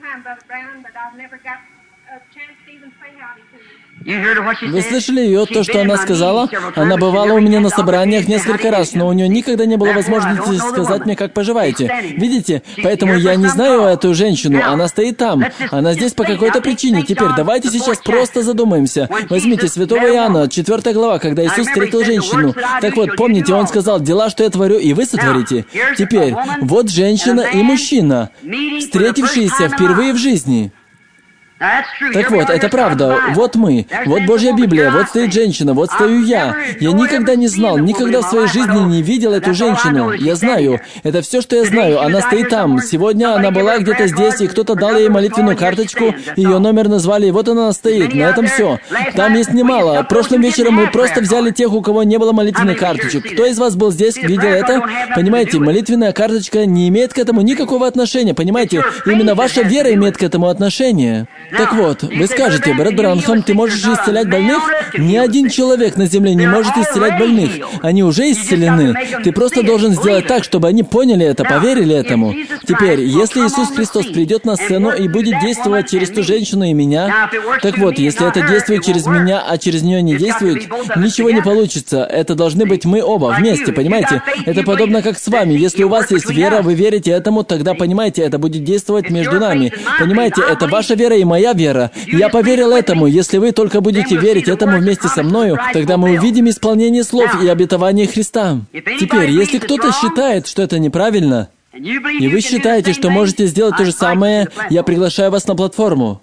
Вы слышали ее, то, что она сказала? Она бывала у меня на собраниях несколько раз, но у нее никогда не было возможности сказать мне, как поживаете. Видите? Поэтому я не знаю эту женщину. Она стоит там. Она здесь по какой-то причине. Теперь давайте сейчас просто задумаемся. Возьмите Святого Иоанна, четвертая глава, когда Иисус встретил женщину. Так вот, помните, Он сказал: «Дела, что я творю, и вы сотворите». Теперь, вот женщина и мужчина, встретившиеся впервые в жизни. Так вот, это правда. Вот мы. Вот Божья Библия. Вот стоит женщина. Вот стою я. Я никогда не знал, никогда в своей жизни не видел эту женщину. Я знаю. Это все, что я знаю. Она стоит там. Сегодня она была где-то здесь, и кто-то дал ей молитвенную карточку. Ее номер назвали, и вот она стоит. На этом все. Там есть немало. Прошлым вечером мы просто взяли тех, у кого не было молитвенных карточек. Кто из вас был здесь, видел это? Понимаете, молитвенная карточка не имеет к этому никакого отношения. Понимаете, именно ваша вера имеет к этому отношение. Так вот, вы скажете: брат Бранхам, ты можешь исцелять больных? Ни один человек на земле не может исцелять больных. Они уже исцелены. Ты просто должен сделать так, чтобы они поняли это, поверили этому. Теперь, если Иисус Христос придет на сцену и будет действовать через ту женщину и меня, так вот, если это действует через меня, а через нее не действует, ничего не получится. Это должны быть мы оба вместе, понимаете? Это подобно как с вами. Если у вас есть вера, вы верите этому, тогда, понимаете, это будет действовать между нами. Понимаете, это ваша вера и моя вера. Я поверил этому. Если вы только будете верить этому вместе со мною, тогда мы увидим исполнение слов и обетования Христа. Теперь, если кто-то считает, что это неправильно, и вы считаете, что можете сделать то же самое, я приглашаю вас на платформу.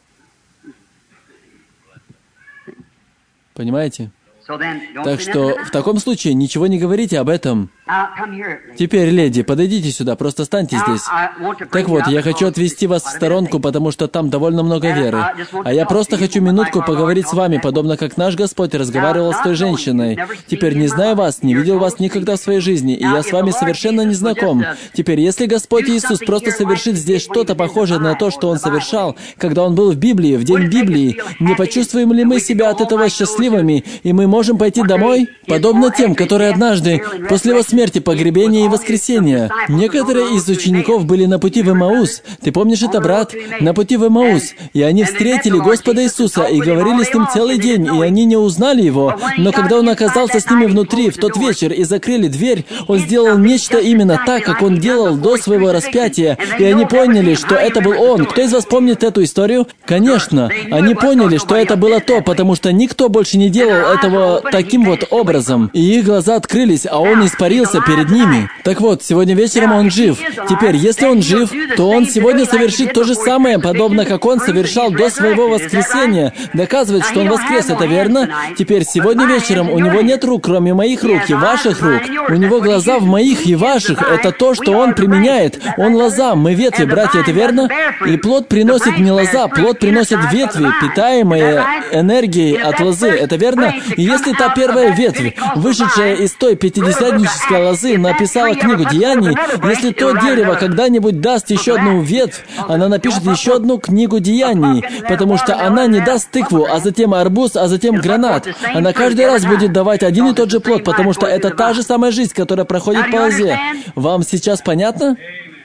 Понимаете? Так что в таком случае ничего не говорите об этом. Теперь, леди, подойдите сюда, просто станьте здесь. Так вот, я хочу отвести вас в сторонку, потому что там довольно много веры. А я просто хочу минутку поговорить с вами, подобно как наш Господь разговаривал с той женщиной. Теперь, не знаю вас, не видел вас никогда в своей жизни, и я с вами совершенно не знаком. Теперь, если Господь Иисус просто совершит здесь что-то похожее на то, что Он совершал, когда Он был в Библии, в день Библии, не почувствуем ли мы себя от этого счастливыми, и мы можем пойти домой? Подобно тем, которые однажды, после Его смерти, погребения и воскресения, некоторые из учеников были на пути в Эмаус. Ты помнишь это, брат? На пути в Эмаус. И они встретили Господа Иисуса и говорили с Ним целый день, и они не узнали Его. Но когда Он оказался с ними внутри в тот вечер и закрыли дверь, Он сделал нечто именно так, как Он делал до своего распятия. И они поняли, что это был Он. Кто из вас помнит эту историю? Конечно. Они поняли, что это было то, потому что никто больше не делал этого таким вот образом. И их глаза открылись, а Он испарился перед ними. Так вот, сегодня вечером Он жив. Теперь, если Он жив, то Он сегодня совершит то же самое, подобно как Он совершал до своего воскресения. Доказывает, что Он воскрес, это верно? Теперь, сегодня вечером у Него нет рук, кроме моих рук и ваших рук. У Него глаза в моих и ваших. Это то, что Он применяет. Он лоза, мы ветви, братья, это верно? И плод приносит не лоза, плод приносит ветви, питаемые энергией от лозы, это верно? И если та первая ветвь, вышедшая из той пятидесятнической лозы, написала книгу Деяний, если то дерево когда-нибудь даст еще одну ветвь, она напишет еще одну книгу Деяний, потому что она не даст тыкву, а затем арбуз, а затем гранат. Она каждый раз будет давать один и тот же плод, потому что это та же самая жизнь, которая проходит по лозе. Вам сейчас понятно?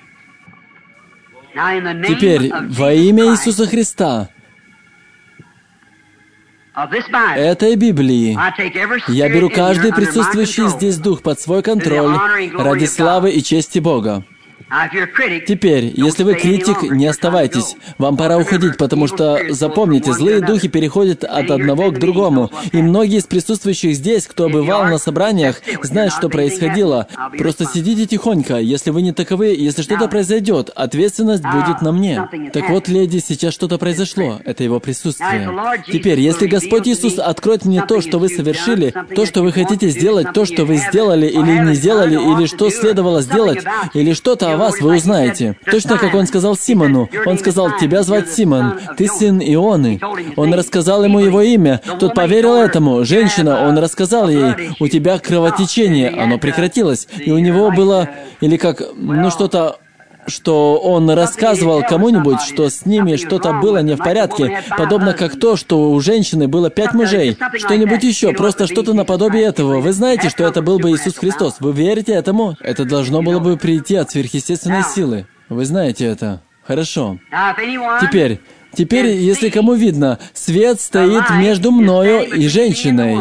Теперь, во имя Иисуса Христа, этой Библии, я беру каждый присутствующий здесь дух под свой контроль ради славы и чести Бога. Теперь, если вы критик, не оставайтесь. Вам пора уходить, потому что, запомните, злые духи переходят от одного к другому. И многие из присутствующих здесь, кто бывал на собраниях, знают, что происходило. Просто сидите тихонько. Если вы не таковы, если что-то произойдет, ответственность будет на мне. Так вот, леди, сейчас что-то произошло. Это Его присутствие. Теперь, если Господь Иисус откроет мне то, что вы совершили, то, что вы хотите сделать, то, что вы сделали или не сделали, или что следовало сделать, или что-то о вас, вы узнаете. Точно как Он сказал Симону. Он сказал: «Тебя звать Симон, ты сын Ионы». Он рассказал ему его имя. Тот поверил этому. Женщина, Он рассказал ей: «У тебя кровотечение». Оно прекратилось. И у него было, или как, ну что-то... что он рассказывал кому-нибудь, что с ними что-то было не в порядке, подобно как то, что у женщины было пять мужей. Что-нибудь еще, просто что-то наподобие этого. Вы знаете, что это был бы Иисус Христос. Вы верите этому? Это должно было бы прийти от сверхъестественной силы. Вы знаете это. Хорошо. Теперь, теперь, если кому видно, свет стоит между мною и женщиной.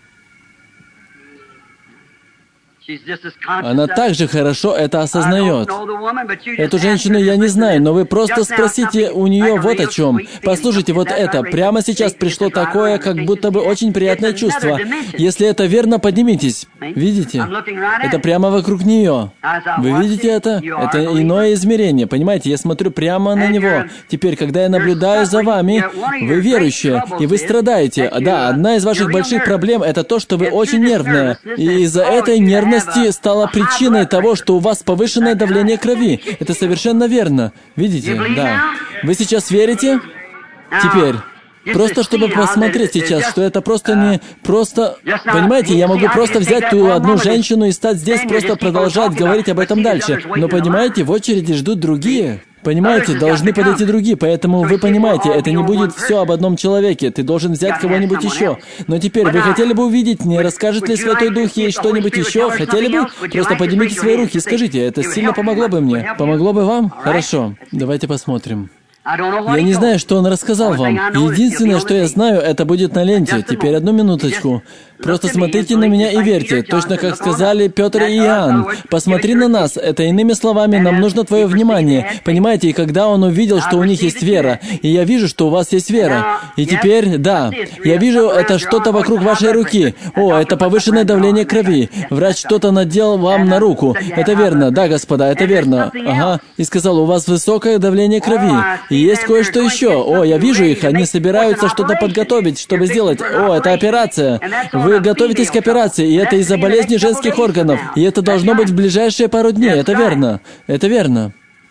Она также хорошо это осознает. Эту женщину я не знаю, но вы просто спросите у нее вот о чем. Послушайте, вот это. Прямо сейчас пришло такое, как будто бы очень приятное чувство. Если это верно, поднимитесь. Видите? Это прямо вокруг нее. Вы видите это? Это иное измерение. Понимаете, я смотрю прямо на него. Теперь, когда я наблюдаю за вами, вы верующие, и вы страдаете. Да, одна из ваших больших проблем — это то, что вы очень нервная. И из-за этой нервности стала причиной того, что у вас повышенное давление крови. Это совершенно верно. Видите? Да. Вы сейчас верите? Теперь, просто чтобы посмотреть сейчас, что это просто не... Просто... Понимаете, я могу просто взять ту одну женщину и стать здесь, просто продолжать говорить об этом дальше. Но понимаете, в очереди ждут другие. Понимаете, должны подойти другие, поэтому вы понимаете, это не будет все об одном человеке, ты должен взять кого-нибудь еще. Но теперь, вы хотели бы увидеть, не расскажет ли Святой Дух ей что-нибудь еще? Хотели бы? Просто поднимите свои руки и скажите, это сильно помогло бы мне. Помогло бы вам? Хорошо, давайте посмотрим. Я не знаю, что он рассказал вам. Единственное, что я знаю, это будет на ленте. Теперь одну минуточку. Просто смотрите на меня и верьте, точно как сказали Петр и Иоанн. Посмотри на нас. Это иными словами, нам нужно твое внимание. Понимаете, и когда он увидел, что у них есть вера, и я вижу, что у вас есть вера. И теперь, да, я вижу, это что-то вокруг вашей руки. О, это повышенное давление крови. Врач что-то надел вам на руку. Это верно, да, господа, это верно. Ага. И сказал, у вас высокое давление крови. И есть кое-что еще. О, я вижу их, они собираются что-то подготовить, чтобы сделать. О, это операция. Вы готовитесь к операции, и это из-за болезни женских органов. И это должно быть в ближайшие пару дней. Это верно. Это верно.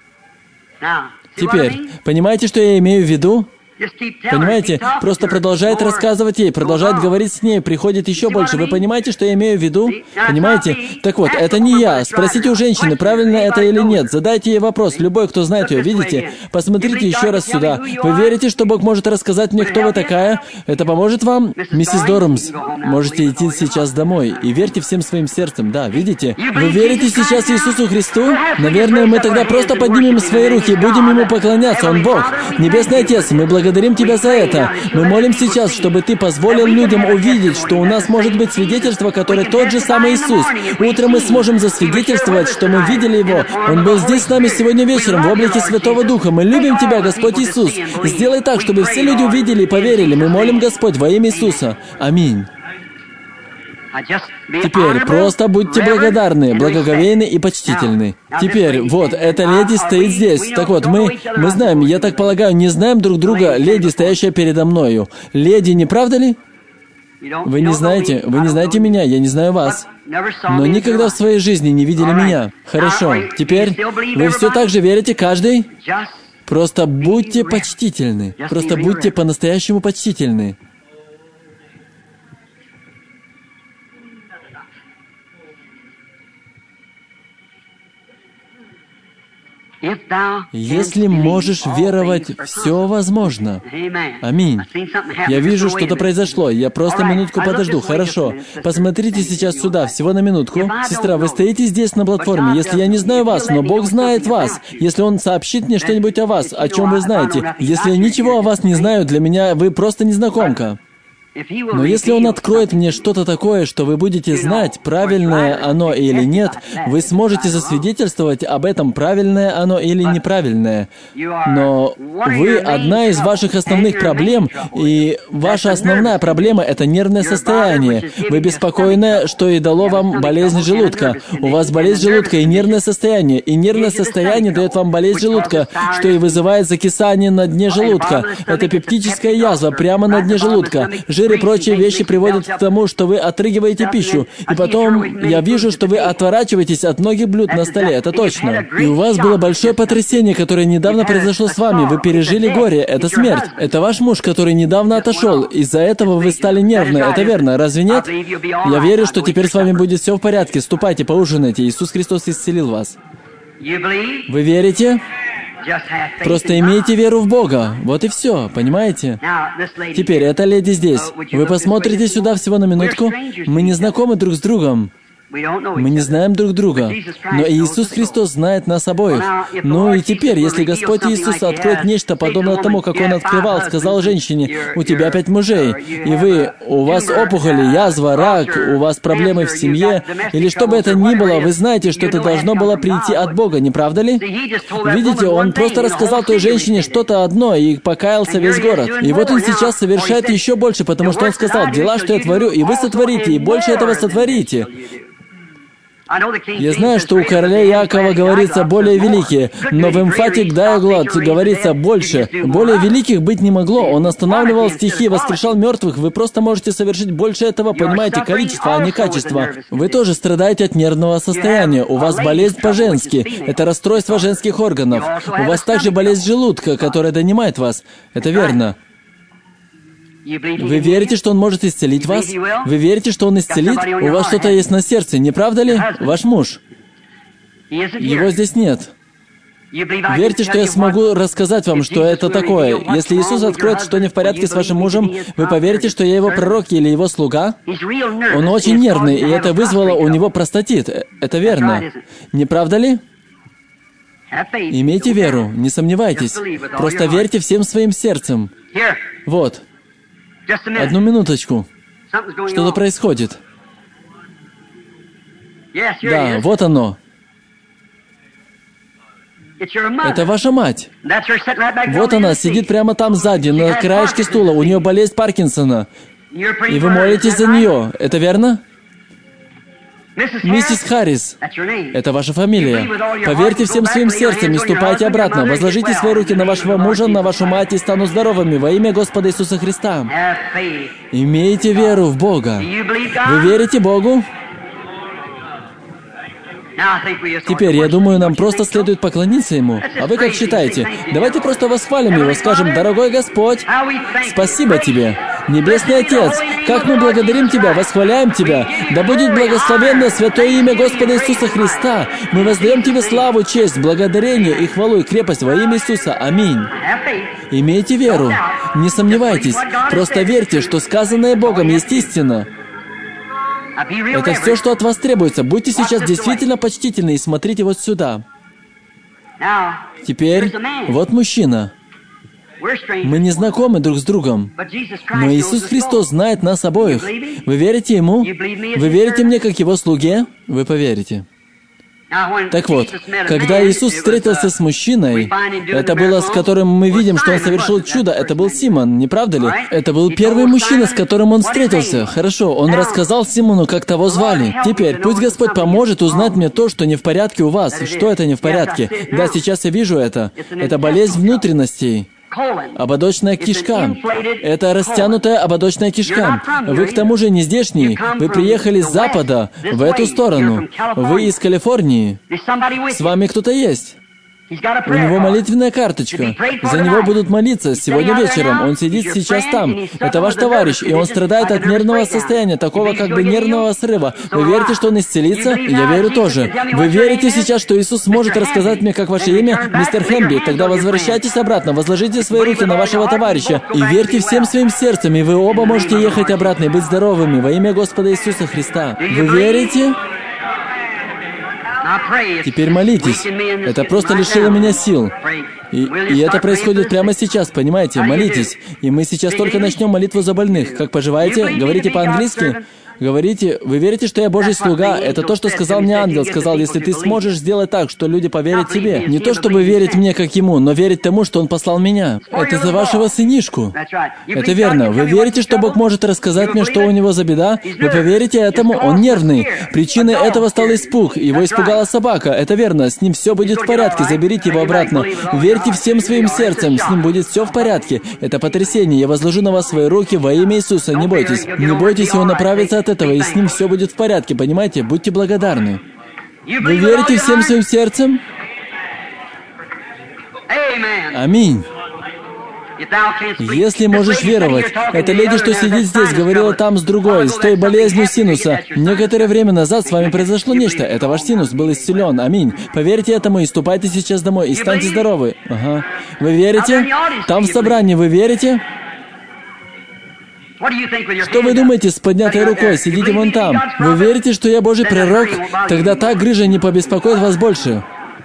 Теперь, понимаете, что я имею в виду? Понимаете, просто продолжает рассказывать ей, продолжает говорить с ней, приходит еще больше. Вы понимаете, что я имею в виду? Понимаете? Так вот, это не я. Спросите у женщины, правильно это или нет. Задайте ей вопрос, любой, кто знает ее, видите? Посмотрите еще раз сюда. Вы верите, что Бог может рассказать мне, кто вы такая? Это поможет вам? Миссис Дормс, можете идти сейчас домой и верьте всем своим сердцем, да, видите? Вы верите сейчас Иисусу Христу? Наверное, мы тогда просто поднимем свои руки и будем Ему поклоняться. Он Бог. Небесный Отец, мы благодарим Благодарим Тебя за это. Мы молим сейчас, чтобы Ты позволил людям увидеть, что у нас может быть свидетельство, которое тот же самый Иисус. Утром мы сможем засвидетельствовать, что мы видели Его. Он был здесь с нами сегодня вечером в облике Святого Духа. Мы любим Тебя, Господь Иисус. Сделай так, чтобы все люди увидели и поверили. Мы молим, Господь, во имя Иисуса. Аминь. Теперь просто будьте благодарны, благоговейны и почтительны. Теперь, вот, эта леди стоит здесь. Так вот, мы, мы знаем, я так полагаю, не знаем друг друга, леди, стоящая передо мною. Леди, не правда ли? Вы не знаете, вы не знаете меня, я не знаю вас. Но никогда в своей жизни не видели меня. Хорошо, теперь, вы все так же верите каждый? Просто будьте почтительны. Просто будьте по-настоящему почтительны. Если можешь веровать, все возможно. Аминь. Я вижу, что-то произошло. Я просто минутку подожду. Хорошо. Посмотрите сейчас сюда, всего на минутку. Сестра, вы стоите здесь на платформе. Если я не знаю вас, но Бог знает вас. Если Он сообщит мне что-нибудь о вас, о чем вы знаете. Если я ничего о вас не знаю, для меня вы просто незнакомка. Но если Он откроет мне что-то такое, что вы будете знать, правильное оно или нет, вы сможете засвидетельствовать об этом, правильное оно или неправильное. Но вы одна из ваших основных проблем, и ваша основная проблема — это нервное состояние. Вы беспокойны, что и дало вам болезнь желудка. У вас болезнь желудка и нервное состояние. И нервное состояние дает вам болезнь желудка, что и вызывает закисание на дне желудка. Это пептическая язва прямо на дне желудка. Жир и прочие вещи приводят к тому, что вы отрыгиваете пищу. И потом я вижу, что вы отворачиваетесь от многих блюд на столе, это точно. И у вас было большое потрясение, которое недавно произошло с вами. Вы пережили горе, это смерть. Это ваш муж, который недавно отошел. Из-за этого вы стали нервны, это верно, разве нет? Я верю, что теперь с вами будет все в порядке. Ступайте, поужинайте. Иисус Христос исцелил вас. Вы верите? Просто имейте веру в Бога. Вот и все, понимаете? Теперь, эта леди здесь. Вы посмотрите сюда всего на минутку. Мы не знакомы друг с другом. Мы не знаем друг друга, но Иисус Христос знает нас обоих. Ну и теперь, если Господь Иисус откроет нечто подобное тому, как Он открывал, сказал женщине, «У тебя пять мужей, и вы, у вас опухоли, язва, рак, у вас проблемы в семье», или что бы это ни было, вы знаете, что это должно было прийти от Бога, не правда ли? Видите, Он просто рассказал той женщине что-то одно, и покаялся весь город. И вот Он сейчас совершает еще больше, потому что Он сказал, «Дела, что я творю, и вы сотворите, и больше этого сотворите». Я знаю, что у короля Иакова говорится «более великие», но в эмфатик Дайглот говорится «больше». Более великих быть не могло. Он останавливал стихи, воскрешал мертвых. Вы просто можете совершить больше этого, понимаете, количество, а не качество. Вы тоже страдаете от нервного состояния. У вас болезнь по-женски. Это расстройство женских органов. У вас также болезнь желудка, которая донимает вас. Это верно. Вы верите, что Он может исцелить вас? Вы верите, что Он исцелит? У вас что-то есть на сердце, не правда ли? Ваш муж. Его здесь нет. Верьте, что я смогу рассказать вам, что это такое. Если Иисус откроет, что не в порядке с вашим мужем, вы поверите, что я Его пророк или Его слуга? Он очень нервный, и это вызвало у него простатит. Это верно. Не правда ли? Имейте веру, не сомневайтесь. Просто верьте всем своим сердцем. Вот. Одну минуточку. Что-то происходит. Да, вот оно. Это ваша мать. Вот она сидит прямо там сзади, на краешке стула. У нее болезнь Паркинсона. И вы молитесь за нее. Это верно? Миссис Харрис, это ваша фамилия. Поверьте всем своим сердцем и ступайте обратно. Возложите свои руки на вашего мужа, на вашу мать и станут здоровыми во имя Господа Иисуса Христа. Имейте веру в Бога. Вы верите Богу? Теперь, я думаю, нам просто следует поклониться Ему. А вы как считаете? Давайте просто восхвалим Его, скажем: «Дорогой Господь, спасибо Тебе! Небесный Отец, как мы благодарим Тебя, восхваляем Тебя! Да будет благословенно святое имя Господа Иисуса Христа! Мы воздаем Тебе славу, честь, благодарение и хвалу и крепость во имя Иисуса. Аминь!» Имейте веру. Не сомневайтесь. Просто верьте, что сказанное Богом есть истина. Это все, что от вас требуется. Будьте сейчас действительно почтительны и смотрите вот сюда. Теперь, вот мужчина. Мы не знакомы друг с другом, но Иисус Христос знает нас обоих. Вы верите Ему? Вы верите мне как Его слуге? Вы поверите. Так вот, когда Иисус встретился с мужчиной, это было, с которым мы видим, что Он совершил чудо, это был Симон, не правда ли? Это был первый мужчина, с которым Он встретился. Хорошо, Он рассказал Симону, как того звали. Теперь, пусть Господь поможет узнать мне то, что не в порядке у вас. Что это не в порядке? Да, сейчас я вижу это. Это болезнь внутренностей. Ободочная кишка. Это растянутая ободочная кишка. Вы к тому же не здешний. Вы приехали с запада, в эту сторону. Вы из Калифорнии. С вами кто-то есть. У него молитвенная карточка. За него будут молиться сегодня вечером. Он сидит сейчас там. Это ваш товарищ, и он страдает от нервного состояния, такого как бы нервного срыва. Вы верите, что он исцелится? Я верю тоже. Вы верите сейчас, что Иисус сможет рассказать мне, как ваше имя? Мистер Хэмби, тогда возвращайтесь обратно, возложите свои руки на вашего товарища и верьте всем своим сердцем, и вы оба можете ехать обратно и быть здоровыми во имя Господа Иисуса Христа. Вы верите? Теперь молитесь. Это просто лишило меня сил. И, и это происходит прямо сейчас, понимаете? Молитесь. И мы сейчас только начнем молитву за больных. Как поживаете? Говорите по-английски? Говорите, вы верите, что я Божий слуга? Это то, что сказал мне ангел. Сказал, если ты сможешь сделать так, что люди поверят тебе. Не то, чтобы верить мне, как ему, но верить тому, что он послал меня. Это за вашего сынишку. Это верно. Вы верите, что Бог может рассказать мне, что у него за беда? Вы поверите этому? Он нервный. Причиной этого стал испуг. Его испугала собака. Это верно. С ним все будет в порядке. Заберите его обратно. Верьте всем своим сердцем. С ним будет все в порядке. Это потрясение. Я возложу на вас свои руки во имя Иисуса. Не бойтесь. Не бойтесь, он направится от этого, и с ним все будет в порядке, понимаете? Будьте благодарны. Вы верите всем своим сердцем? Аминь. Если можешь веровать, эта леди, что сидит здесь, говорила там с другой, с той болезнью синуса. Некоторое время назад с вами произошло нечто. Это ваш синус был исцелен. Аминь. Поверьте этому и ступайте сейчас домой, и станьте здоровы. Ага. Вы верите? Там в собрании вы верите? Что вы думаете с поднятой рукой? Сидите вон там. Вы верите, что я Божий пророк? Тогда та грыжа не побеспокоит вас больше.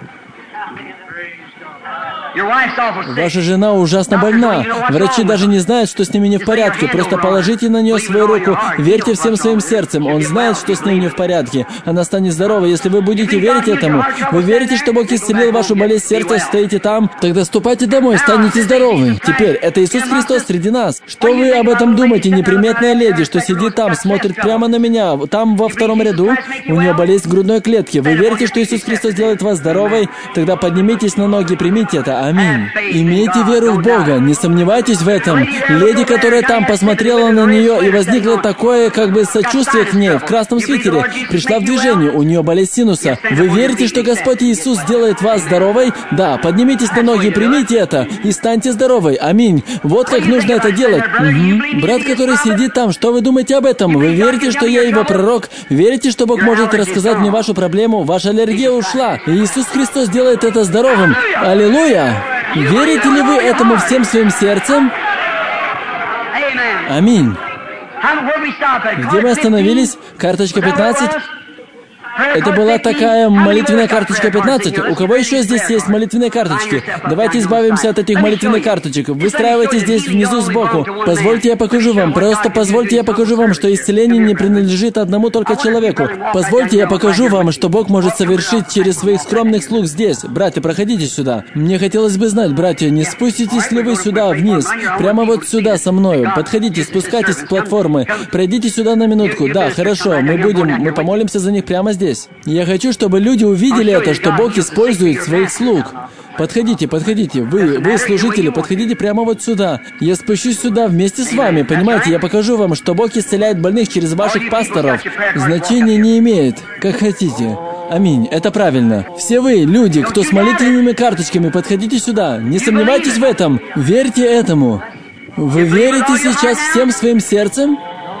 Ваша жена ужасно больна. Врачи даже не знают, что с ними не в порядке. Просто положите на нее свою руку. Верьте всем своим сердцем. Он знает, что с ней не в порядке. Она станет здорова. Если вы будете верить этому, вы верите, что Бог исцелил вашу болезнь сердца, стоите там, тогда ступайте домой, станете здоровы. Теперь, это Иисус Христос среди нас. Что вы об этом думаете, неприметная леди, что сидит там, смотрит прямо на меня, там во втором ряду? У нее болезнь грудной клетки. Вы верите, что Иисус Христос делает вас здоровой? Тогда поднимитесь на ноги, примите это. Аминь. Имейте веру в Бога, не сомневайтесь в этом. Леди, которая там посмотрела на нее, и возникло такое, как бы, сочувствие к ней в красном свитере, пришла в движение, у нее болезнь синуса. Вы верите, что Господь Иисус сделает вас здоровой? Да, поднимитесь на ноги, примите это, и станьте здоровой. Аминь. Вот как нужно это делать. Угу. Брат, который сидит там, что вы думаете об этом? Вы верите, что я его пророк? Верите, что Бог может рассказать мне вашу проблему? Ваша аллергия ушла, и Иисус Христос делает это здоровым. Аллилуйя! Верите ли вы этому всем своим сердцем? Аминь. Где мы остановились? Карточка пятнадцать? Это была такая молитвенная карточка пятнадцать. У кого еще здесь есть молитвенные карточки? Давайте избавимся от этих молитвенных карточек. Выстраивайте здесь внизу сбоку. Позвольте, я покажу вам. Просто позвольте, я покажу вам, что исцеление не принадлежит одному только человеку. Позвольте, я покажу вам, что Бог может совершить через своих скромных слуг здесь. Братья, проходите сюда. Мне хотелось бы знать, братья, не спуститесь ли вы сюда вниз? Прямо вот сюда со мною. Подходите, спускайтесь с платформы. Пройдите сюда на минутку. Да, хорошо, мы будем, мы помолимся за них прямо здесь. Я хочу, чтобы люди увидели это, что Бог использует своих слуг. Подходите, подходите. Вы, вы, служители, подходите прямо вот сюда. Я спущусь сюда вместе с вами. Понимаете, я покажу вам, что Бог исцеляет больных через ваших пасторов. Значения не имеет. Как хотите. Аминь. Это правильно. Все вы, люди, кто с молитвенными карточками, подходите сюда. Не сомневайтесь в этом. Верьте этому. Вы верите сейчас всем своим сердцем?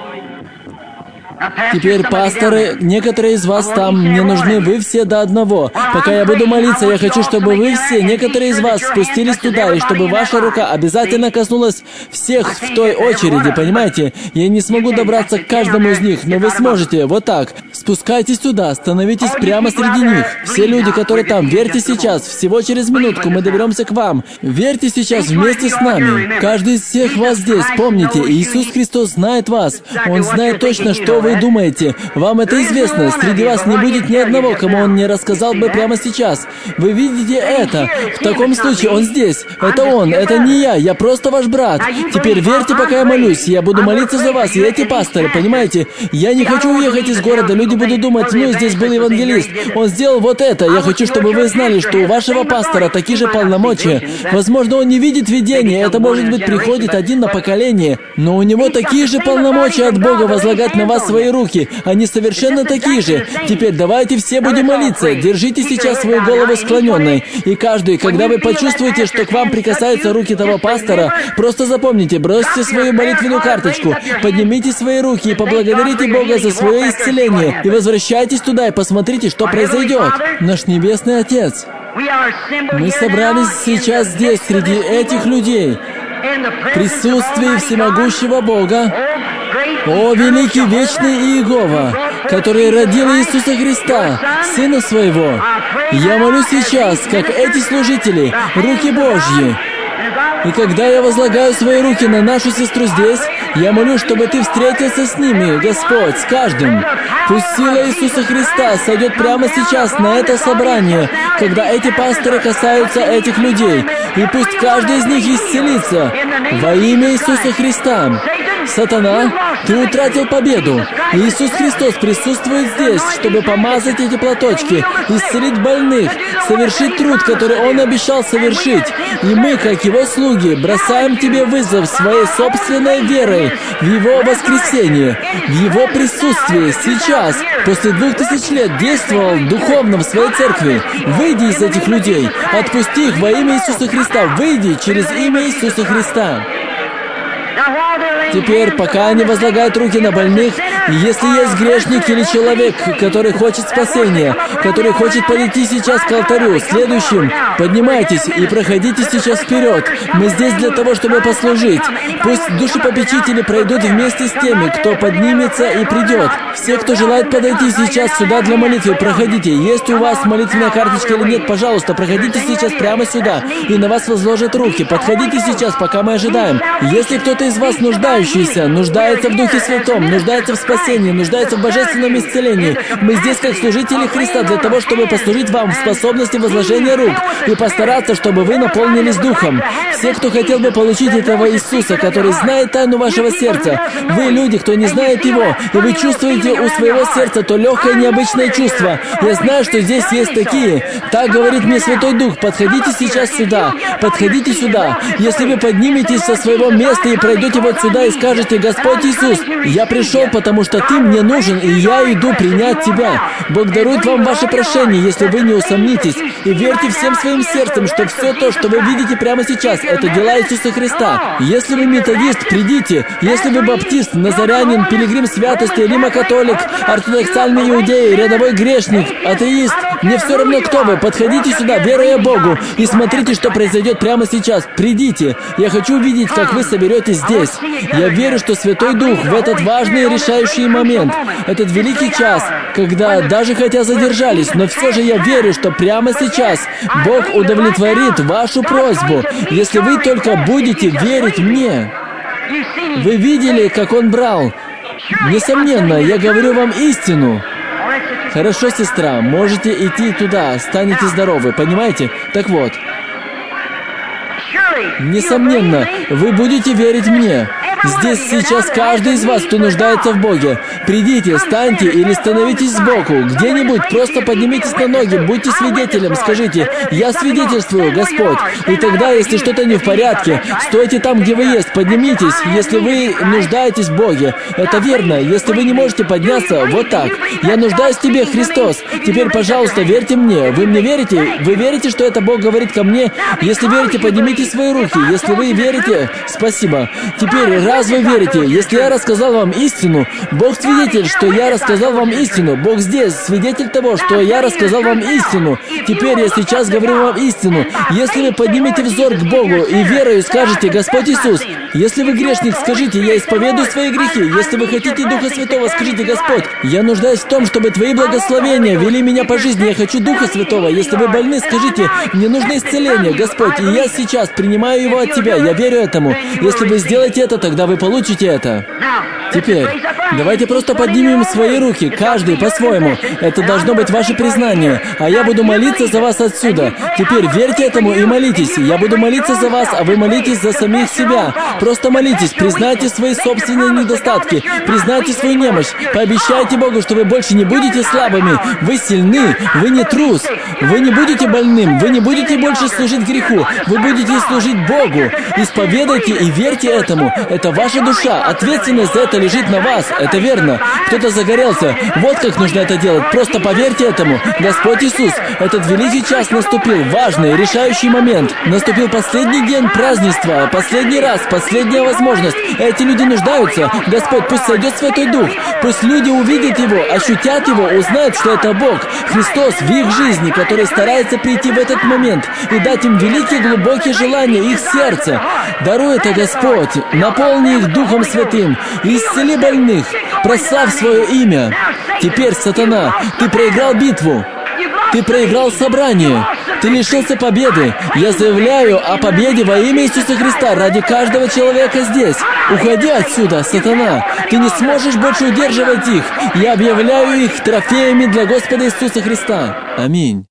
Теперь, пасторы, некоторые из вас там, мне нужны вы все до одного. Пока я буду молиться, я хочу, чтобы вы все, некоторые из вас, спустились туда, и чтобы ваша рука обязательно коснулась всех в той очереди, понимаете? Я не смогу добраться к каждому из них, но вы сможете, вот так. Спускайтесь туда, становитесь прямо среди них. Все люди, которые там, верьте сейчас, всего через минутку мы доберемся к вам. Верьте сейчас вместе с нами. Каждый из всех вас здесь, помните, Иисус Христос знает вас. Он знает точно, что вы думаете. Вам это известно. Среди вас не будет ни одного, кому Он не рассказал бы прямо сейчас. Вы видите это? В таком случае Он здесь. Это Он, это не я. Я просто ваш брат. Теперь верьте, пока я молюсь. Я буду молиться за вас, и эти пасторы, понимаете? Я не хочу уехать из города. Люди будут думать, ну, здесь был евангелист. Он сделал вот это. Я хочу, чтобы вы знали, что у вашего пастора такие же полномочия. Возможно, он не видит видения. Это, может быть, приходит один на поколение. Но у него такие же полномочия от Бога возлагать на вас свои руки. Они совершенно такие же. Теперь давайте все будем молиться. Держите сейчас свою голову склоненной. И каждый, когда вы почувствуете, что к вам прикасаются руки того пастора, просто запомните, бросьте свою молитвенную карточку, поднимите свои руки и поблагодарите Бога за свое исцеление. И возвращайтесь туда и посмотрите, что произойдет. Наш Небесный Отец, мы собрались сейчас здесь, среди этих людей, в присутствии всемогущего Бога, о, великий, вечный Иегова, который родил Иисуса Христа, Сына Своего. Я молюсь сейчас, как эти служители, руки Божьи. И когда я возлагаю свои руки на нашу сестру здесь, я молюсь, чтобы Ты встретился с ними, Господь, с каждым. Пусть сила Иисуса Христа сойдет прямо сейчас на это собрание, когда эти пасторы касаются этих людей. И пусть каждый из них исцелится во имя Иисуса Христа. Сатана, ты утратил победу. Иисус Христос присутствует здесь, чтобы помазать эти платочки, исцелить больных, совершить труд, который Он обещал совершить. И мы, как Его слуги, бросаем Тебе вызов своей собственной верой в Его воскресение, в Его присутствии сейчас, после двух тысяч лет действовал духовно в своей церкви. Выйди из этих людей, отпусти их во имя Иисуса Христа, выйди через имя Иисуса Христа. Теперь, пока они возлагают руки на больных, если есть грешник или человек, который хочет спасения, который хочет подойти сейчас к алтарю, следующим, поднимайтесь и проходите сейчас вперед. Мы здесь для того, чтобы послужить. Пусть душепопечители пройдут вместе с теми, кто поднимется и придет. Все, кто желает подойти сейчас сюда для молитвы, проходите. Есть у вас молитвенная карточка или нет, пожалуйста, проходите сейчас прямо сюда, и на вас возложат руки. Подходите сейчас, пока мы ожидаем. Если кто-то из вас нуждающийся, нуждается в Духе Святом, нуждается в спасении, нуждается в божественном исцелении, мы здесь как служители Христа для того, чтобы послужить вам в способности возложения рук и постараться, чтобы вы наполнились Духом. Все, кто хотел бы получить этого Иисуса, который знает тайну вашего сердца, вы люди, кто не знает Его, и вы чувствуете у своего сердца то легкое необычное чувство. Я знаю, что здесь есть такие. Так говорит мне Святой Дух, подходите сейчас сюда, подходите сюда. Если вы подниметесь со своего места и пройдете вот сюда и скажете: «Господь Иисус, я пришел, потому что Ты мне нужен, и я иду принять Тебя». Бог дарует вам ваше прошение, если вы не усомнитесь, и верьте всем своим сердцем, что все то, что вы видите прямо сейчас, это дела Иисуса Христа. Если вы методист, придите. Если вы баптист, назарянин, пилигрим святости, римокатолик, ортодоксальный иудей, рядовой грешник, атеист, мне все равно, кто вы, подходите сюда, веруя Богу, и смотрите, что произойдет прямо сейчас. Придите. Я хочу увидеть, как вы соберетесь здесь. Я верю, что Святой Дух в этот важный и решающий момент, этот великий час, когда даже хотя задержались, но все же я верю, что прямо сейчас Бог удовлетворит вашу просьбу, если вы только будете верить мне. Вы видели, как Он брал? Несомненно, я говорю вам истину. Хорошо, сестра, можете идти туда, станете здоровы, понимаете? Так вот, несомненно, вы будете верить мне. Здесь сейчас каждый из вас, кто нуждается в Боге. Придите, станьте или становитесь сбоку. Где-нибудь просто поднимитесь на ноги, будьте свидетелем, скажите: «Я свидетельствую, Господь». И тогда, если что-то не в порядке, стойте там, где вы есть, поднимитесь, если вы нуждаетесь в Боге. Это верно. Если вы не можете подняться, вот так. «Я нуждаюсь в Тебе, Христос». Теперь, пожалуйста, верьте мне. Вы мне верите? Вы верите, что это Бог говорит ко мне? Если верите, поднимите свои руки. Если вы верите, спасибо. Теперь, раз вы верите, если я рассказал вам истину, Бог свидетель, что я рассказал вам истину. Бог здесь, свидетель того, что я рассказал вам истину. Теперь я сейчас говорю вам истину. Если вы поднимете взор к Богу и верою скажете: «Господь Иисус», если вы грешник, скажите: «Я исповедую свои грехи». Если вы хотите Духа Святого, скажите: «Господь, я нуждаюсь в том, чтобы Твои благословения вели меня по жизни. Я хочу Духа Святого». Если вы больны, скажите: «Мне нужно исцеление, Господь, и я сейчас принимаю его от Тебя». Я верю этому. Если вы сделаете это, тогда вы получите это. Теперь, давайте просто поднимем свои руки, каждый по-своему. Это должно быть ваше признание. А я буду молиться за вас отсюда. Теперь верьте этому и молитесь. Я буду молиться за вас, а вы молитесь за самих себя. Просто молитесь, признайте свои собственные недостатки, признайте свою немощь, пообещайте Богу, что вы больше не будете слабыми. Вы сильны, вы не трус, вы не будете больным, вы не будете больше служить греху, вы будете служить Богу. Исповедайте и верьте этому. Это ваша душа, ответственность за это лежит на вас. Это верно. Кто-то загорелся. Вот как нужно это делать. Просто поверьте этому. Господь Иисус, этот великий час наступил. Важный, решающий момент. Наступил последний день празднества. Последний раз, последняя возможность. Эти люди нуждаются. Господь, пусть сойдет Святой Дух. Пусть люди увидят Его, ощутят Его, узнают, что это Бог, Христос в их жизни, который старается прийти в этот момент и дать им великие глубокие желания их сердца. Даруй это, Господь. Наполни их Духом Святым. Исцели больных. Прославь свое имя. Теперь, сатана, ты проиграл битву. Ты проиграл собрание. Ты лишился победы. Я заявляю о победе во имя Иисуса Христа ради каждого человека здесь. Уходи отсюда, сатана. Ты не сможешь больше удерживать их. Я объявляю их трофеями для Господа Иисуса Христа. Аминь.